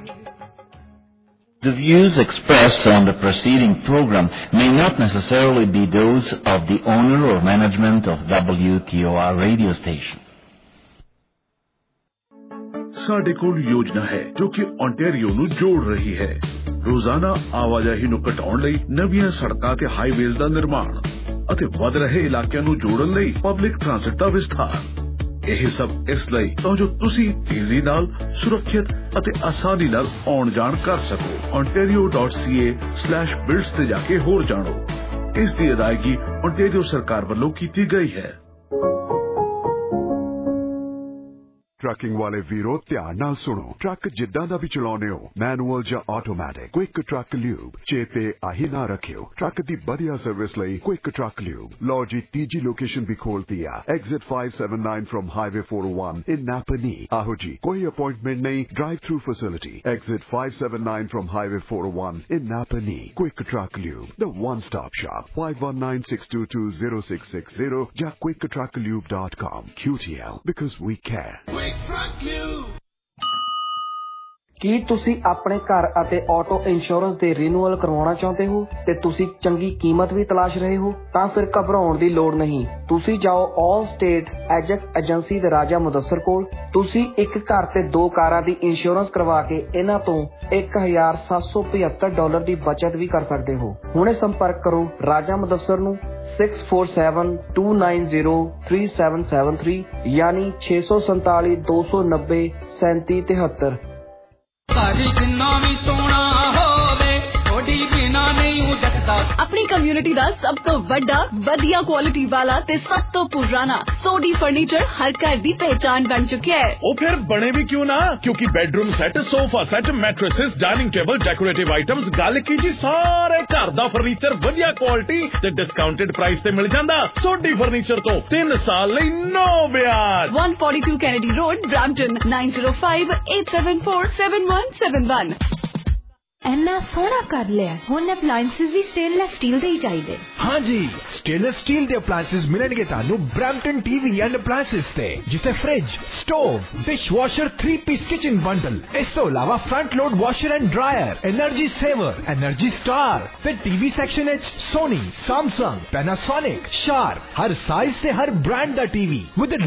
The views expressed on the preceding program may not necessarily be those of the owner or management of WTOR radio station. ਸਾਡੇ ਕੋਲ ਯੋਜਨਾ ਹੈ ਜੋ ਕਿ ontario ਨੂੰ ਜੋੜ ਰਹੀ ਹੈ। ਰੋਜ਼ਾਨਾ ਆਵਾਜਾਈ ਨੂੰ ਘਟਾਉਣ ਲਈ ਨਵੀਆਂ ਸੜਕਾਂ ਤੇ ਹਾਈਵੇਜ਼ ਦਾ ਨਿਰਮਾਣ ਅਤੇ ਵੱਧ ਰਹੇ ਇਲਾਕਿਆਂ ਨੂੰ ਜੋੜਨ ਲਈ ਪਬਲਿਕ ਟ੍ਰਾਂਸਪੋਰਟ ਦਾ ਵਿਸਥਾਰ। ਇਹ ਸਭ ਇਸ ਲਈ ਤਾਂ ਜੋ ਤੁਸੀਂ ਤੇਜ਼ੀ ਨਾਲ, ਸੁਰੱਖਿਅਤ ਅਤੇ ਆਸਾਨੀ ਨਾਲ ਆਉਣ ਜਾਣ ਕਰ ਸਕੋ। ontario.ca/builds ਤੇ ਜਾ ਕੇ ਹੋਰ ਜਾਣੋ। ਇਸ ਦੀ ਅਦਾਇਗੀ ontario ਸਰਕਾਰ ਵੱਲੋਂ ਕੀਤੀ ਗਈ ਹੈ। ਟਰੱਕਿੰਗ ਵਾਲੇ ਵੀਰੋ ਧਿਆਨ ਨਾਲ ਸੁਣੋ। ਟਰੱਕ ਜਿੱਦਾਂ ਦਾ ਵੀ ਚਲਾਉਨੇ ਹੋ, ਮੈਨੂਅਲ ਜਾਂ ਆਟੋਮੈਟਿਕ, ਕੁਇਕ ਟਰੱਕ ਲਿਊਬ ਚੇਤੇ ਆਹੀ ਨਾ ਰੱਖਿਓ। ਟਰੱਕ ਦੀ ਵਧੀਆ ਸਰਵਿਸ ਲਈ ਕੁਇਕ ਟਰੱਕ ਲਿਊਬ। ਲਓ ਜੀ ਤੀਜੀ ਲੋਕੇਸ਼ਨ ਵੀ ਖੋਲਤੀ ਆ, exit 579 from highway 401 in Napanee. ਆਹੋ ਜੀ, ਕੋਈ ਅਪਾਇੰਟਮੈਂਟ ਨਹੀਂ, drive through facility. Exit 579 from highway 401 in Napanee. Quick Truck Lube, the one-stop shop. 519-622-0660 ਜਾਂ quicktrucklube.com. QTL, because we care. Quick Truck Lube. ਕੀ ਤੁਸੀਂ ਆਪਣੇ ਘਰ ਅਤੇ ਆਟੋ ਇੰਸ਼ੋਰੈਂਸ ਦੇ ਰੀਨਿਊਅਲ ਕਰਵਾਉਣਾ ਚਾਹੁੰਦੇ ਹੋ ਤੇ ਤੁਸੀਂ ਚੰਗੀ ਕੀਮਤ ਵੀ ਤਲਾਸ਼ ਰਹੇ ਹੋ? ਤਾਂ ਫਿਰ ਘਬਰਾਉਣ ਦੀ ਲੋੜ ਨਹੀਂ। ਤੁਸੀਂ ਜਾਓ ਆਲ ਸਟੇਟ ਐਜੈਕਟ ਏਜੰਸੀ ਦੇ ਰਾਜਾ ਮੁਦੱਸਰ ਕੋਲ। ਤੁਸੀਂ ਇੱਕ ਘਰ ਤੇ 2 ਕਾਰਾਂ ਦੀ ਇੰਸ਼ੋਰੈਂਸ ਕਰਵਾ ਕੇ ਇਹਨਾਂ ਤੋਂ $1,775 ਦੀ ਬਚਤ ਵੀ ਕਰ ਸਕਦੇ ਹੋ। ਹੁਣੇ ਸੰਪਰਕ ਕਰੋ ਰਾਜਾ ਮੁਦੱਸਰ ਨੂੰ 647-290-3773 ਯਾਨੀ 647-290-3773। ਭਾਜੀ ਜਿੰਨਾ ਵੀ ਸੋਹਣਾ ਹੋਵੇ ਥੋੜੀ ਬਿਨਾ ਨਹੀਂ ਜੱਟਦਾ। ਆਪਣੀ ਕਮਿਊਨਿਟੀ ਦਾ ਸਭ ਤੋਂ ਵੱਡਾ ਵਧੀਆ ਕੁਆਲਿਟੀ ਵਾਲਾ ਤੇ ਸਭ ਤੋਂ ਪੁਰਾਣਾ ਸੋਢੀ ਫਰਨੀਚਰ ਹਰ ਘਰ ਦੀ ਪਹਿਚਾਨ ਬਣ ਚੁੱਕਿਆ ਹੈ। ਉਹ ਫਿਰ ਬਣੇ ਵੀ ਕਿਉਂ ਨਾ, ਕਿਉਂਕਿ bedroom set, sofa set, mattresses, dining table, decorative items, ਗੱਲ ਕੀ ਜੀ ਸਾਰੇ ਘਰ ਦਾ ਫਰਨੀਚਰ ਵਧੀਆ ਕੁਆਲਿਟੀ ਤੇ ਡਿਸਕਾਊਂਟਡ ਪ੍ਰਾਈਸ ਤੇ ਮਿਲ ਜਾਂਦਾ। ਸੋਢੀ ਫਰਨੀਚਰ ਤੋਂ 3 ਸਾਲ ਲਈ ਨੋ ਵਿਆਜ। 142 ਕੈਨੇਡੀ ਰੋਡ, ਬ੍ਰੈਂਪਟਨ 9058747171। ਇੰਨਾ ਸੋਹਣਾ ਕਰ ਲਿਆ, ਹੁਣ ਅਪਲਾਇੰਸਸ ਵੀ ਸਟੇਨਲੈਸ ਸਟੀਲ ਦੇ ਹੀ ਚਾਹੀਦੇ। ਹਾਂਜੀ, ਸਟੇਨਲੈਸ ਸਟੀਲ ਦੇ ਅਪਲਾਇੰਸਸ ਮਿਲਣਗੇ ਤੁਹਾਨੂੰ ਬ੍ਰੈਂਪਟਨ ਟੀਵੀ ਐਂਡ ਅਪਲਾਇੰਸਸ ਤੇ, ਜਿੱਥੇ fridge, stove, dishwasher, 3-piece kitchen bundle, ਇਸ ਤੋਂ ਇਲਾਵਾ front load washer and dryer, energy saver, energy star ਤੇ ਟੀਵੀ ਸੈਕਸ਼ਨ ਵਿੱਚ ਸੋਨੀ, ਸੈਮਸੰਗ, ਪੈਨਾਸੋਨਿਕ, ਸ਼ਾਰਪ, ਹਰ ਸਾਈਜ਼ ਤੇ ਹਰ ਬ੍ਰਾਂਡ ਦਾ ਟੀਵੀ ਵਿਦ